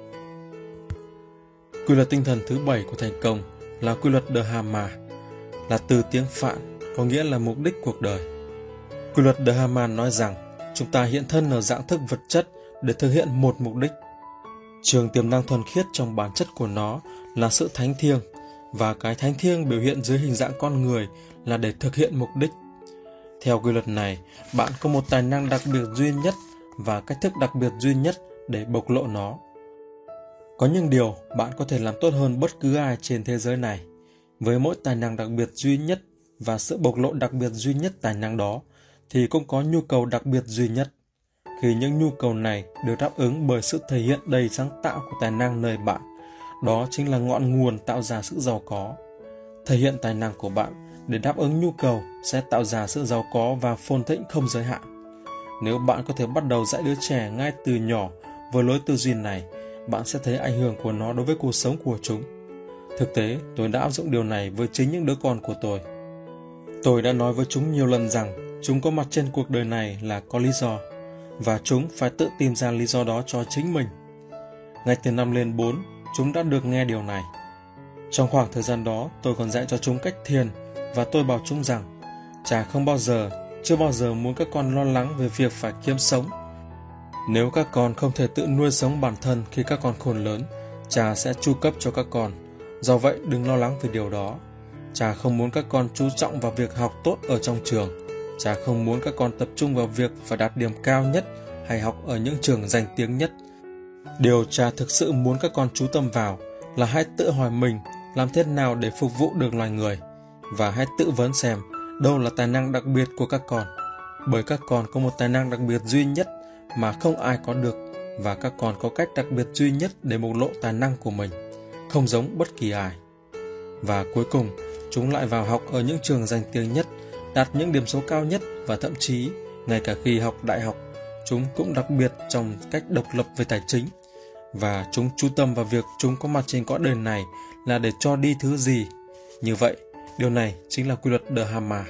Quy luật tinh thần thứ 7 của thành công là quy luật Dharma, là từ tiếng Phạn, có nghĩa là mục đích cuộc đời. Quy luật Dharma nói rằng chúng ta hiện thân ở dạng thức vật chất để thực hiện một mục đích. Trường tiềm năng thuần khiết trong bản chất của nó là sự thánh thiêng, và cái thánh thiêng biểu hiện dưới hình dạng con người là để thực hiện mục đích. Theo quy luật này, bạn có một tài năng đặc biệt duy nhất và cách thức đặc biệt duy nhất để bộc lộ nó. Có những điều bạn có thể làm tốt hơn bất cứ ai trên thế giới này. Với mỗi tài năng đặc biệt duy nhất và sự bộc lộ đặc biệt duy nhất tài năng đó, thì cũng có nhu cầu đặc biệt duy nhất. Khi những nhu cầu này được đáp ứng bởi sự thể hiện đầy sáng tạo của tài năng nơi bạn, đó chính là ngọn nguồn tạo ra sự giàu có. Thể hiện tài năng của bạn để đáp ứng nhu cầu sẽ tạo ra sự giàu có và phồn thịnh không giới hạn. Nếu bạn có thể bắt đầu dạy đứa trẻ ngay từ nhỏ với lối tư duy này, bạn sẽ thấy ảnh hưởng của nó đối với cuộc sống của chúng. Thực tế, tôi đã áp dụng điều này với chính những đứa con của tôi. Tôi đã nói với chúng nhiều lần rằng chúng có mặt trên cuộc đời này là có lý do, và chúng phải tự tìm ra lý do đó cho chính mình. Ngay từ năm lên 4, chúng đã được nghe điều này. Trong khoảng thời gian đó, tôi còn dạy cho chúng cách thiền, và tôi bảo chúng rằng cha chưa bao giờ muốn các con lo lắng về việc phải kiếm sống. Nếu các con không thể tự nuôi sống bản thân khi các con khôn lớn, cha sẽ chu cấp cho các con. Do vậy, đừng lo lắng về điều đó. Cha không muốn các con chú trọng vào việc học tốt ở trong trường. Cha không muốn các con tập trung vào việc phải đạt điểm cao nhất hay học ở những trường danh tiếng nhất. Điều cha thực sự muốn các con chú tâm vào là hãy tự hỏi mình làm thế nào để phục vụ được loài người, và hãy tự vấn xem đâu là tài năng đặc biệt của các con. Bởi các con có một tài năng đặc biệt duy nhất mà không ai có được, và các con có cách đặc biệt duy nhất để bộc lộ tài năng của mình, không giống bất kỳ ai. Và cuối cùng, chúng lại vào học ở những trường danh tiếng nhất, đạt những điểm số cao nhất, và thậm chí, ngay cả khi học đại học, chúng cũng đặc biệt trong cách độc lập về tài chính. và chúng chú tâm vào việc chúng có mặt trên cõi đời này là để cho đi thứ gì. Như vậy, điều này chính là quy luật Dharma.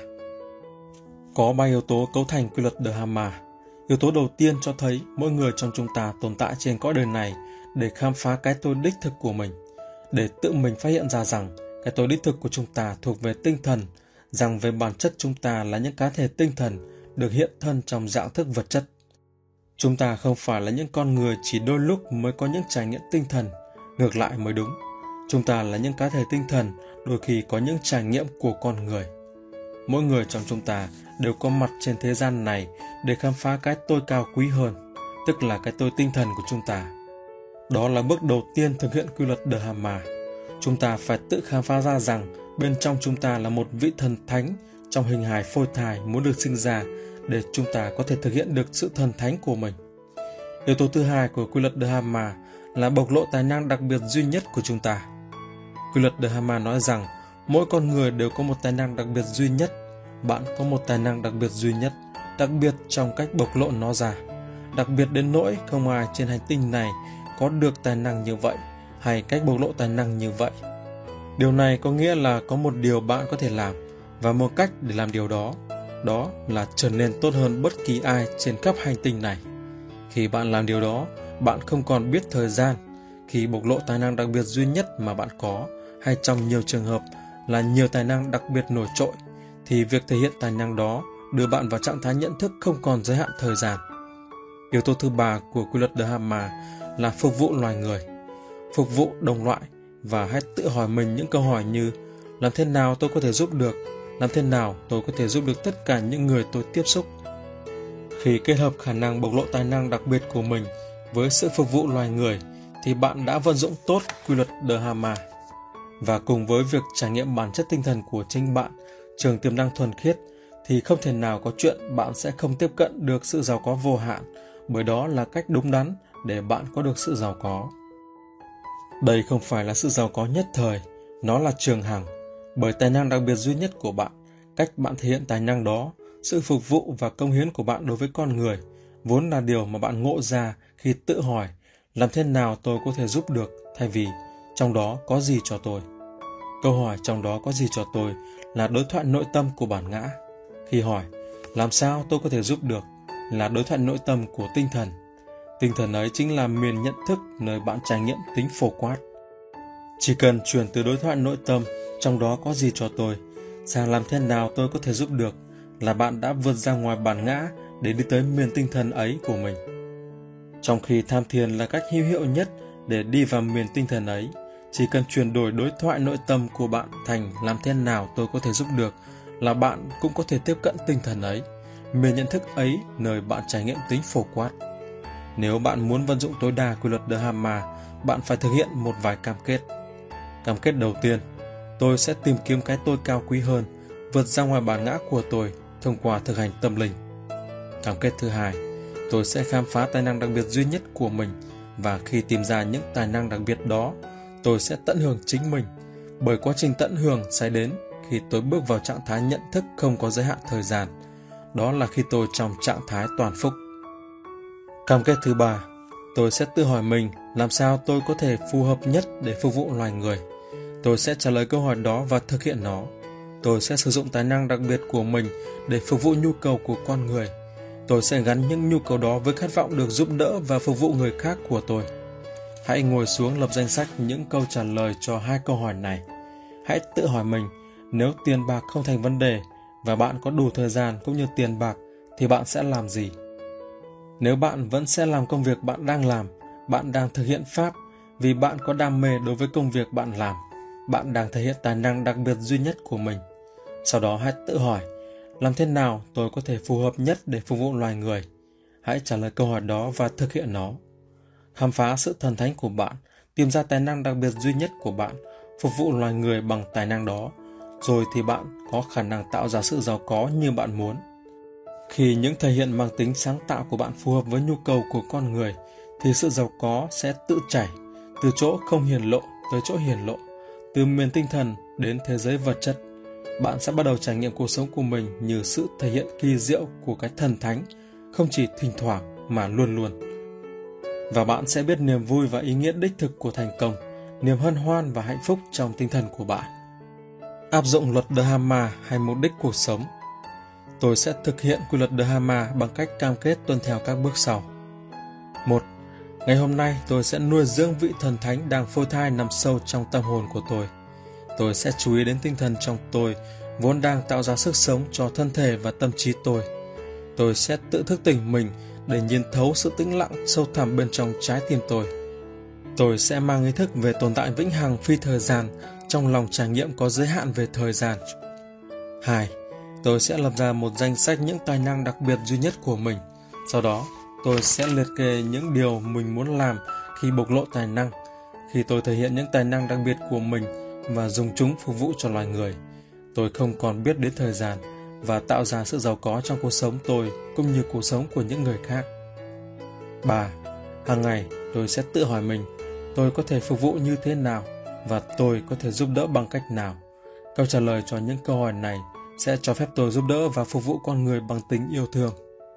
Có 3 yếu tố cấu thành quy luật Dharma. Yếu tố đầu tiên cho thấy mỗi người trong chúng ta tồn tại trên cõi đời này để khám phá cái tôi đích thực của mình, để tự mình phát hiện ra rằng cái tôi đích thực của chúng ta thuộc về tinh thần, rằng về bản chất chúng ta là những cá thể tinh thần được hiện thân trong dạng thức vật chất. Chúng ta không phải là những con người chỉ đôi lúc mới có những trải nghiệm tinh thần, ngược lại mới đúng. Chúng ta là những cá thể tinh thần đôi khi có những trải nghiệm của con người. Mỗi người trong chúng ta đều có mặt trên thế gian này để khám phá cái tôi cao quý hơn, tức là cái tôi tinh thần của chúng ta. Đó là bước đầu tiên thực hiện quy luật Dharma. Chúng ta phải tự khám phá ra rằng bên trong chúng ta là một vị thần thánh trong hình hài phôi thai muốn được sinh ra để chúng ta có thể thực hiện được sự thần thánh của mình. Yếu tố thứ hai của quy luật Dharma là bộc lộ tài năng đặc biệt duy nhất của chúng ta. Quy luật Dharma nói rằng mỗi con người đều có một tài năng đặc biệt duy nhất. Bạn có một tài năng đặc biệt duy nhất, đặc biệt trong cách bộc lộ nó ra. Đặc biệt đến nỗi không ai trên hành tinh này có được tài năng như vậy hay cách bộc lộ tài năng như vậy. Điều này có nghĩa là có một điều bạn có thể làm và một cách để làm điều đó. Đó là trở nên tốt hơn bất kỳ ai trên khắp hành tinh này. Khi bạn làm điều đó, bạn không còn biết thời gian. Khi bộc lộ tài năng đặc biệt duy nhất mà bạn có, hay trong nhiều trường hợp là nhiều tài năng đặc biệt nổi trội, thì việc thể hiện tài năng đó đưa bạn vào trạng thái nhận thức không còn giới hạn thời gian. Yếu tố thứ ba của quy luật Dharma là phục vụ loài người, phục vụ đồng loại, và hãy tự hỏi mình những câu hỏi như: làm thế nào tôi có thể giúp được? Làm thế nào tôi có thể giúp được tất cả những người tôi tiếp xúc? Khi kết hợp khả năng bộc lộ tài năng đặc biệt của mình với sự phục vụ loài người, thì bạn đã vận dụng tốt quy luật Dharma. Và cùng với việc trải nghiệm bản chất tinh thần của chính bạn, trường tiềm năng thuần khiết, thì không thể nào có chuyện bạn sẽ không tiếp cận được sự giàu có vô hạn, bởi đó là cách đúng đắn để bạn có được sự giàu có. Đây không phải là sự giàu có nhất thời, nó là trường hằng, bởi tài năng đặc biệt duy nhất của bạn, cách bạn thể hiện tài năng đó, sự phục vụ và công hiến của bạn đối với con người, vốn là điều mà bạn ngộ ra khi tự hỏi làm thế nào tôi có thể giúp được, thay vì trong đó có gì cho tôi. Câu hỏi trong đó có gì cho tôi là đối thoại nội tâm của bản ngã. Khi hỏi làm sao tôi có thể giúp được là đối thoại nội tâm của tinh thần. Tinh thần ấy chính là miền nhận thức nơi bạn trải nghiệm tính phổ quát. Chỉ cần chuyển từ đối thoại nội tâm trong đó có gì cho tôi sang làm thế nào tôi có thể giúp được là bạn đã vượt ra ngoài bản ngã để đi tới miền tinh thần ấy của mình. Trong khi tham thiền là cách hữu hiệu nhất để đi vào miền tinh thần ấy, chỉ cần chuyển đổi đối thoại nội tâm của bạn thành làm thế nào tôi có thể giúp được là bạn cũng có thể tiếp cận tinh thần ấy, miền nhận thức ấy nơi bạn trải nghiệm tính phổ quát. Nếu bạn muốn vận dụng tối đa quy luật Dharma, bạn phải thực hiện một vài cam kết. Cam kết đầu tiên, tôi sẽ tìm kiếm cái tôi cao quý hơn, vượt ra ngoài bản ngã của tôi thông qua thực hành tâm linh. Cam kết thứ hai, tôi sẽ khám phá tài năng đặc biệt duy nhất của mình, và khi tìm ra những tài năng đặc biệt đó, tôi sẽ tận hưởng chính mình, bởi quá trình tận hưởng sẽ đến khi tôi bước vào trạng thái nhận thức không có giới hạn thời gian. Đó là khi tôi trong trạng thái toàn phúc. Cam kết thứ ba, tôi sẽ tự hỏi mình làm sao tôi có thể phù hợp nhất để phục vụ loài người. Tôi sẽ trả lời câu hỏi đó và thực hiện nó. Tôi sẽ sử dụng tài năng đặc biệt của mình để phục vụ nhu cầu của con người. Tôi sẽ gắn những nhu cầu đó với khát vọng được giúp đỡ và phục vụ người khác của tôi. Hãy ngồi xuống lập danh sách những câu trả lời cho hai câu hỏi này. Hãy tự hỏi mình, nếu tiền bạc không thành vấn đề và bạn có đủ thời gian cũng như tiền bạc thì bạn sẽ làm gì? Nếu bạn vẫn sẽ làm công việc bạn đang làm, bạn đang thực hiện pháp vì bạn có đam mê đối với công việc bạn làm. Bạn đang thể hiện tài năng đặc biệt duy nhất của mình. Sau đó hãy tự hỏi, làm thế nào tôi có thể phù hợp nhất để phục vụ loài người? Hãy trả lời câu hỏi đó và thực hiện nó. Khám phá sự thần thánh của bạn, tìm ra tài năng đặc biệt duy nhất của bạn, phục vụ loài người bằng tài năng đó, rồi thì bạn có khả năng tạo ra sự giàu có như bạn muốn. Khi những thể hiện mang tính sáng tạo của bạn phù hợp với nhu cầu của con người, thì sự giàu có sẽ tự chảy, từ chỗ không hiển lộ tới chỗ hiển lộ, từ miền tinh thần đến thế giới vật chất. Bạn sẽ bắt đầu trải nghiệm cuộc sống của mình như sự thể hiện kỳ diệu của cái thần thánh, không chỉ thỉnh thoảng mà luôn luôn. và bạn sẽ biết niềm vui và ý nghĩa đích thực của thành công, niềm hân hoan và hạnh phúc trong tinh thần của bạn. Áp dụng luật Dharma hay mục đích cuộc sống. Tôi sẽ thực hiện quy luật Dharma bằng cách cam kết tuân theo các bước sau. 1. Ngày hôm nay tôi sẽ nuôi dưỡng vị thần thánh đang phôi thai nằm sâu trong tâm hồn của tôi. Tôi sẽ chú ý đến tinh thần trong tôi, vốn đang tạo ra sức sống cho thân thể và tâm trí tôi. Tôi sẽ tự thức tỉnh mình để nhìn thấu sự tĩnh lặng sâu thẳm bên trong trái tim tôi. Tôi sẽ mang ý thức về tồn tại vĩnh hằng phi thời gian trong lòng trải nghiệm có giới hạn về thời gian. 2. Tôi sẽ lập ra một danh sách những tài năng đặc biệt duy nhất của mình. Sau đó, tôi sẽ liệt kê những điều mình muốn làm khi bộc lộ tài năng. Khi tôi thể hiện những tài năng đặc biệt của mình và dùng chúng phục vụ cho loài người, tôi không còn biết đến thời gian và tạo ra sự giàu có trong cuộc sống tôi cũng như cuộc sống của những người khác. 3. Hàng ngày, tôi sẽ tự hỏi mình, tôi có thể phục vụ như thế nào và tôi có thể giúp đỡ bằng cách nào. Câu trả lời cho những câu hỏi này sẽ cho phép tôi giúp đỡ và phục vụ con người bằng tính yêu thương.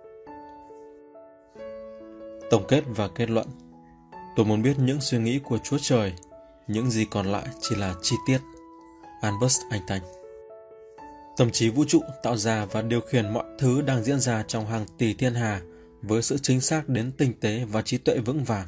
Tổng kết và kết luận. Tôi muốn biết những suy nghĩ của Chúa Trời, những gì còn lại chỉ là chi tiết. Albert Einstein. Tâm trí vũ trụ tạo ra và điều khiển mọi thứ đang diễn ra trong hàng tỷ thiên hà với sự chính xác đến tinh tế và trí tuệ vững vàng.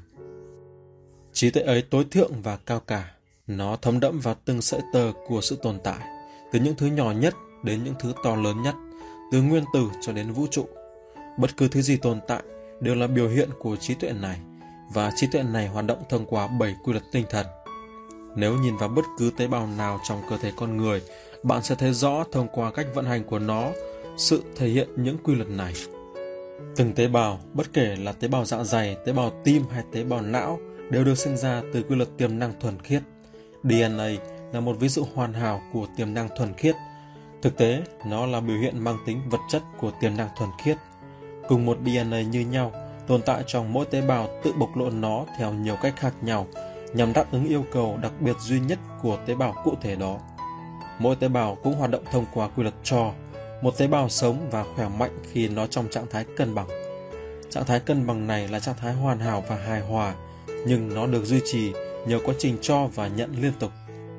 Trí tuệ ấy tối thượng và cao cả. Nó thấm đẫm vào từng sợi tơ của sự tồn tại, từ những thứ nhỏ nhất đến những thứ to lớn nhất, từ nguyên tử cho đến vũ trụ. Bất cứ thứ gì tồn tại đều là biểu hiện của trí tuệ này, và trí tuệ này hoạt động thông qua 7 quy luật tinh thần. Nếu nhìn vào bất cứ tế bào nào trong cơ thể con người, bạn sẽ thấy rõ thông qua cách vận hành của nó sự thể hiện những quy luật này. Từng tế bào, bất kể là tế bào dạ dày, tế bào tim hay tế bào não, đều được sinh ra từ quy luật tiềm năng thuần khiết. DNA là một ví dụ hoàn hảo của tiềm năng thuần khiết. Thực tế, nó là biểu hiện mang tính vật chất của tiềm năng thuần khiết. Cùng một DNA như nhau, tồn tại trong mỗi tế bào tự bộc lộ nó theo nhiều cách khác nhau, nhằm đáp ứng yêu cầu đặc biệt duy nhất của tế bào cụ thể đó. Mỗi tế bào cũng hoạt động thông qua quy luật cho. Một tế bào sống và khỏe mạnh khi nó trong trạng thái cân bằng. Trạng thái cân bằng này là trạng thái hoàn hảo và hài hòa, nhưng nó được duy trì nhờ quá trình cho và nhận liên tục.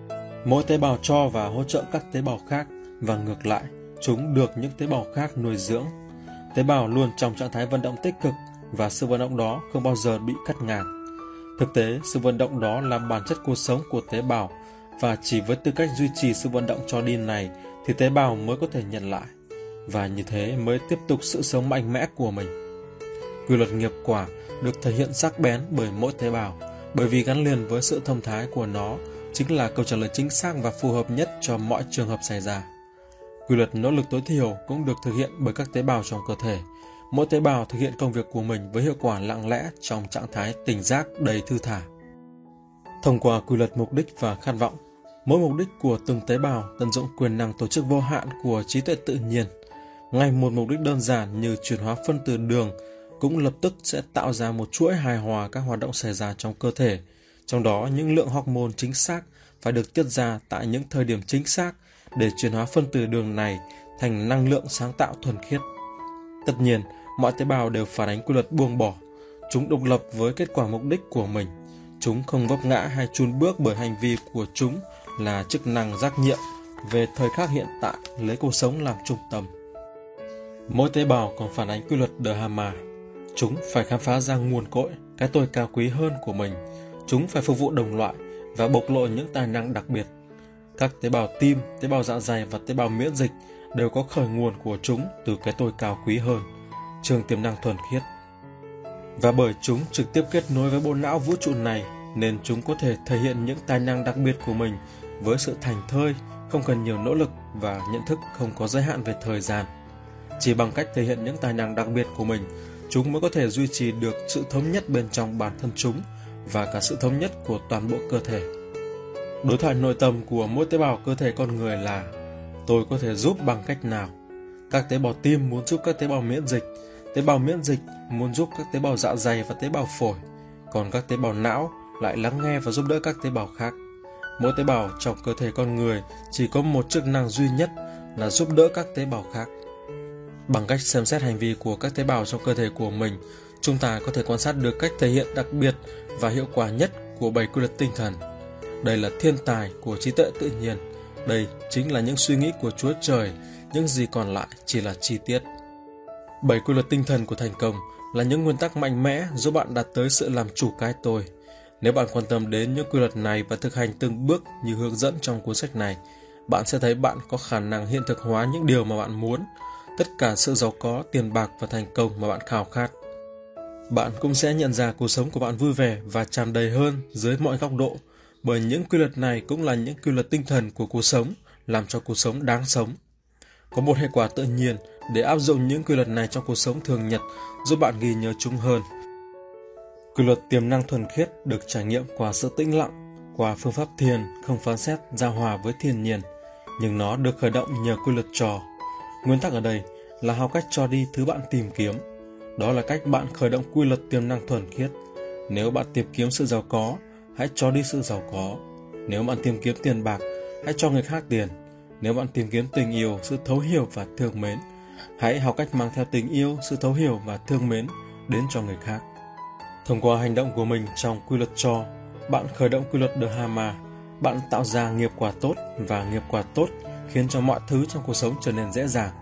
Mỗi tế bào cho và hỗ trợ các tế bào khác, và ngược lại, chúng được những tế bào khác nuôi dưỡng. Tế bào luôn trong trạng thái vận động tích cực, và sự vận động đó không bao giờ bị cắt ngang. Thực tế, sự vận động đó là bản chất cuộc sống của tế bào, và chỉ với tư cách duy trì sự vận động cho đi này thì tế bào mới có thể nhận lại, và như thế mới tiếp tục sự sống mạnh mẽ của mình. Quy luật nghiệp quả được thể hiện sắc bén bởi mỗi tế bào, bởi vì gắn liền với sự thông thái của nó chính là câu trả lời chính xác và phù hợp nhất cho mọi trường hợp xảy ra. Quy luật nỗ lực tối thiểu cũng được thực hiện bởi các tế bào trong cơ thể. Mỗi tế bào thực hiện công việc của mình với hiệu quả lặng lẽ trong trạng thái tỉnh giác đầy thư thả. Thông qua quy luật mục đích và khát vọng, mỗi mục đích của từng tế bào tận dụng quyền năng tổ chức vô hạn của trí tuệ tự nhiên. Ngay một mục đích đơn giản như chuyển hóa phân tử đường cũng lập tức sẽ tạo ra một chuỗi hài hòa các hoạt động xảy ra trong cơ thể, trong đó những lượng hormone chính xác phải được tiết ra tại những thời điểm chính xác để chuyển hóa phân tử đường này thành năng lượng sáng tạo thuần khiết. Tất nhiên, mọi tế bào đều phản ánh quy luật buông bỏ. Chúng độc lập với kết quả mục đích của mình. Chúng không vấp ngã hay chùn bước bởi hành vi của chúng là chức năng giác nhiệm về thời khắc hiện tại, lấy cuộc sống làm trung tâm. Mỗi tế bào còn phản ánh quy luật Dharma. Chúng phải khám phá ra nguồn cội, cái tôi cao quý hơn của mình. Chúng phải phục vụ đồng loại và bộc lộ những tài năng đặc biệt. Các tế bào tim, tế bào dạ dày và tế bào miễn dịch đều có khởi nguồn của chúng từ cái tôi cao quý hơn, trường tiềm năng thuần khiết. Và bởi chúng trực tiếp kết nối với bộ não vũ trụ này, nên chúng có thể thể hiện những tài năng đặc biệt của mình với sự thảnh thơi, không cần nhiều nỗ lực và nhận thức không có giới hạn về thời gian. Chỉ bằng cách thể hiện những tài năng đặc biệt của mình, chúng mới có thể duy trì được sự thống nhất bên trong bản thân chúng và cả sự thống nhất của toàn bộ cơ thể. Đối thoại nội tâm của mỗi tế bào cơ thể con người là: tôi có thể giúp bằng cách nào? Các tế bào tim muốn giúp các tế bào miễn dịch muốn giúp các tế bào dạ dày và tế bào phổi, còn các tế bào não lại lắng nghe và giúp đỡ các tế bào khác. Mỗi tế bào trong cơ thể con người chỉ có một chức năng duy nhất là giúp đỡ các tế bào khác. Bằng cách xem xét hành vi của các tế bào trong cơ thể của mình, Chúng ta có thể quan sát được cách thể hiện đặc biệt và hiệu quả nhất của 7 quy luật tinh thần. Đây là thiên tài của trí tuệ tự nhiên. Đây chính là những suy nghĩ của Chúa Trời, những gì còn lại chỉ là chi tiết. 7 quy luật tinh thần của thành công là những nguyên tắc mạnh mẽ giúp bạn đạt tới sự làm chủ cái tôi. Nếu bạn quan tâm đến những quy luật này và thực hành từng bước như hướng dẫn trong cuốn sách này, bạn sẽ thấy bạn có khả năng hiện thực hóa những điều mà bạn muốn, tất cả sự giàu có, tiền bạc và thành công mà bạn khao khát. Bạn cũng sẽ nhận ra cuộc sống của bạn vui vẻ và tràn đầy hơn dưới mọi góc độ, bởi những quy luật này cũng là những quy luật tinh thần của cuộc sống, làm cho cuộc sống đáng sống. Có một hệ quả tự nhiên để áp dụng những quy luật này trong cuộc sống thường nhật, giúp bạn ghi nhớ chúng hơn. Quy luật tiềm năng thuần khiết được trải nghiệm qua sự tĩnh lặng, qua phương pháp thiền không phán xét, giao hòa với thiên nhiên, nhưng nó được khởi động nhờ quy luật cho. Nguyên tắc ở đây là học cách cho đi thứ bạn tìm kiếm. Đó là cách bạn khởi động quy luật tiềm năng thuần khiết. Nếu bạn tìm kiếm sự giàu có, hãy cho đi sự giàu có. Nếu bạn tìm kiếm tiền bạc, hãy cho người khác tiền. Nếu bạn tìm kiếm tình yêu, sự thấu hiểu và thương mến, hãy học cách mang theo tình yêu, sự thấu hiểu và thương mến đến cho người khác. Thông qua hành động của mình trong quy luật cho, bạn khởi động quy luật Dharma. Bạn tạo ra nghiệp quả tốt, và nghiệp quả tốt khiến cho mọi thứ trong cuộc sống trở nên dễ dàng.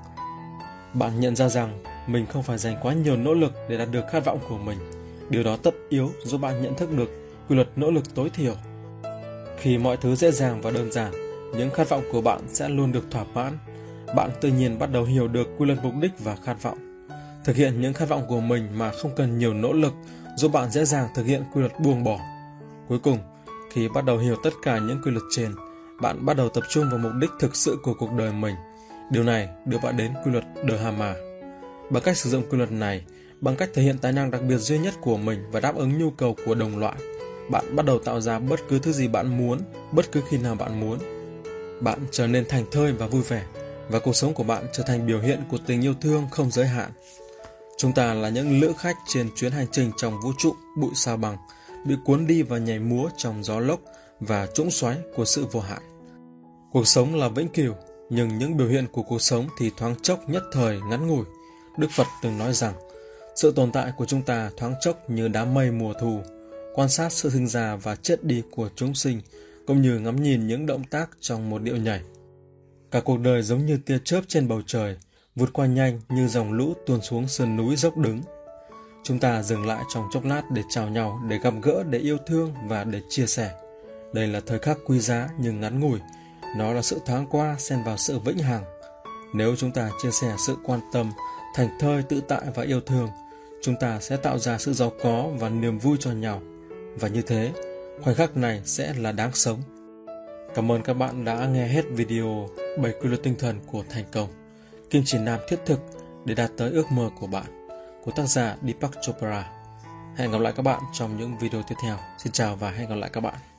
Bạn nhận ra rằng mình không phải dành quá nhiều nỗ lực để đạt được khát vọng của mình. Điều đó tất yếu giúp bạn nhận thức được quy luật nỗ lực tối thiểu. Khi mọi thứ dễ dàng và đơn giản, những khát vọng của bạn sẽ luôn được thỏa mãn. Bạn tự nhiên bắt đầu hiểu được quy luật mục đích và khát vọng. Thực hiện những khát vọng của mình mà không cần nhiều nỗ lực giúp bạn dễ dàng thực hiện quy luật buông bỏ. Cuối cùng, khi bắt đầu hiểu tất cả những quy luật trên, bạn bắt đầu tập trung vào mục đích thực sự của cuộc đời mình. Điều này đưa bạn đến quy luật Dharma. Bằng cách sử dụng quy luật này, bằng cách thể hiện tài năng đặc biệt duy nhất của mình và đáp ứng nhu cầu của đồng loại, bạn bắt đầu tạo ra bất cứ thứ gì bạn muốn, bất cứ khi nào bạn muốn. Bạn trở nên thảnh thơi và vui vẻ, và cuộc sống của bạn trở thành biểu hiện của tình yêu thương không giới hạn. Chúng ta là những lữ khách trên chuyến hành trình trong vũ trụ bụi sao bằng, bị cuốn đi và nhảy múa trong gió lốc và trũng xoáy của sự vô hạn. Cuộc sống là vĩnh cửu, nhưng những biểu hiện của cuộc sống thì thoáng chốc, nhất thời, ngắn ngủi. Đức Phật từng nói rằng, sự tồn tại của chúng ta thoáng chốc như đám mây mùa thu. Quan sát sự sinh ra và chết đi của chúng sinh, cũng như ngắm nhìn những động tác trong một điệu nhảy. Cả cuộc đời giống như tia chớp trên bầu trời, vụt qua nhanh như dòng lũ tuôn xuống sườn núi dốc đứng. Chúng ta dừng lại trong chốc lát để chào nhau, để gặp gỡ, để yêu thương và để chia sẻ. Đây là thời khắc quý giá nhưng ngắn ngủi. Nó là sự thoáng qua xen vào sự vĩnh hằng. Nếu chúng ta chia sẻ sự quan tâm, thảnh thơi, tự tại và yêu thương, chúng ta sẽ tạo ra sự giàu có và niềm vui cho nhau. Và như thế, khoảnh khắc này sẽ là đáng sống. Cảm ơn các bạn đã nghe hết video 7 quy luật tinh thần của thành công, kim chỉ nam thiết thực để đạt tới ước mơ của bạn, của tác giả Deepak Chopra. Hẹn gặp lại các bạn trong những video tiếp theo. Xin chào và hẹn gặp lại các bạn.